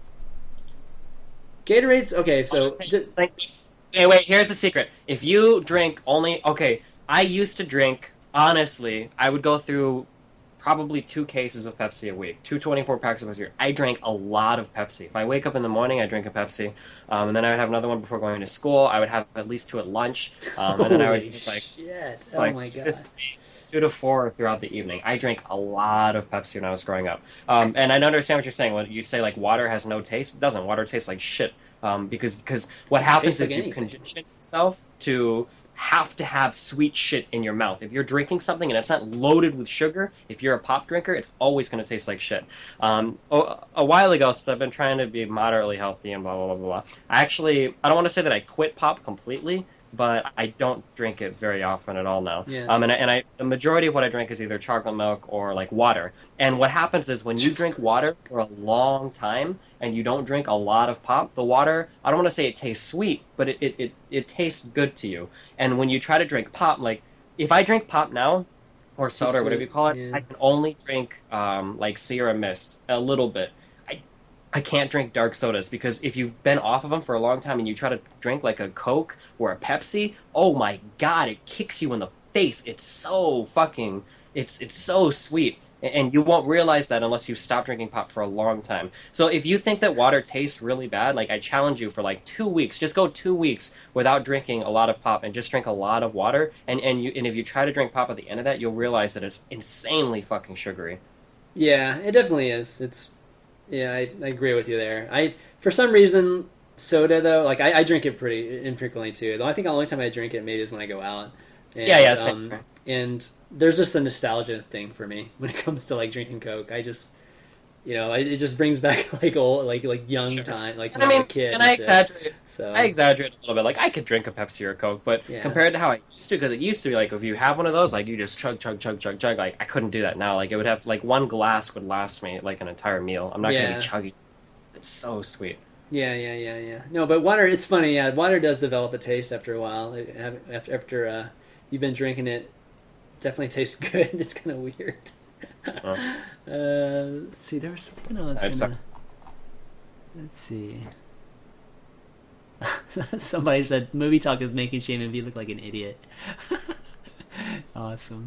Gatorade's okay. So just,
Hey, wait, here's the secret. If you drink only... Okay, I used to drink, honestly, I would go through probably two cases of Pepsi a week. Two twenty-four packs of Pepsi. I drank a lot of Pepsi. If I wake up in the morning, I drink a Pepsi. Um, and then I would have another one before going to school. I would have at least two at lunch. Um, and then I would
holy
drink like,
shit! Oh
like
my
two,
god!
to three, two to four throughout the evening. I drank a lot of Pepsi when I was growing up. Um, and I understand what you're saying. When you say like water has no taste, it doesn't. Water tastes like shit. Um, because because what happens
tastes
is
like
you
anything.
condition yourself to have to have sweet shit in your mouth. If you're drinking something and it's not loaded with sugar, if you're a pop drinker, it's always going to taste like shit. Um, a, a while ago, since I've been trying to be moderately healthy and blah, blah, blah, blah, blah, I actually, I don't want to say that I quit pop completely, but I don't drink it very often at all now.
Yeah.
Um, and I, and I, the majority of what I drink is either chocolate milk or like water. And what happens is when you drink water for a long time and you don't drink a lot of pop, the water, I don't want to say it tastes sweet, but it, it, it, it tastes good to you. And when you try to drink pop, like if I drink pop now, or
It's too
soda or whatever
sweet,
you call it,
yeah.
I can only drink um, like Sierra Mist a little bit. I I can't drink dark sodas because if you've been off of them for a long time and you try to drink like a Coke or a Pepsi, oh my god, it kicks you in the face. It's so fucking, it's it's so sweet. And you won't realize that unless you stop drinking pop for a long time. So if you think that water tastes really bad, like I challenge you for like two weeks, just go two weeks without drinking a lot of pop and just drink a lot of water. And and you and if you try to drink pop at the end of that, you'll realize that it's insanely fucking sugary.
Yeah, it definitely is. It's yeah, I, I agree with you there. I for some reason soda though, like I, I drink it pretty infrequently too. Though I think the only time I drink it maybe is when I go out. And,
Yeah, yeah, same.
Um, and there's just a nostalgia thing for me when it comes to like drinking Coke. I just, you know, it, it just brings back like old, like like young
Sure.
time, like
And
when
I
I
mean,
was a kid.
and I
shit.
exaggerate.
So
I exaggerate a little bit. Like I could drink a Pepsi or a Coke, but
Yeah.
compared to how I used to, because it used to be like if you have one of those, like you just chug, chug, chug, chug, chug. Like I couldn't do that now. Like it would have like one glass would last me like an entire meal. I'm not
Yeah.
gonna be chugging. It's so sweet.
Yeah, yeah, yeah, yeah. No, but water, it's funny. Yeah, water does develop a taste after a while. It- After, after uh, you've been drinking it, it definitely tastes good. It's kind of weird.
Oh.
Uh, let's see, there was something else.
I'd
Gonna... Let's see. Somebody said, movie talk is making Shaman V look like an idiot. Awesome.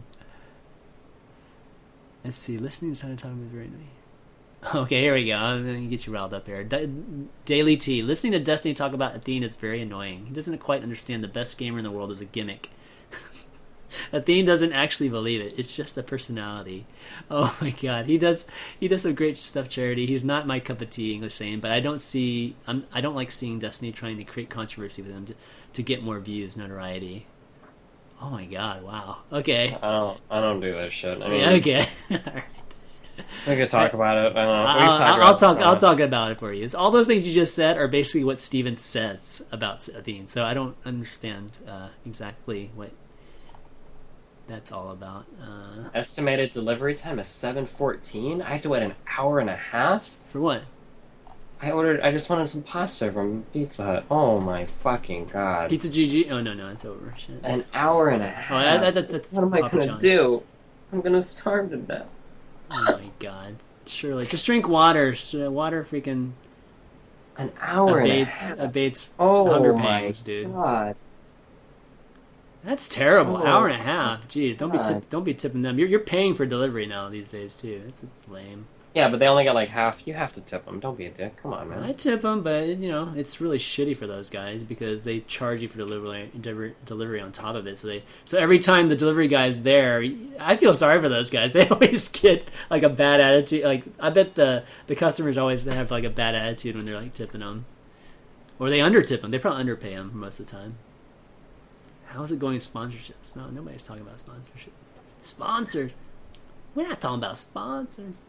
Let's see, listening to Simon talking is very annoying. Okay, here we go. I'm going to get you riled up here. Da- Daily T. Listening to Destiny talk about Athene is very annoying. He doesn't quite understand the best gamer in the world is a gimmick. Athene doesn't actually believe it. It's just a personality. Oh my god. He does he does some great stuff, Charity. He's not my cup of tea, English saying, but I don't see I'm I don't like seeing Destiny trying to create controversy with him. to get more views, notoriety. Oh my god! Wow. Okay.
I don't. I don't do that shit. I mean,
Yeah, okay. All right.
we could talk about it. I don't know. We've
I'll,
talked
I'll,
about
I'll
this
talk.
so
I'll
much.
talk about it for you. It's, all those things you just said are basically what Steven says about Athene. So I don't understand uh, exactly what that's all about. Uh,
Estimated delivery time is seven fourteen. I have to wait an hour and a half.
for what?
I ordered. I just wanted some pasta from Pizza Hut. Oh my fucking god!
Pizza G G? Oh no, no, it's over. Shit.
An hour and a
Oh,
half.
that, that, that's
what am I
Papa
gonna
John's.
do? I'm gonna starve to death.
Oh my god! Surely, just drink water. So water, freaking
An hour
abates
and a half.
abates
Oh
hunger
my
pangs, dude.
god!
That's terrible.
Oh,
Hour and a half. Jeez, don't be
God.
tip, don't be tipping them. You're you're paying for delivery now these days too. It's it's lame.
Yeah, but they only got like half. You have to tip them. Don't be a dick. Come on,
I
man.
tip them, but you know it's really shitty for those guys because they charge you for delivery delivery, delivery on top of it. So they so every time the delivery guy's there, I feel sorry for those guys. They always get like a bad attitude. Like I bet the the customers always have like a bad attitude when they're like tipping them, or they undertip them. They probably underpay them most of the time. How's it going with sponsorships? No, nobody's talking about sponsorships. Sponsors. We're not talking about sponsors.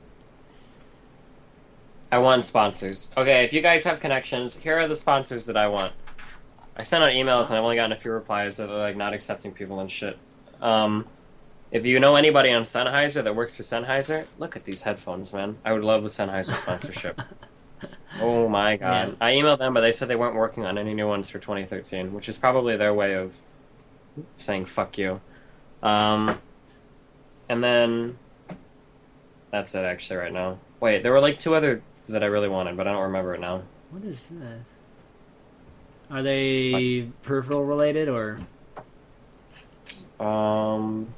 I want sponsors. Okay, if you guys have connections, here are the sponsors that I want. I sent out emails and I've only gotten a few replies that are like not accepting people and shit. Um, if you know anybody on Sennheiser that works for Sennheiser, look at these headphones, man. I would love the Sennheiser sponsorship. Oh my god.
Yeah.
I emailed them, but they said they weren't working on any new ones for twenty thirteen, which is probably their way of saying fuck you. Um, and then that's it actually right now. Wait, there were like two other that I really wanted, but I don't remember it now.
What is this? Are they peripheral related or?
Um,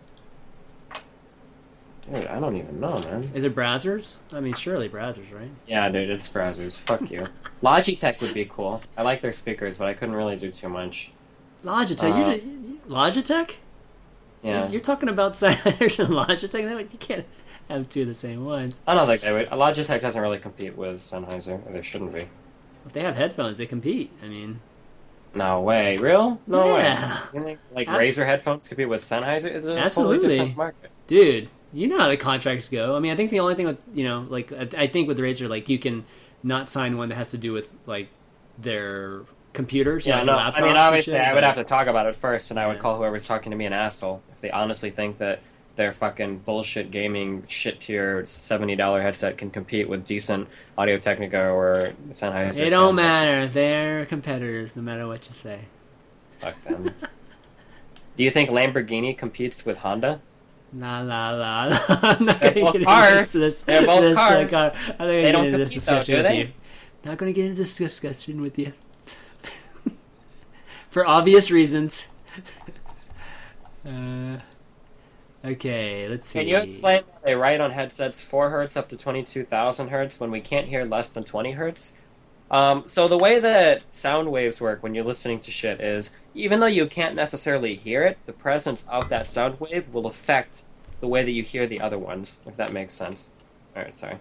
dude, I don't even know, man.
Is it browsers? I mean, surely browsers, right?
Yeah, dude, it's browsers. Fuck you. Logitech would be cool. I like their speakers, but I couldn't really do too much.
Logitech,
Uh,
you're, you Logitech?
Yeah,
You're talking about Sennheiser and Logitech? No, you can't have two of the same ones.
I don't think they would. Logitech doesn't really compete with Sennheiser, or they shouldn't be.
If they have headphones, they compete. I mean,
No way, real? No
Yeah.
way. You think like
Abs-
Razer headphones compete with Sennheiser? It's a
Absolutely.
totally different market.
dude, you know how the contracts go. I mean, I think the only thing with, you know, like, I, I think with Razer, like, you can not sign one that has to do with, like, their computers.
Yeah,
like
no.
laptops
I mean,
and
obviously,
shit,
I would
but-
have to talk about it first, and I would
Yeah.
call whoever's talking to me an asshole if they honestly think that their fucking bullshit gaming shit tier seventy dollar headset can compete with decent Audio Technica or Sennheiser.
It don't
headset.
matter. They're competitors, no matter what you say.
Fuck them. Do you think Lamborghini competes with Honda?
La la la. la. I'm not
They're
going
both
to get
cars.
into this.
They're both
this, uh,
cars.
car. I'm not going
They
to
don't
get into this
compete, though,
discussion
do
with
they?
you. Not going to get into this discussion with you. For obvious reasons. uh, okay, let's see.
Can you explain why they write on headsets four hertz up to twenty-two thousand hertz when we can't hear less than twenty hertz? Um, so the way that sound waves work when you're listening to shit is, even though you can't necessarily hear it, the presence of that sound wave will affect the way that you hear the other ones, if that makes sense. Alright, sorry.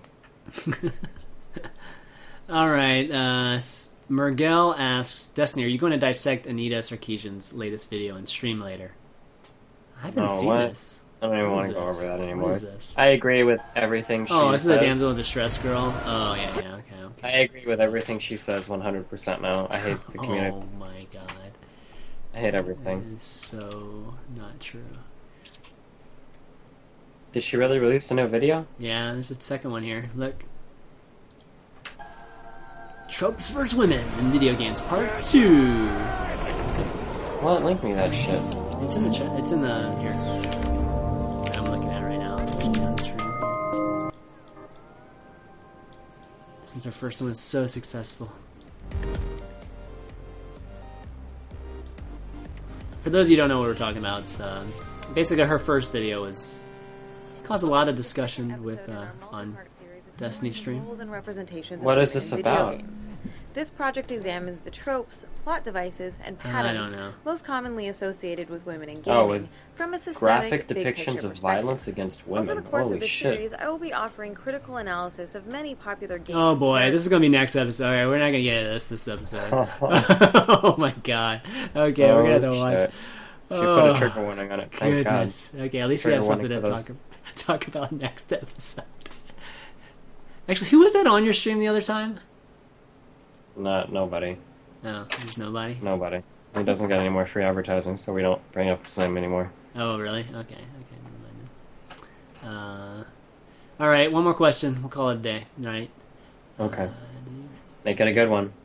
All right. Uh, Mergel asks, Destiny, are you going to dissect Anita Sarkeesian's latest video and stream later? I haven't
No,
seen
what?
this.
I don't even
What
want
is
to go
this?
over that
What
anymore.
is this?
I agree with everything she
Oh, this
says.
is a damsel in distress girl. Oh yeah, yeah, okay,
I
okay.
agree with everything she says one hundred percent now. I hate the community.
Oh my god,
I hate
that
everything.
is so not true.
Did she really release a new video?
Yeah, there's a second one here. Look. Tropes versus Women in Video Games Part two.
Well, link me that shit.
It's in the chat. It's in the here. I'm looking at it right now. It's on the screen. Since our first one was so successful. For those of you who don't know what we're talking about, it's, uh, basically her first video was caused a lot of discussion with uh, on Destiny stream.
What is this about?
This project examines the tropes, plot devices, and
I
patterns
don't know.
most commonly associated with women in gaming
Oh, with
from a systemic,
Graphic
big
depictions
picture
of
perspective.
violence against women.
Over the course
Holy
of this
shit.
series, I will be offering critical analysis of many popular games.
Oh boy, this is gonna be next episode. All right, we're not gonna get into this this episode. Oh my god. Okay, we're gonna have to
Oh,
watch.
shit. She
Oh,
put a trigger warning on it. Thank
goodness. Okay, at least we
Trigger
have something to
warning for
talk, talk about next episode. Actually, who was that on your stream the other time?
God. Not nobody.
No, there's nobody.
Nobody. He doesn't get any more free advertising, so we don't bring up his name anymore.
Oh, really? Okay, okay, never mind. then. Uh, all right, one more question. We'll call it a day. All right.
Okay.
Uh,
Make it a good one.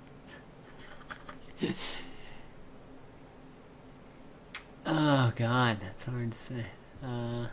oh God, that's hard to say. Uh,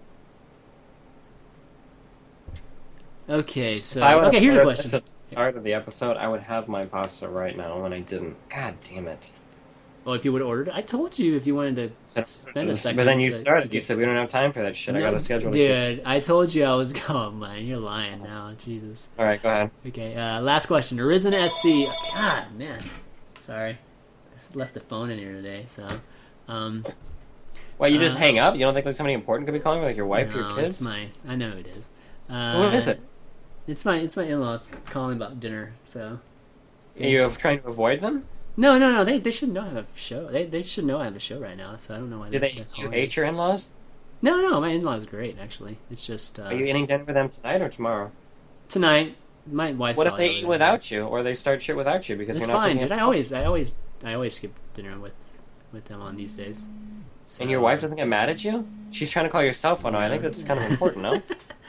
okay, so
If I would've
okay, here's a
ordered this
question.
At the start of the episode, I would have my pasta right now, and I didn't. God damn it.
Well, if you would have ordered it, I told you if you wanted to spend a second.
But then you
to,
started.
to
You
get...
said we don't have time for that shit. I
No,
got a schedule. To
dude, I told you I was going, man. You're lying now. Jesus.
keep. All right, go ahead.
Okay, uh, last question. Arisen S C. God, man. Sorry. I left the phone in here today, so. Um,
Well, you just
Uh,
hang up. You don't think like somebody important could be calling, like your wife or
no,
your kids?
it's my. I know who it is. Uh,
Who is it?
It's my. It's my in-laws calling about dinner. So.
Are you trying to avoid them?
No, no, no. They they should know I have a show. They they should know I have a show right now. So I don't know why.
Do they?
they're
Do you
calling.
hate your in-laws?
No, no. My in-laws are great. Actually, it's just uh,
Are you eating dinner with them tonight or tomorrow?
tonight. My wife's.
What if
probably
they eat
over
without you, or they start shit without you because
there. It's
you're not
fine,
cooking
dude.
it?
I always, I always, I always skip dinner with with them on these days. So,
And your wife doesn't get mad at you? She's trying to call your cell phone. No, I think that's kind of important, no?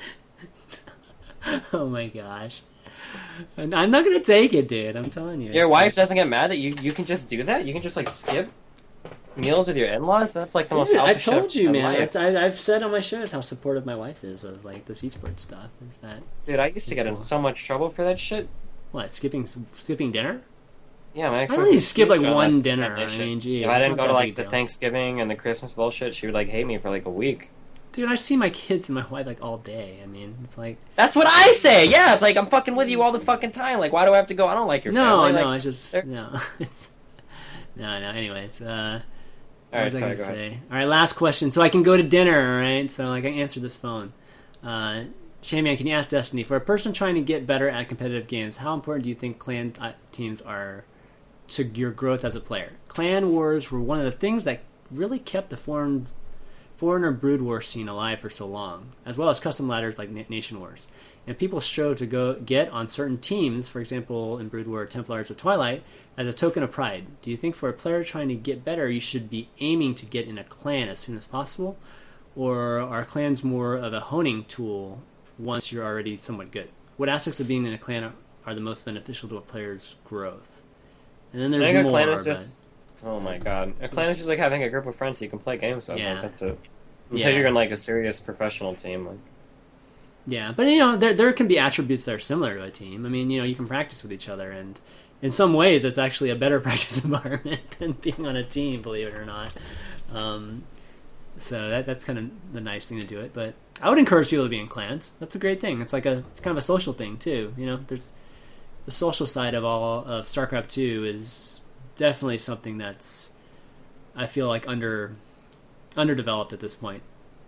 Oh my gosh. And I'm not gonna take it, dude. I'm telling you.
Your
It's
wife
like-
doesn't get mad that you you can just do that? You can just like skip meals with your in-laws? That's like the most
Dude, I
selfish shit
told you,
in
man.
life.
It's, I, I've said on my shows how supportive my wife is of like this esports stuff. Is that
Dude, I used to
It's
get in
cool.
so much trouble for that shit.
what skipping skipping dinner?
Yeah, my ex
I only skip like one dinner. I mean, geez,
if I
it's
didn't
not
go to
that
like
big
the
deal.
Thanksgiving and the Christmas bullshit, she would like hate me for like a week.
Dude, I see my kids and my wife like all day. I mean, it's like
That's what I say. Yeah, it's like I'm fucking with you all the fucking time. Like, why do I have to go? I don't like your
no,
family.
no.
Like,
It's just
they're-
no. It's no, no. Anyways, uh,
all
what
right,
was I
sorry,
gonna
go ahead.
say? All right, last question. So I can go to dinner, all right? So like I can answer this phone. Uh, Shayman, can you ask Destiny for a person trying to get better at competitive games? How important do you think clan uh, teams are to your growth as a player? Clan wars were one of the things that really kept the foreign foreigner brood war scene alive for so long, as well as custom ladders like Na- Nation Wars. And people strove to go get on certain teams, for example, in Brood War, Templars of Twilight, as a token of pride. Do you think for a player trying to get better, you should be aiming to get in a clan as soon as possible? Or are clans more of a honing tool once you're already somewhat good? What aspects of being in a clan are, are the most beneficial to a player's growth? And then
I
there's
think
more,
a clan is
but-
just. Oh my god, a clan is just like having a group of friends you can play games with.
Yeah.
Like, that's it. Until
Yeah.
you're in like a serious professional team. Like,
Yeah, but you know, there there can be attributes that are similar to a team. I mean, you know, you can practice with each other, and in some ways, it's actually a better practice environment than being on a team, believe it or not. Um, so that that's kind of the nice thing to do it. But I would encourage people to be in clans. That's a great thing. It's like a it's kind of a social thing too. You know, there's the social side of all of StarCraft two is definitely something that's I feel like under underdeveloped at this point.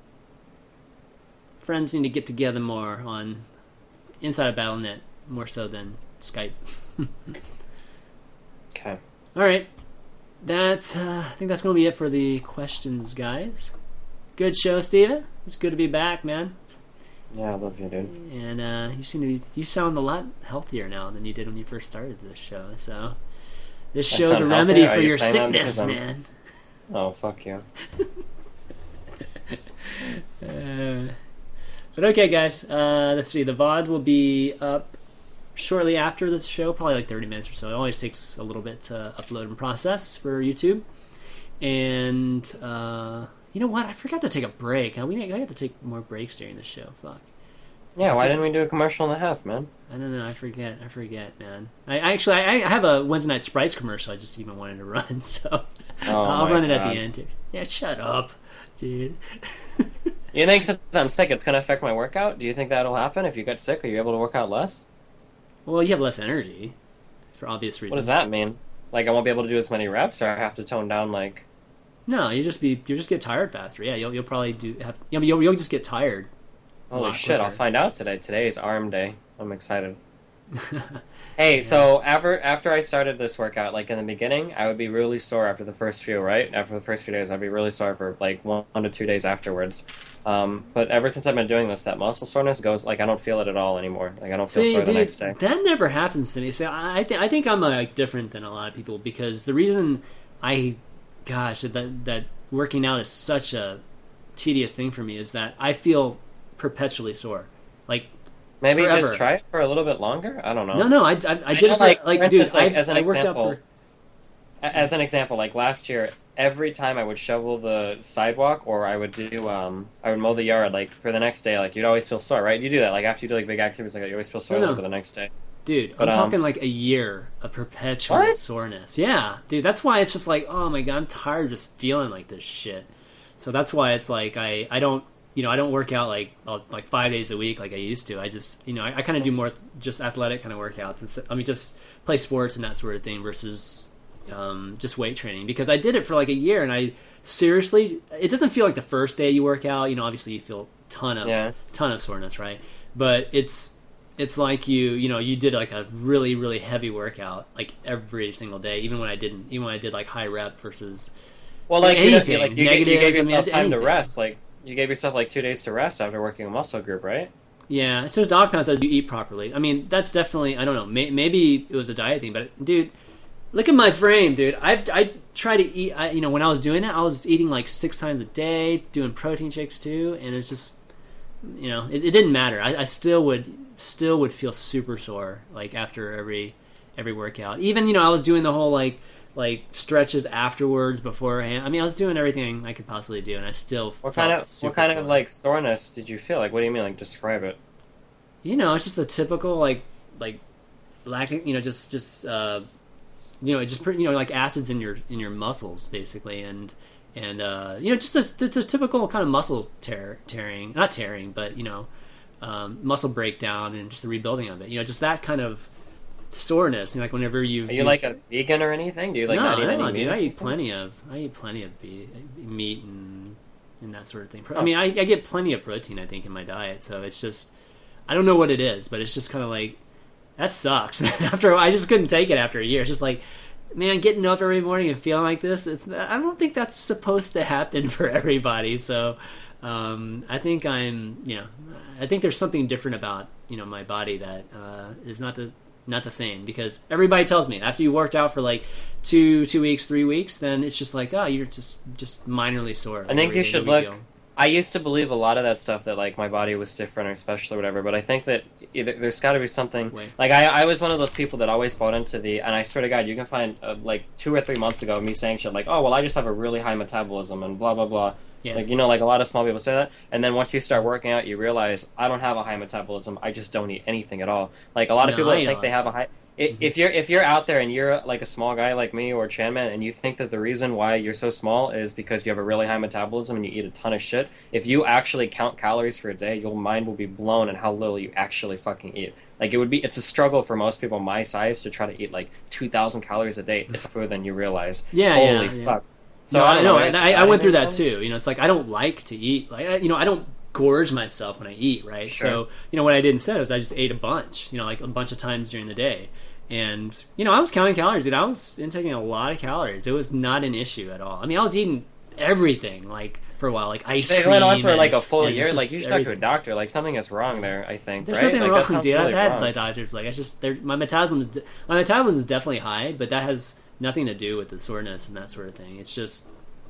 Friends need to get together more on inside of Battle dot net, more so than Skype.
okay.
All right, that's uh, I think that's going to be it for the questions, guys. Good show, Steven. It's good to be back, man.
Yeah, I love you, dude.
And uh, you seem to be you sound a lot healthier now than you did when you first started this show. So this
I
show's a
sound
remedy
healthier?
for
Are you
your
saying that
sickness,
because I'm-
man.
Oh, fuck you.
Uh, but okay, guys. Uh, let's see. The V O D will be up shortly after the show, probably like thirty minutes or so. It always takes a little bit to upload and process for YouTube. And uh, you know what? I forgot to take a break. Uh, We I have to take more breaks during the show. Fuck.
Yeah, why didn't we do a commercial and a half, man?
I don't know. I forget. I forget, man. I, I actually I, I have a Wednesday night Sprites commercial. I just even wanted to run, so
Oh,
I'll
my
run it at
God.
the end. Too. Yeah, shut up, dude.
You think since I'm sick, it's going to affect my workout? Do you think that'll happen if you get sick? Are you able to work out less?
Well, you have less energy for obvious reasons.
What does that mean? Like I won't be able to do as many reps, or I have to tone down like.
No, you just be you just get tired faster. Yeah, you'll you'll probably do have. Yeah, you'll you'll just get tired.
Holy shit!
quicker.
I'll find out today. Today is arm day. I'm excited. Hey, yeah. So after after I started this workout, like in the beginning, I would be really sore after the first few, right? After the first few days, I'd be really sore for like one, one to two days afterwards. Um, but ever since I've been doing this, that muscle soreness goes like I don't feel it at all anymore. Like I don't feel
See,
sore
dude,
the next day.
That never happens to me. See, I I, th- I think I'm like different than a lot of people because the reason I, gosh, that that working out is such a tedious thing for me is that I feel perpetually sore, like.
Maybe
forever.
just try it for a little bit longer. I don't know.
No, no, I, I, I did it for,
like,
like,
for
dude,
instance, like,
I,
as an
I worked
example,
out for.
As an example, like last year, every time I would shovel the sidewalk or I would do, um, I would mow the yard, like for the next day, like you'd always feel sore, right? You do that, like after you do like big activities, like that, you always feel sore
No, no.
for the next day.
Dude,
But,
I'm
um,
talking like a year of perpetual
What?
soreness. Yeah, dude, that's why it's just like, oh my god, I'm tired of just feeling like this shit. So that's why it's like I, I don't, you know, I don't work out like uh, like five days a week like I used to. I just, you know, I, I kind of do more just athletic kind of workouts. And I mean, just play sports and that sort of thing versus um, just weight training because I did it for like a year and I seriously, it doesn't feel like the first day you work out. You know, obviously you feel a ton of
Yeah.
ton of soreness, right? But it's it's like you, you know, you did like a really really heavy workout like every single day, even when I didn't, even when I did like high rep versus.
Well, like, you, know,
Anything.
like you, gave, you gave
Negatives, I mean,
yourself time
anything.
to rest. Like you gave yourself like two days to rest after working a muscle group, right?
Yeah, so dog pound says you eat properly. I mean, that's definitely, I don't know, may, maybe it was a diet thing, but dude, look at my frame, dude. I I try to eat, I, you know, when I was doing it, I was eating like six times a day, doing protein shakes too, and it's just, you know, it, it didn't matter. I, I still would still would feel super sore like after every every workout. Even, you know, I was doing the whole like like stretches afterwards beforehand. I mean, I was doing everything I could possibly do, and I still
What
felt
kind of
super
what kind
sore.
of like soreness did you feel? Like, what do you mean? Like, describe it.
You know, it's just the typical like like lactic. You know, just just uh, you know, just you know, like acids in your in your muscles basically, and and uh, you know, just the, the, the typical kind of muscle tear tearing, not tearing, but you know, um, muscle breakdown and just the rebuilding of it. You know, just that kind of soreness. You know, like whenever you
Are you like a vegan or anything? Do you like
no,
not eat
no,
any
dude.
meat?
I eat plenty of I eat plenty of be- meat and and that sort of thing. I mean, I, I get plenty of protein, I think, in my diet. So it's just I don't know what it is, but it's just kind of like that sucks. After I just couldn't take it after a year. It's just like, man, getting up every morning and feeling like this. It's I don't think that's supposed to happen for everybody. So um, I think I'm you know I think there's something different about you know my body that uh, is not the not the same because everybody tells me after you worked out for like two two weeks three weeks then it's just like oh you're just just minorly sore.
I think
Like,
you
no
should
big
look.
deal.
I used to believe a lot of that stuff that like my body was different or special or whatever, but I think that either, there's got to be something.
Wait.
Like I, I was one of those people that always bought into the, and I swear to God, you can find uh, like two or three months ago me saying shit like, oh well, I just have a really high metabolism and blah blah blah.
Yeah.
Like you know, like a lot of small people say that, and then once you start working out, you realize I don't have a high metabolism. I just don't eat anything at all. Like a lot of
No,
people
I
that
eat
think
all
they
that
have a high. I If you're if you're out there and you're like a small guy like me or Chanman and you think that the reason why you're so small is because you have a really high metabolism and you eat a ton of shit, if you actually count calories for a day, your mind will be blown at how little you actually fucking eat. Like it would be, it's a struggle for most people my size to try to eat like two thousand calories a day. It's further than you realize.
Yeah,
Holy
yeah, yeah.
fuck.
So no, I
don't
know,
know,
and
is
I, I went through that
anything?
too. You know, it's like I don't like to eat. Like I- you know, I don't gorge myself when I eat, right?
Sure.
So you know, what I did instead is I just ate a bunch. You know, like a bunch of times during the day, and you know, I was counting calories, dude. I was intaking a lot of calories. It was not an issue at all. I mean, I was eating everything like for a while, like ice
They
cream.
went on for
and-
like a full
and
year.
just
Like you should talk to a
everything.
doctor. Like something is wrong there. I think.
There's
right?
nothing
like,
wrong,
that sounds
dude.
really
I've had
wrong.
like doctors like I just they're- my metabolism is my metabolism is definitely high, but that has nothing to do with the soreness and that sort of thing. It's just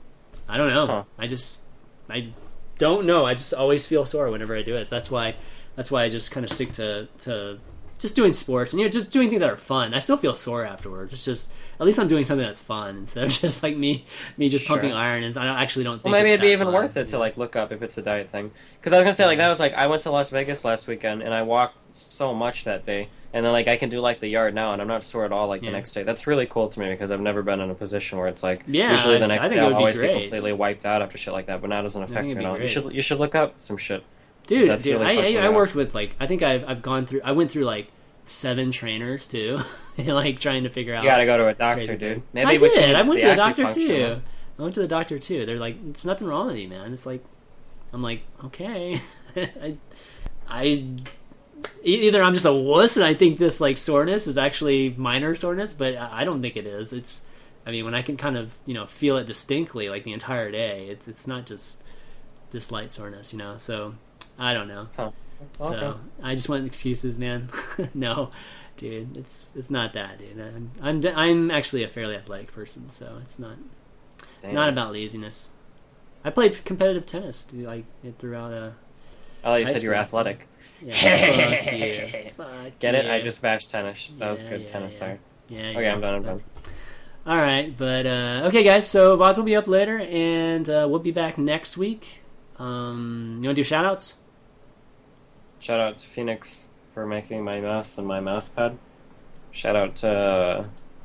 I don't know.
Huh.
I just I don't know. I just always feel sore whenever I do it. So that's why that's why I just kind of stick to to just doing sports and you know just doing things that are fun. I still feel sore afterwards. It's just at least I'm doing something that's fun instead of just like me me just
Sure.
pumping iron and I don't, actually don't think
Well, maybe
it's
it'd be
that
even
fun.
worth it to like look up if it's a diet thing. Because I was gonna say like that was like I went to Las Vegas last weekend and I walked so much that day, and then like I can do like the yard now and I'm not sore at all like
Yeah.
the next day. That's really cool to me because I've never been in a position where it's like
Yeah,
usually
I-
the
I
next
think
day
it
I'll
would be
always be
great.
completely wiped out after shit like that, but now it doesn't affect
think
me
it'd
at
be
all. You
great.
should you should look up some shit.
Dude,
That's
dude,
really
I,
fucking
I, I
out.
worked with like I think I've I've gone through I went through like seven trainers too, like trying to figure out.
You gotta go to a doctor,
crazy
dude.
thing.
Maybe
I
we
did.
change
I went
the
to the doctor
acupuncture
too.
one.
I went to the doctor too. They're like, "It's nothing wrong with you, man." It's like, I'm like, okay, I, I e- either I'm just a wuss and I think this like soreness is actually minor soreness, but I I don't think it is. It's, I mean, when I can kind of you know feel it distinctly like the entire day, it's it's not just this light soreness, you know. So I don't know.
Huh.
So
Okay.
I just want excuses, man. No, dude, it's it's not that, dude. I'm I'm I'm actually a fairly athletic person, so it's not
Damn.
not about laziness. I played competitive tennis, dude, like throughout uh
I thought you
high
said you were
school,
athletic.
yeah, fuck you. Fuck
Get it?
you.
I just bashed tennis. That was
Yeah,
good
yeah,
tennis.
yeah.
Sorry.
Yeah,
Okay,
yeah.
I'm done. I'm done.
All right, but uh, okay, guys. So V O Ds will be up later, and uh, we'll be back next week. Um, you want to do shout outs?
Shout out to Phoenix for making my mouse and my mouse pad. Shout out to uh,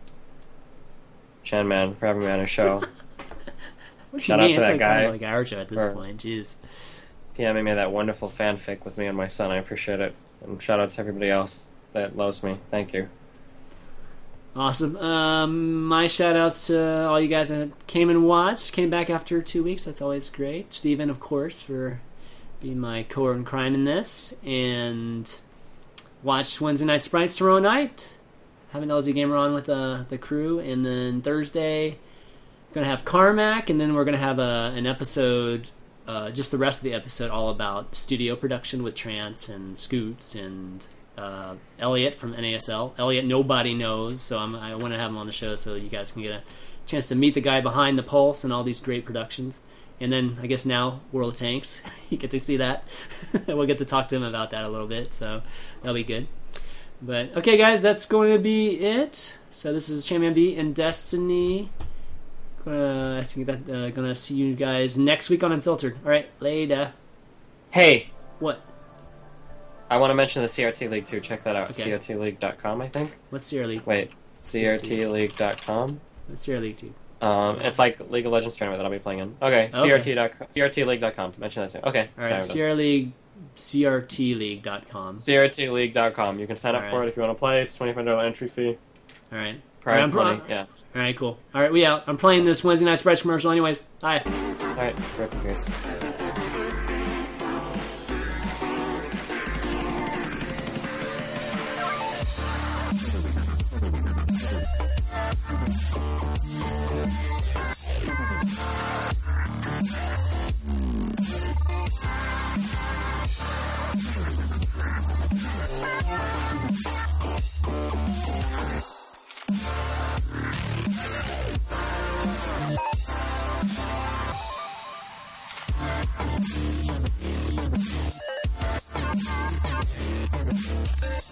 Chan Man for having me on his show.
What do
Shout
you
out
mean?
to
It's
that
like
guy
kind of like our show at this
for-
point. Jeez.
PMing me that wonderful fanfic with me and my son. I appreciate it. And shout out to everybody else that loves me. Thank you.
Awesome. Um, my shout outs to all you guys that came and watched, came back after two weeks. That's always great. Steven, of course, for being my cohort in crime in this. And watched Wednesday Night Sprites tomorrow night. Having L Z Gamer on with uh, the crew. And then Thursday, going to have Carmack. And then we're going to have a, an episode, uh, just the rest of the episode, all about studio production with Trance and Scoots and uh, Elliot from N A S L. Elliot, nobody knows, so I'm, I want to have him on the show so you guys can get a chance to meet the guy behind the Pulse and all these great productions. And then, I guess now, World of Tanks. You get to see that. We'll get to talk to him about that a little bit, so that'll be good. But, okay, guys, that's going to be it. So this is Champion V and Destiny. Uh, I think that uh, gonna see you guys next week on Unfiltered. All right, later.
Hey,
What?
I want to mention the C R T League too. Check that out.
Okay.
C R T league dot com, I think.
What's Sierra League?
Wait, C R T league dot com.
What's Sierra League too?
Um, it's like League of Legends tournament that I'll be playing in. Okay,
Okay.
C R T dot com. C R T league dot com. Mention that too. Okay.
All right,
sorry, I'm done.
Sierra League, C R T League dot com.
C R T league dot com. You can sign up
All
for
right.
it if you want to play. It's twenty-five dollars entry fee.
All right.
Prize
All right, I'm
money.
pro-
Yeah.
All right, cool. All right, we out. I'm playing this Wednesday Night Sprites commercial anyways. Bye.
All right. Rip, guys.
Thank you.